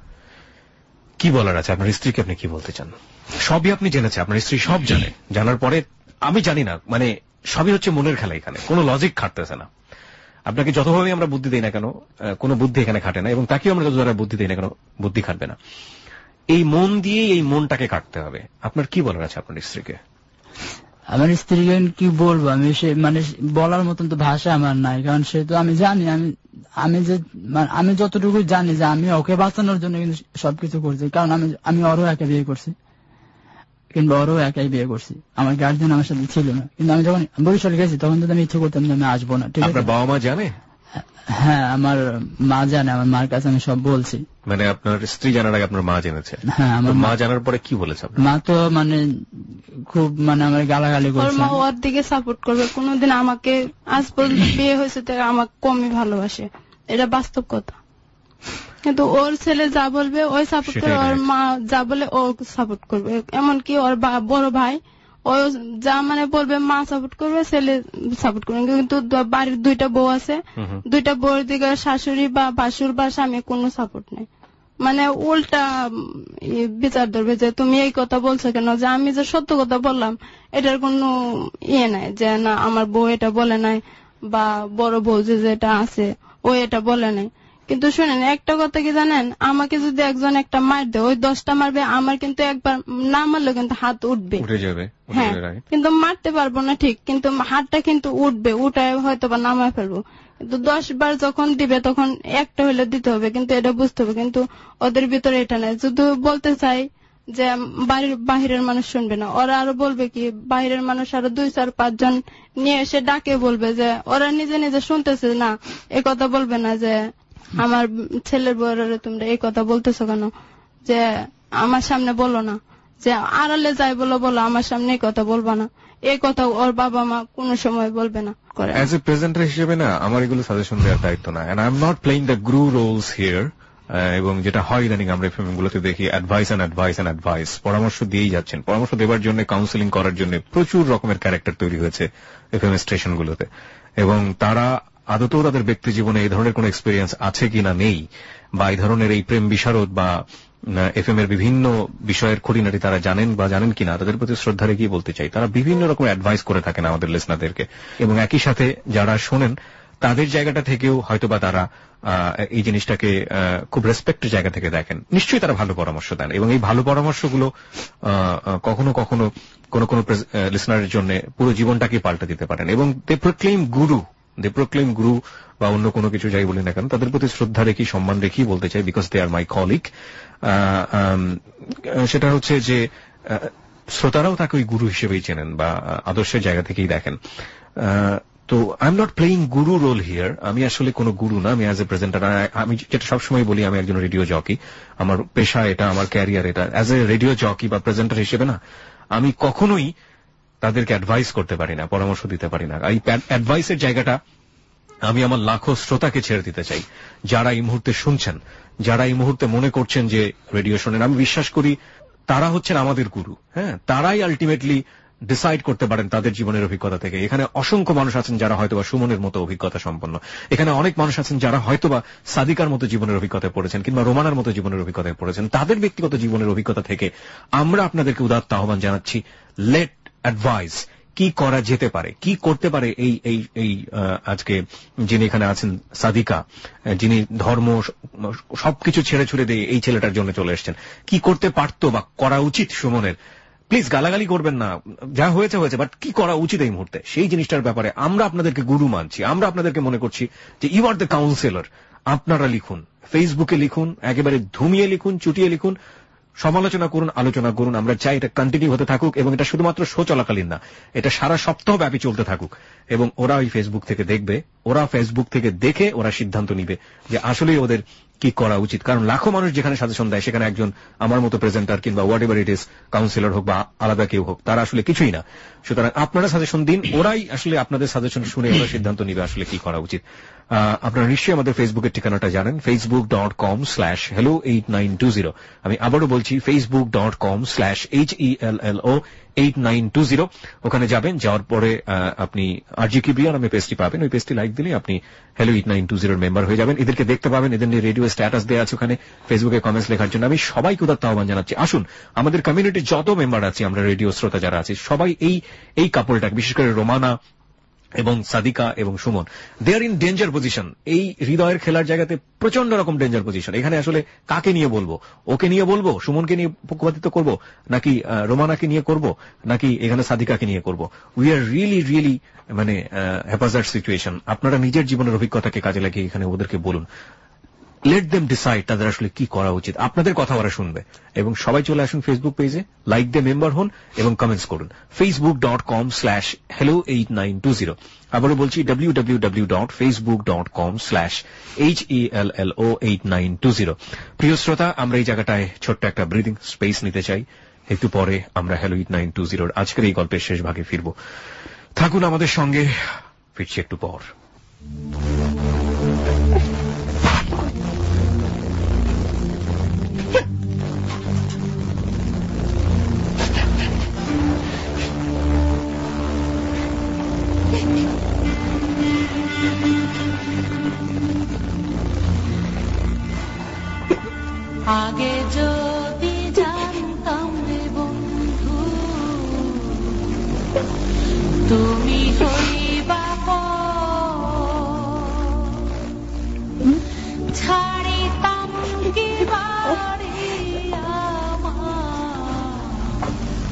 কি বলার আছে আপনার স্ত্রীকে? আপনি কি বলতে চান? সবই আপনি জেনেছেন, আপনার স্ত্রী সব জানে। জানার পরে আমি জানি না, মানে সবই হচ্ছে মনের খেলা, এখানে কোনো লজিক খাটতেছে না। আপনাকে যতভাবে আমরা বুদ্ধি দিই না কেন, কোনো বুদ্ধি এখানে খাটে না, এবং তাকেও আমরা যত দ্বারা বুদ্ধি দিই না কেন বুদ্ধি খাটবে না। এই মন দিয়ে এই মনটাকে কাটতে হবে। আপনার কি বলার আছে আপনার স্ত্রীকে? আমার স্ত্রীকে কি বলবো আমি, সে মানে বলার মতন তো ভাষা আমার নাই, কারণ সে তো আমি জানি আমি আমি যে আমি যতটুকু জানি যে আমি ওকে বাঁচানোর জন্য কিন্তু সবকিছু করছি, কারণ আমি আমি ওরও একা বিয়ে করছি, কিংবা ওরও একাই বিয়ে করছি, আমার গার্জিয়ান আমার সাথে ছিল না। কিন্তু আমি যখন বরিশালে গেছি তখন তো আমি ইচ্ছে করতাম যে আমি আসবো না। ঠিক আছে, আপনার বাবা মা জানে? হ্যাঁ, আমার মা জানে, আমার মার কাছে আমি সব বলছি। মানে আপনার স্ত্রী জানার আগে আপনার মা জেনেছে? হ্যাঁ, আমার মা জানার পরে কি বলেছে? মা তো মানে খুব মানে আমার গালাগালি করছে। মা ওর দিকে সাপোর্ট করবে, কোনোদিন আমাকে আজ পর্যন্ত বিয়ে হয়েছে তো আমাকে কমই ভালোবাসে, এটা বাস্তব কথা। কিন্তু ওর ছেলে যা বলবে ওই সাপোর্ট করে, ওর মা যা বলে ও সাপোর্ট করবে। এমনকি ওর বড় ভাই ও যা মানে বলবে মা সাপোর্ট করবে, ছেলে সাপোর্ট করবে। কিন্তু বাড়ির দুইটা বউ আছে, দুইটা বউর দিকে শাশুড়ি বা ভাসুর বা স্বামী কোনো সাপোর্ট নেই, মানে উল্টা বিচার ধরবে যে তুমি এই কথা বলছো কেন, যে আমি যে সত্য কথা বললাম এটার কোনো ইয়ে নাই, যে না আমার বউ এটা বলে নাই বা বড় বউ যে যেটা আছে ও এটা বলে নাই। কিন্তু শুনেন একটা কথা কি জানেন, আমাকে যদি একজন একটা মার দেয় ওই দশটা মারবে, আমার কিন্তু একবার না মারলে কিন্তু হাত উঠবে, উঠে যাবে। হ্যাঁ, কিন্তু মারতে পারবো না ঠিক, কিন্তু হাতটা কিন্তু উঠবে, উঠায় হয়তো বা নামায় ফেলবো। কিন্তু দশ বার যখন দিবে তখন একটা হলে দিতে হবে, কিন্তু এটা বুঝতে হবে। কিন্তু ওদের ভিতরে এটা নাই, শুধু বলতে চাই যে বাড়ির বাহিরের মানুষ শুনবে না, ওরা আরো বলবে কি বাহিরের মানুষ আরো দুই চার পাঁচজন নিয়ে এসে ডাকে বলবে যে ওরা নিজে নিজে শুনতেছে না, এ কথা বলবে না যে আমার ছেলের বউরে তোমরা এই কথা বলতেছো কেন, যে আমার সামনে বলো না, যে আড়ালে যাই বলো বলো, আমার সামনে এই কথা বলবা না, এই কথা ওর বাবা মা কোনো সময় বলবে না। অ্যাজ এ প্রেজেন্টার হিসেবে না আমার এগুলো সাজেশন দেওয়ার দায়িত্ব না, and I am not playing the guru roles here. এবং যেটা হয় ইদানিং আমরা এফএম গুলোতে দেখি, advice and advice and advice, পরামর্শ দিয়েই যাচ্ছেন। পরামর্শ দেওয়ার জন্য, কাউন্সিলিং করার জন্য প্রচুর রকমের ক্যারেক্টার তৈরি হয়েছে এফএম স্টেশন গুলোতে, এবং তারা আদতেও তাদের ব্যক্তি জীবনে এই ধরনের কোন এক্সপেরিয়েন্স আছে কিনা নেই, বা এই ধরনের এই প্রেম বিশারদ বা এফএম এর বিভিন্ন বিষয়ের খুঁটিনাটি তারা জানেন বা জানেন কিনা, তাদের প্রতি শ্রদ্ধা রেখেই বলতে চাই। তারা বিভিন্ন রকম অ্যাডভাইস করে থাকেন আমাদের লিসনারদেরকে, এবং একই সাথে যারা শোনেন তাদের জায়গাটা থেকেও হয়তোবা তারা এই জিনিসটাকে খুব রেসপেক্টের জায়গা থেকে দেখেন। নিশ্চয়ই তারা ভালো পরামর্শ দেন, এবং এই ভালো পরামর্শগুলো কখনো কখনো কোন কোন লিসনারের জন্য পুরো জীবনটাকে পাল্টে দিতে পারেন। এবং দে প্রক্লেম গুরু, দে প্রক্লেম গুরু বা অন্য কোনো কিছু যাই বলি না কেন, তাদের প্রতি শ্রদ্ধা রেখি, সম্মান রেখেই বলতে চাই, because they R my colleague. সেটা হচ্ছে যে শ্রোতারাও তাকে ওই গুরু হিসেবেই চেনেন বা আদর্শের জায়গা থেকেই দেখেন। তো I am not playing guru role here, আমি আসলে কোনো গুরু না, আমি অ্যাজ এ প্রেজেন্টার, আমি যেটা সবসময় বলি আমি একজন রেডিও জকি, আমার পেশা এটা, আমার ক্যারিয়ার এটা। অ্যাজ এ রেডিও জকি বা প্রেজেন্টার হিসেবে না আমি কখনোই তাদেরকে অ্যাডভাইস করতে পারি না, পরামর্শ দিতে পারি না। এই অ্যাডভাইসের জায়গাটা আমি আমার লাখো শ্রোতাকে ছেড়ে দিতে চাই, যারা এই মুহূর্তে শুনছেন, যারা এই মুহূর্তে মনে করছেন যে রেডিও শোনেন। আমি বিশ্বাস করি তারা হচ্ছেন আমাদের গুরু। হ্যাঁ, তারাই আলটিমেটলি ডিসাইড করতে পারেন তাদের জীবনের অভিজ্ঞতা থেকে। এখানে অসংখ্য মানুষ আছেন যারা হয়তোবা সুমনের মতো অভিজ্ঞতা সম্পন্ন, এখানে অনেক মানুষ আছেন যারা হয়তোবা সাদিকার মতো জীবনের অভিজ্ঞতায় পড়েছেন, কিংবা রোমানার মতো জীবনের অভিজ্ঞতায় পড়েছেন। তাদের ব্যক্তিগত জীবনের অভিজ্ঞতা থেকে আমরা আপনাদেরকে উদাত্ত আহ্বান জানাচ্ছি, লেট অ্যাডভাইস, কি করা যেতে পারে, কি করতে পারে এই এই এই আজকে যিনি এখানে আছেন সাদিকা, যিনি ধর্ম সবকিছু ছেড়ে ছুড়ে দিয়ে এই ছেলেটার জন্য চলে এসেছেন, কি করতে পারতো বা করা উচিত সুমনের। প্লিজ গালাগালি করবেন না, যা হয়েছে হয়েছে, বাট কি করা উচিত এই মুহূর্তে সেই জিনিসটার ব্যাপারে আমরা আপনাদেরকে গুরু মানছি। আমরা আপনাদেরকে মনে করছি যে ইউ আর দ্য কাউন্সিলর। আপনারা লিখুন, ফেসবুকে লিখুন, একেবারে ধুমিয়ে লিখুন, চুটিয়ে লিখুন, সমালোচনা করুন, আলোচনা করুন। আমরা চাই এটা কন্টিনিউ হতে থাকুক, এবং এটা শুধুমাত্র শো চলাকালীন না, এটা সারা সপ্তাহ ব্যাপী চলতে থাকুক। এবং ওরা ওই ফেসবুক থেকে দেখবে, ওরা ফেসবুক থেকে দেখে ওরা সিদ্ধান্ত নিবে যে আসলেই ওদের কি করা উচিত। কারণ লাখো মানুষ যেখানে সাজেশন দেয়, সেখানে একজন আমার মতো প্রেজেন্টার কিংবা whatever it is, counsellor হোক বা আলাদা কেউ হোক, তারা আসলে কিছুই না। সুতরাং আপনারা সাজেশন দিন, ওরাই আসলে আপনাদের সাজেশন শুনে ওরা সিদ্ধান্ত নিবে আসলে কি করা উচিত। আপনারা নিশ্চয়ই আমাদের ফেসবুকের ঠিকানাটা জানেন, Facebook dot com slash hello eight nine two zero. আমি আবারও বলছি, Facebook dot com slash H E L L O eight nine two zero. ওখানে যাবেন, যাওয়ার পরে আপনি আরজি কিবরিয়া নামে পেজটি পাবেন। ওই পেজটি লাইক দিলে আপনি হেলো এইট নাইন টু জিরোর মেম্বার হয়ে যাবেন। এদেরকে দেখতে পাবেন, এদের নিয়ে রেডিও স্ট্যাটাস দেওয়া আছে ওখানে, ফেসবুকে কমেন্টস লেখার জন্য। আমি সবাইকে উদাত্ত আহ্বান জানাচ্ছি, আসুন আমাদের কমিউনিটির যত মেম্বার আছে, আমরা রেডিও শ্রোতা যারা আছি, সবাই এই এই কাপড়টাকে, বিশেষ করে রোমানা এবং সাদিকা এবং Suman, they are in danger position. এই হৃদয়ের খেলার জায়গাতে প্রচন্ড রকম ডেঞ্জার পজিশন। এখানে আসলে কাকে নিয়ে বলবো? ওকে নিয়ে বলবো, সুমনকে নিয়ে পক্ষপাতিত্ব করবো, নাকি রোমানাকে নিয়ে করব, নাকি এখানে সাদিকাকে নিয়ে করব? উই আর রিয়েলি রিয়েলি মানে হ্যাপাজার্ড সিচুয়েশন। আপনারা নিজের জীবনের অভিজ্ঞতাকে কাজে লাগিয়ে এখানে ওদেরকে বলুন, লেট দেম ডিসাইড তাদের আসলে কি করা উচিত। আপনাদের কথা ওরা শুনবে। এবং সবাই চলে আসুন ফেসবুক পেজে, লাইক দিয়ে মেম্বার হন এবং কমেন্টস করুন। Facebook dot com slash hello eight nine two zero. আবারও বলছি W W W dot Facebook dot com slash H E L L O eight nine two zero. প্রিয় শ্রোতা, আমরা এই জায়গাটায় ছোট্ট একটা ব্রিদিং স্পেস নিতে চাই। একটু পরে আমরা হ্যালো এইট নাইন টু জিরোর আজকের এই গল্পের শেষ ভাগে ফিরব। থাকুন আমাদের সঙ্গে, ফিরছি একটু পর। আগে যদি জানতাম রে বন্ধু, তুমি হইবা ছাড়িতাম কি বাড়ি আমার,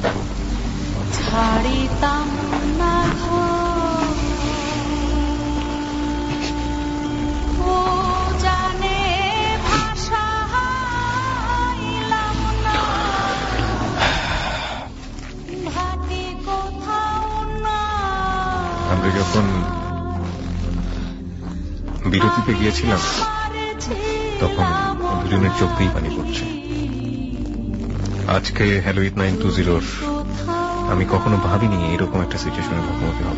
ছাড়িতাম না ঘর। ও জানে ভাষা আমরা যখন বিরতিতে গিয়েছিলাম তখন দুজনের চোখ দিয়েই পানি পড়ছে। আজকে হ্যালো এইট নাইন টু জিরোর আমি কখনো ভাবিনি এরকম একটা সিচুয়েশনের মুখোমুখি হব।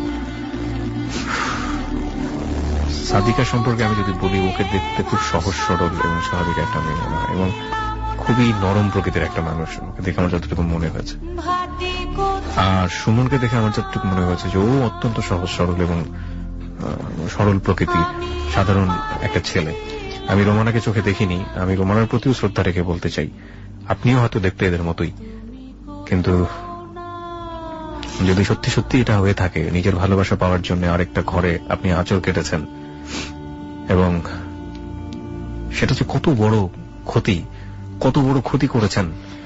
সাদিকা সম্পর্কে আমি যদি বলি, ওকে দেখতে খুব সহজ সরল এবং স্বাভাবিক একটা মেয়ে এবং খুবই নরম প্রকৃতির একটা মানুষ। ওকে দেখে আমার যতটুকু মনে হয়েছে, আর সুমনকে দেখে আমার যতটুকু মনে হয়েছে যে ও অত্যন্ত সহজ সরল এবং সরল প্রকৃতি, সাধারণ একটা ছেলে। আমি রোমানাকে চোখে দেখিনি। আমি রোমানার প্রতিও শ্রদ্ধা রেখে বলতে চাই, আপনিও হয়তো দেখতে এদের মতোই, কিন্তু যদি সত্যি সত্যি এটা হয়ে থাকে, নিজের ভালোবাসা পাওয়ার জন্য আরেকটা ঘরে আপনি আঁচড় কেটেছেন এবং সেটা যে কত বড় ক্ষতি, কত বড় ক্ষতি করেছেন।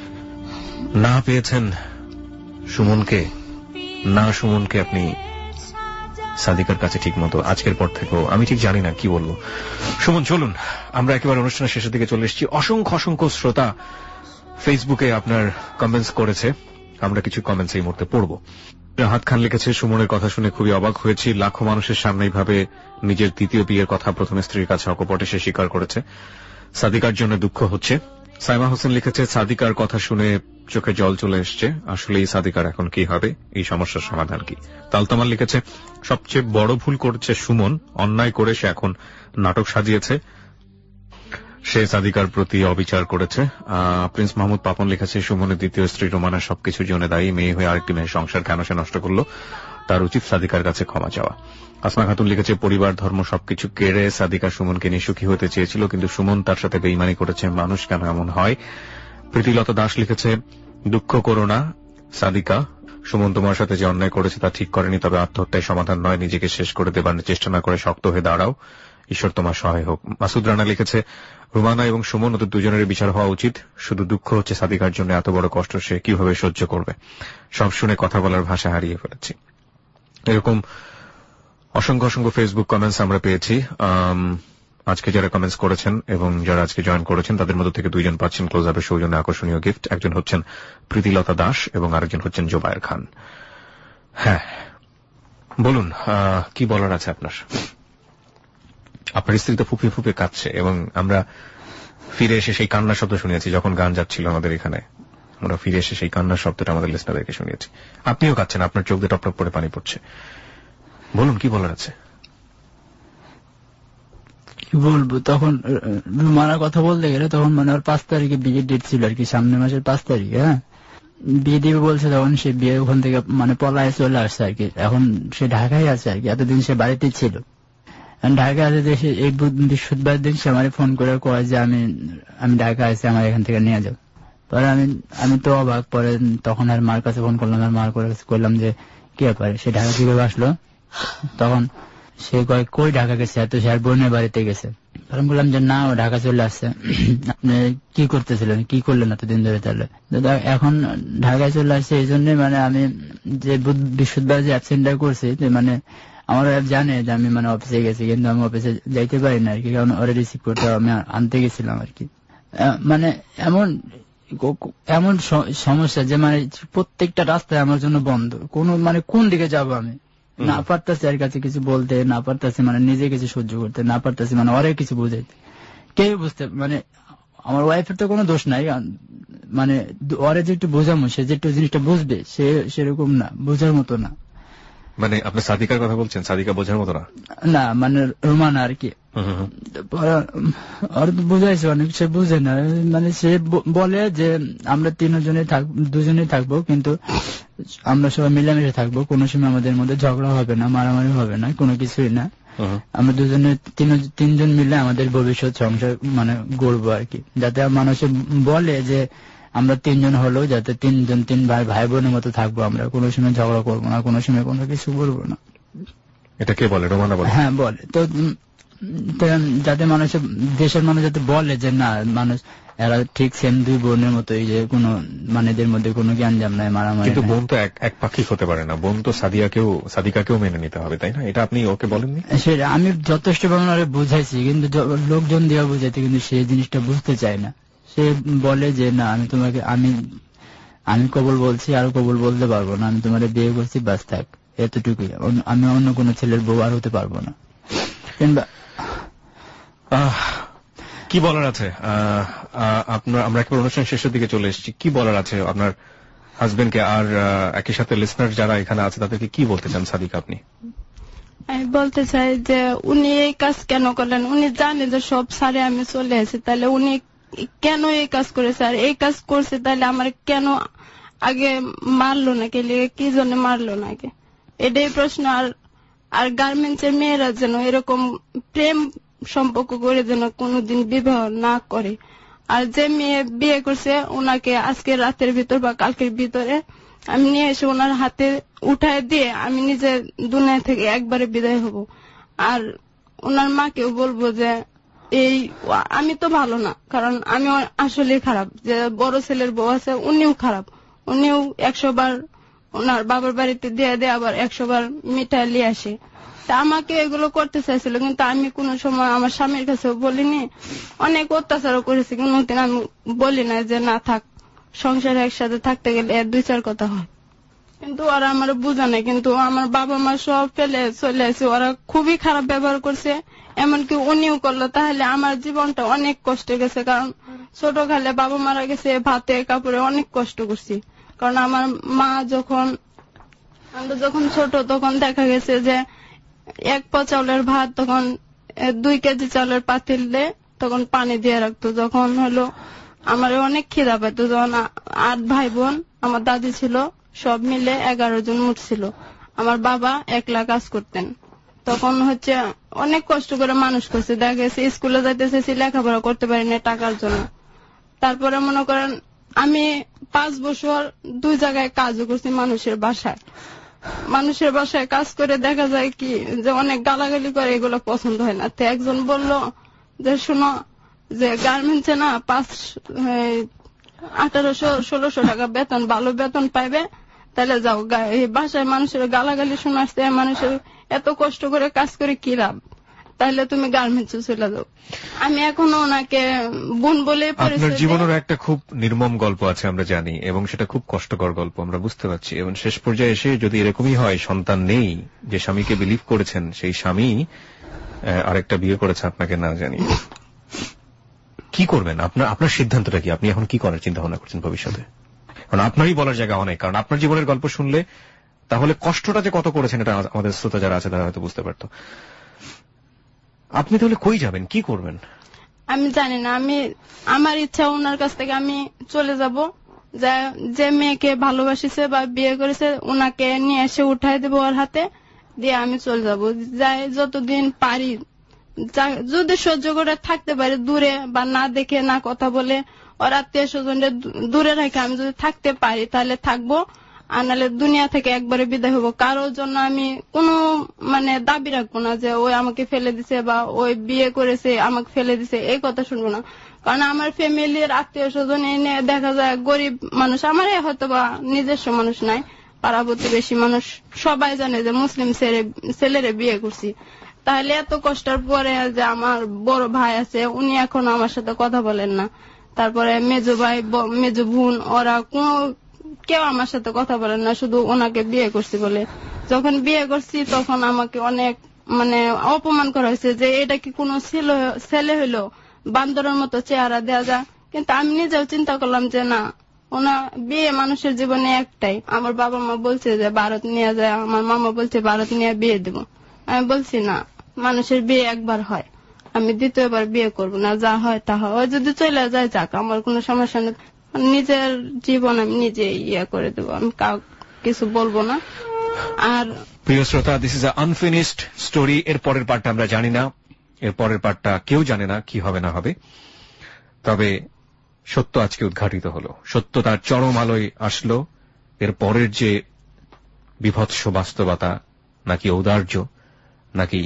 না পেয়েছেন সুমনকে, না সুমনকে আপনি সাদিকার কাছে ঠিক মতো। আজকের পর থেকেও আমি ঠিক জানি না কি বলবো। সুমন, চলুন আমরা একেবারে অনুষ্ঠানের শেষের দিকে চলে এসেছি। অসংখ্য অসংখ্য শ্রোতা ফেসবুকে আপনার কমেন্টস করেছে, আমরা কিছু কমেন্টস এই মুহূর্তে পড়ব। রাহাত খান লিখেছে, সুমনের কথা শুনে খুবই অবাক হয়েছি। লাখো মানুষের সামনে এইভাবে নিজের দ্বিতীয় বিয়ের কথা প্রথম স্ত্রীর কাছে অকপটে সে স্বীকার করেছে। সাদিকার জন্য দুঃখ হচ্ছে। সাইমা হোসেন লিখেছে, সাদিকার কথা শুনে চোখে জল চলে এসছে। আসলে এই সাদিকার এখন কি হবে, এই সমস্যার সমাধান কি? তালতামাল লিখেছে, সবচেয়ে বড় ভুল করছে সুমন, অন্যায় করে সে এখন নাটক সাজিয়েছে, সে সাদিকার প্রতি অবিচার করেছে। প্রিন্স মাহমুদ পাপন লিখেছে, সুমনের দ্বিতীয় স্ত্রী রোমানা সবকিছুর জন্য দায়ী। মেয়ে হয়ে আরেকটি মেয়ের সংসার কেন সে নষ্ট করলো, তার উচিত সাদিকার কাছে ক্ষমা চাওয়া। আসমা খাতুন লিখেছে, পরিবার ধর্ম সবকিছু কেড়ে সাদিকা সুমনকে নিয়ে সুখী হতে চেয়েছিল, কিন্তু সুমন তার সাথে বেইমানি করেছে। মানুষ কেন এমন হয়? প্রীতিলতা দাস লিখেছে, দুঃখ করো না সাদিকা, সুমন তোমার সাথে যে অন্যায় করেছে তা ঠিক করেনি, তবে আত্মহত্যায় সমাধান নয়। নিজেকে শেষ করে দেবার চেষ্টা না করে শক্ত হয়ে দাঁড়াও, ঈশ্বর তোমার সহায় হোক। মাসুদ রানা লিখেছে, রুমানা এবং সুমন ওদের দুজনের বিচার হওয়া উচিত। শুধু দুঃখ হচ্ছে সাদিকার জন্য এত বড় কষ্ট সে কিভাবে সহ্য করবে। সব শুনে কথা বলার ভাষা হারিয়ে ফেলেছি। এরকম অসংখ্য অসংখ্য ফেসবুক কমেন্টস আমরা পেয়েছি। আজকে যারা কমেন্টস করেছেন এবং যারা আজকে জয়েন করেছেন তাদের মধ্যে থেকে দুইজন পাচ্ছেন ক্লোজ আপের সৌজন্যে আকর্ষণীয় গিফট। একজন হচ্ছেন প্রীতিলতা দাস এবং আরেকজন হচ্ছেন জোবায়ের খান। হ্যাঁ, বলুন কি বলার আছে আপনার? আপনার স্ত্রী তো ফুপিয়ে ফুপিয়ে কাঁদছে এবং আমরা ফিরে এসে সেই কান্নার শব্দ শুনিয়েছি যখন গান যাচ্ছিল আমাদের এখানে। আমরা ফিরে এসে সেই কান্নার শব্দটা আমাদের লিসনারদেরকে শুনিয়েছি। আপনিও কাঁদছেন, আপনার চোখ দিয়ে টপটপ করে পানি পড়ছে। বলুন কি বলার আছে? কি বলবো, তখন রুমানার কথা বলতে গেলে তখন মানে ওর পাঁচ তারিখে বিয়ের ডেট ছিল আর কি, সামনের মাসের পাঁচ তারিখে। হ্যাঁ, বিয়ে দিবে বলছে, তখন সে বিয়ে ওখান থেকে মানে পলায় চলে আসছে আর কি। এখন সে ঢাকায় আছে আর কি, এতদিন সে বাড়িতেই ছিল। ঢাকা আছে দেশে, এই বৃহস্পতিবার দিন সে আমার ফোন করে কয় যে আমি আমি ঢাকা আছি, আমার এখান থেকে নিয়ে যাও। পরে আমি আমি তো অবাক। পরে তখন আর মার কাছে ফোন করলাম, আর মার কাছে করলাম যে কি ব্যাপারে, সে ঢাকা কিভাবে আসলো। তখন সে কয় কই ঢাকা গেছে, এত সে আর বোনের বাড়িতে গেছে। তখন বললাম যে না, ও ঢাকা চলে আসছে। আপনি কি করতেছিলেন, কি করলেন এতদিন ধরে? তাহলে দাদা এখন ঢাকায় চলে আসছে এই জন্য, মানে আমি যে বৃহস্পতিবার যে অ্যাবসেন্টটা করছি, মানে আমার জানে যে আমি মানে অফিসে গেছি, কিন্তু আমি অফিসে যাইতে পারি না আর কি, কারণ ওরা রিসিভ করতে আমি আনতে গেছিলাম আর কি। মানে এমন এমন সমস্যা যে মানে প্রত্যেকটা রাস্তায় আমার জন্য বন্ধ, কোন মানে কোন দিকে যাব আমি না পারতাছি, আর কাছে কিছু বলতে না পারতাছি, মানে নিজে কিছু সহ্য করতে না পারতাছি, মানে ওরে কিছু বুঝাইতে কেউ বুঝতে, মানে আমার ওয়াইফের তো কোনো দোষ নাই, মানে ওরে যে একটু বোঝামো, সে যে একটু জিনিসটা বুঝবে, সে সেরকম না, বোঝার মতো না। মানে আপনি সাদিকার কথা বলছেন? সাদিকা বোঝার মতো না? না, মানে রোমানা আর কি, আর বুঝাইছে অনেক, সে বুঝে না। মানে সে বলে যে আমরা তিনজনে থাকবো, দুজনেই থাকবো, কিন্তু আমরা সবাই মিলেমিশে থাকবো, কোনো সময় আমাদের মধ্যে ঝগড়া হবে না, মারামারি হবে না, কোনো কিছুই না। আমরা দুজনে তিনজন মিলে আমাদের ভবিষ্যৎ সংসার মানে গড়বো আর কি, যাতে মানুষে বলে যে আমরা তিনজন হলেও যাতে তিনজন তিন ভাই ভাই বোনের মতো থাকবো, আমরা কোনো সময় ঝগড়া করবো না, কোনো সময় কোনো কিছু বলবো না। এটা কে বলে? রোমানা বলে? হ্যাঁ বলে। তো যাতে মানুষের দেশের মানুষ যাতে বলে যে না, মানুষ এরা ঠিক সেম দুই বোনের মতোই, যে কোনো মানে এদের মধ্যে কোনো জ্ঞানজাম নাই, মারামারি। কিন্তু বোন তো এক পাক্ষিক হতে পারে না, বোন তো সাদিয়াকেও সাদিকাকেও মেনে নিতে হবে, তাই না? এটা আপনি ওকে বলেননি? সেটা আমি যথেষ্ট পরিমাণে বুঝাইছি, কিন্তু লোকজন দিয়ে বুঝাইতে, কিন্তু সে জিনিসটা বুঝতে চায় না। সে বলে যে না, আমি তোমাকে আমি আমি কবুল বলছি, আর কবুল বলতে পারবো না, আমি তোমার বিয়ে করছি, বাস থাক, এতটুকুই, আমি অন্য কোনো ছেলের বউ আর হতে পারবো না। কিংবা কি বলার আছে আপনার? আমরা একেবারে অনুষ্ঠান শেষের দিকে চলে এসেছি। কি বলার আছে আপনার হাজবেন্ডকে, আর একই সাথে লিসনার যারা এখানে আছে তাদেরকে কি বলতে চান সাদিকা আপনি? আমি বলতে চাই যে উনি এই কাজ কেন করলেন? উনি জানে যে সব সারে আমি চলে আসি, তাহলে উনি কেন এই কাজ করেছে? আর এই কাজ করছে তাহলে আমার কেন আগে মারলো না, কে কি জন্য মারলো না আগে, এটাই প্রশ্ন। আর আর গার্মেন্টসের মেয়েরা যেন এরকম প্রেম সম্পর্ক করে যেন কোনোদিন বিবাহ না করে। আর যে মেয়ে বিয়ে করছে ওনাকে আজকে রাতের ভিতর বা কালকের ভিতরে আমি নিয়ে এসে ওনার হাতে উঠায় দিয়ে আমি নিজে দুনিয়া থেকে একবারে বিদায় হব। আর ওনার মাকেও বলবো যে এই আমি তো ভালো না, কারণ আমি আসলে খারাপ, যে বড় ছেলের বউ আছে উনিও খারাপ, উনিও একশো বার ওনার বাবার বাড়িতে দিয়ে দেয়, আবার একশো বার মিঠাই নিয়ে আসে। তা আমাকে এগুলো করতে চাইছিল, কিন্তু আমি কোনো সময় আমার স্বামীর কাছেও বলিনি, অনেক অত্যাচারও করেছি, কোনোদিন আমি বলি না যে না থাক, সংসারে একসাথে থাকতে গেলে এর দুই চার কথা হয়, কিন্তু ওরা আমার বুঝা নেই। কিন্তু আমার বাবা মা সব ফেলে চলে আসে, ওরা খুবই খারাপ ব্যবহার করছে, এমনকি উনিও করলো। তাহলে আমার জীবনটা অনেক কষ্ট গেছে, কারণ ছোট খালে বাবা মারা গেছে, ভাতে কাপড়ে অনেক কষ্ট করছি। কারণ আমার মা যখন আমরা যখন ছোট তখন দেখা গেছে যে এক পা চাউলের ভাত তখন দুই কেজি চাউলের পাতিলে তখন পানি দিয়ে রাখতো। যখন হলো আমার অনেক খিদা পাইতো, যখন আট ভাই বোন, আমার দাদি ছিল, সব মিলে এগারো জন মোট ছিল, আমার বাবা একলা কাজ করতেন, তখন হচ্ছে অনেক কষ্ট করে মানুষ করছে। দেখা গেছে স্কুলে যাইতে চাইছি, লেখাপড়া করতে পারিনি টাকার জন্য। তারপরে মনে করেন আমি পাঁচ বছর দুই জায়গায় কাজও করছি, মানুষের বাসায় মানুষের বাসায় কাজ করে দেখা যায় কি যে অনেক গালাগালি করে, এগুলো পছন্দ হয় না। তো একজন বলল যে শোনো, যে গার্মেন্টসে না পাঁচ আঠারোশো ষোলোশো টাকা বেতন, ভালো বেতন পাইবে, তাহলে যাও। এই বাসায় মানুষের গালাগালি শোনাচ্ছে, মানুষের এত কষ্ট করে কাজ করে কি লাভ, তাহলে তুমি গার্মেন্টসে চলে যাও। আমি এখনো ওনাকে বোন বলে। আপনার জীবনের একটা খুব নির্মম গল্প আছে আমরা জানি, এবং সেটা খুব কষ্টকর গল্প আমরা বুঝতে পারছি, এবং শেষ পর্যায়ে এসে যদি এরকমই হয়, সন্তান নেই, যে স্বামীকে বিলিভ করেছেন সেই স্বামী আরেকটা বিয়ে করেছে আপনাকে না জানি, কি করবেন? আপনার আপনার সিদ্ধান্তটা কি? আপনি এখন কি করার চিন্তা ভাবনা করছেন ভবিষ্যতে? কারণ আপনারই বলার জায়গা অনেক, কারণ আপনার জীবনের গল্প শুনলে তাহলে কষ্টটা যে কত করেছেন এটা আমাদের শ্রোতা যারা আছে তারা হয়তো বুঝতে পারতো। আপনি তাহলে কই যাবেন, কি করবেন? আমি জানি না। আমি আমার ইচ্ছা ওনার কাছ থেকে আমি চলে যাব, যে মেয়েকে ভালোবাসিছে বা বিয়ে করেছে ওনাকে নিয়ে এসে উঠাই দেবো ওর হাতে দিয়ে আমি চলে যাব। যাই যতদিন পারি, যদি সহ্য করে থাকতে পারি, দূরে বা না দেখে না কথা বলে ওর আত্মীয় স্বজনদের দূরে রেখে আমি যদি থাকতে পারি তাহলে থাকবো, আর নাহলে দুনিয়া থেকে একবারে বিদায় হবো। কারোর জন্য আমি কোনো মানে দাবি রাখবো না যে ওই আমাকে ফেলে দিছে বা ওই বিয়ে করেছে আমাকে ফেলে দিছে, এই কথা শুনবো না। কারণ আমার ফ্যামিলির আত্মীয় স্বজন এনে দেখা যায় গরিব মানুষ, আমার হয়তো বা নিজস্ব মানুষ নাই, পাড়া প্রতিবেশী মানুষ সবাই জানে যে মুসলিম ছেলেরে বিয়ে করছি। তাহলে এত কষ্টের পরে যে আমার বড় ভাই আছে উনি এখনো আমার সাথে কথা বলেন না, তারপরে মেজো ভাই মেজো বোন ওরা কোনো কেউ আমার সাথে কথা বলেন না, শুধু ওনাকে বিয়ে করছি বলে। যখন বিয়ে করছি তখন আমাকে অনেক মানে অপমান করা হয়েছে যে এটা কি কোনো ছেলে হইলো, বান্দরের মতো চেহারা দেওয়া যায়। কিন্তু আমি নিজেও চিন্তা করলাম যে না, ওনা বিয়ে মানুষের জীবনে একটাই। আমার বাবা মা বলছে যে ভারত নিয়ে যায়, আমার মামা বলছে ভারত নিয়ে বিয়ে দেব। আমি বলছি না, মানুষের বিয়ে একবার হয়, আমি দ্বিতীয়বার বিয়ে করব না, যা হয় তা হয়, ওই যদি চলে যায় যাক, আমার কোনো সমস্যা নেই, নিজের জীবন আমি নিজে ইয়ে করে দেবো, আমি কাউ কিছু বলবো না। আর প্রিয় শ্রোতা, this is a unfinished story. এর পরের পার্টটা আমরা জানি না, এর পরের পার্টটা কেউ জানে না কি হবে না হবে। তবে সত্য আজকে উদ্ঘাটিত হলো, সত্য তার চরম আলোয় আসলো। এর পরের যে বিভৎস বাস্তবতা, নাকি ঔদার্য, নাকি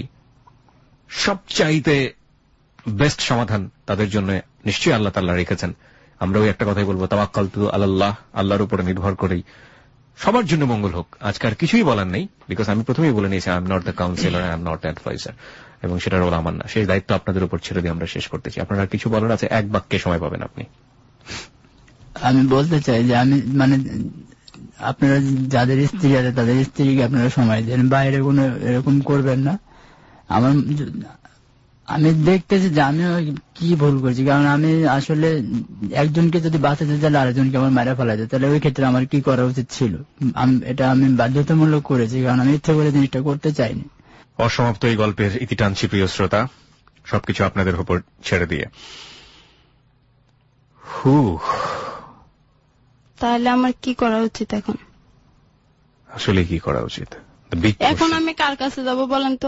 সবচাইতে বেস্ট সমাধান তাদের জন্য নিশ্চয়ই আল্লাহ তাআলা রেখেছেন। আমরা ওই একটা কথাই বলবো, তাওয়াক্কালতু আলাল্লাহ, আল্লাহর উপরে নির্ভর করেই সবার জন্য মঙ্গল হোক। আজকার কিছুই বলার নেই, বিকজ আমি প্রথমেই বলে নিয়েছি I am not the counsellor, I am not the adviser, এবং সেটার রোল আমার না। সেই দায়িত্ব আপনাদের উপর ছেড়ে দিয়ে আমরা শেষ করতেছি। আপনারা কিছু বলার আছে? এক বাক্যে সময় পাবেন আপনি। আমি বলতে চাই যে আমি মানে আপনারা যাদের স্ত্রী আছে তাদের স্ত্রীকে আপনারা সময় দেন, বাইরে কোনো এরকম করবেন না। আমার আমি দেখতেছি যে আমিও কি ভুল করছি, কারণ আমি আসলে একজনকে যদি বাঁচাতে চাইলে আরেকজনকে আমার মারা ফেলা যায়, তাহলে ওই ক্ষেত্রে আমার কি করা উচিত ছিল? এটা আমি বাধ্যতামূলক করেছি, কারণ আমি ইচ্ছা করে জিনিসটা করতে চাইনি। অসমাপ্ত এই গল্পের ইতি টানছি প্রিয় শ্রোতা, সবকিছু আপনাদের উপর ছেড়ে দিয়ে। হু, তাহলে আমার কি করা উচিত এখন? আসলে কি করা উচিত এখন? আমি কার কাছে যাব বলেন তো?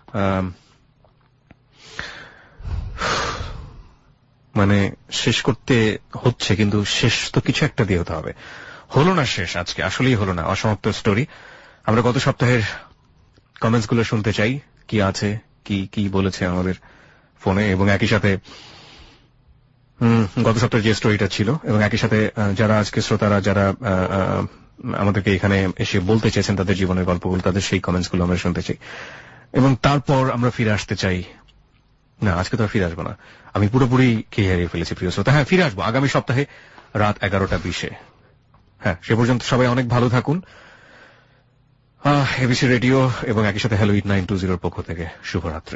মানে শেষ করতে হচ্ছে, কিন্তু শেষ তো কিছু একটা দিয়ে হতে হবে। হলো না শেষ, আজকে আসলেই হলো না। অসমাপ্ত স্টোরি। আমরা গত সপ্তাহের কমেন্টস গুলো শুনতে চাই, কি আছে, কি কি বলেছে আমাদের ফোনে, এবং একই সাথে গত সপ্তাহের যে স্টোরিটা ছিল, এবং একই সাথে যারা আজকে শ্রোতারা যারা আমাদেরকে এখানে এসে বলতে চেয়েছেন তাদের জীবনের গল্পগুলো, তাদের সেই কমেন্টস গুলো আমরা শুনতে চাই। এবং তারপর আমরা ফিরে আসতে চাই। না, আজকে তো আর ফিরে আসবো না, আমি পুরোপুরি খেয়ে হারিয়ে ফেলেছি প্রিয় শ্রোতা। হ্যাঁ, ফিরে আসবো আগামী সপ্তাহে রাত এগারোটা বিশে। হ্যাঁ, সে পর্যন্ত সবাই অনেক ভালো থাকুন। এবিসি রেডিও এবং একই সাথে হ্যালো এইট নাইন টু জিরোর পক্ষ থেকে শুভরাত্রি।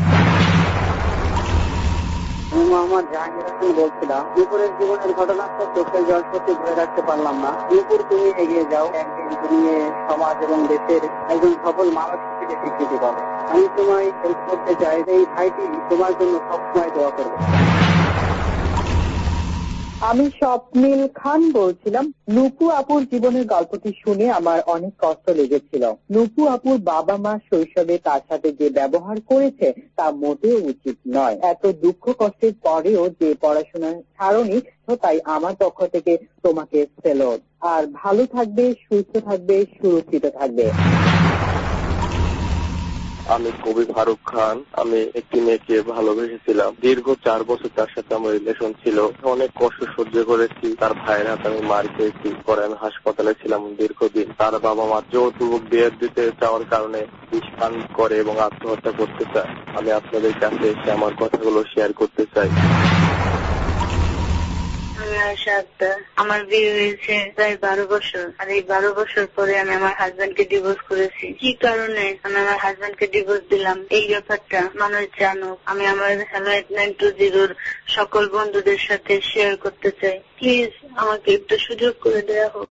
মোহাম্মদ জাহাঙ্গীর হোসেন বলছিলাম, দুপুরের জীবনের ঘটনা তো চোখের জল সত্যি ধরে রাখতে পারলাম না। দুপুর তুমি এগিয়ে যাও, একদিন তুমি সমাজ এবং দেশের একজন সফল মানুষ হিসেবে স্বীকৃতি পাবে। আমি তোমায় হেল্প করতে চাই, এই ভাইটি তোমার জন্য সবসময় দোয়া করবে। আমি স্বপ্নিল খান বলছিলাম। নুপু আপুর জীবনের গল্পটি শুনে আমার অনেক কষ্ট লেগেছিল। নুপু আপুর বাবা মা শৈশবে তার সাথে যে ব্যবহার করেছে তা মোটেও উচিত নয়। এত দুঃখ কষ্টের পরেও যে পড়াশোনা ছাড়নি, তো তাই আমার পক্ষ থেকে তোমাকে সেলুট। আর ভালো থাকবে, সুস্থ থাকবে, সুরক্ষিত থাকবে। আমি কবি ফারুক খান। আমি একটি মেয়েকে ভালোবেসেছিলাম। দীর্ঘ চার বছর তার সাথে আমার রিলেশন ছিল। অনেক কষ্ট সহ্য করেছি। তার ভাইয়ের হাতে আমি মার খেয়েছি। পরে আমি হাসপাতালে ছিলাম দীর্ঘদিন। তার বাবা মা যৌতুক বিয়ে দিতে চাওয়ার কারণে বিষ পান করে এবং আত্মহত্যা করতে চায়। আমি আপনাদের কাছে এসে আমার কথাগুলো শেয়ার করতে চাই। আমার বিয়ে হয়েছে প্রায় বারো বছর, আর এই বারো বছর পরে আমি আমার হাজবেন্ডকে ডিভোর্স করেছি। কি কারণে আমি আমার হাজবেন্ডকে ডিভোর্স দিলাম এই ব্যাপারটা মানুষ জানুক। আমি আমার হ্যালো এইট নাইন টু জিরোর সকল বন্ধুদের সাথে শেয়ার করতে চাই। প্লিজ আমাকে একটু সুযোগ করে দেওয়া হোক।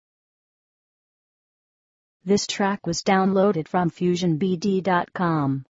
This track was downloaded from fusion b d dot com.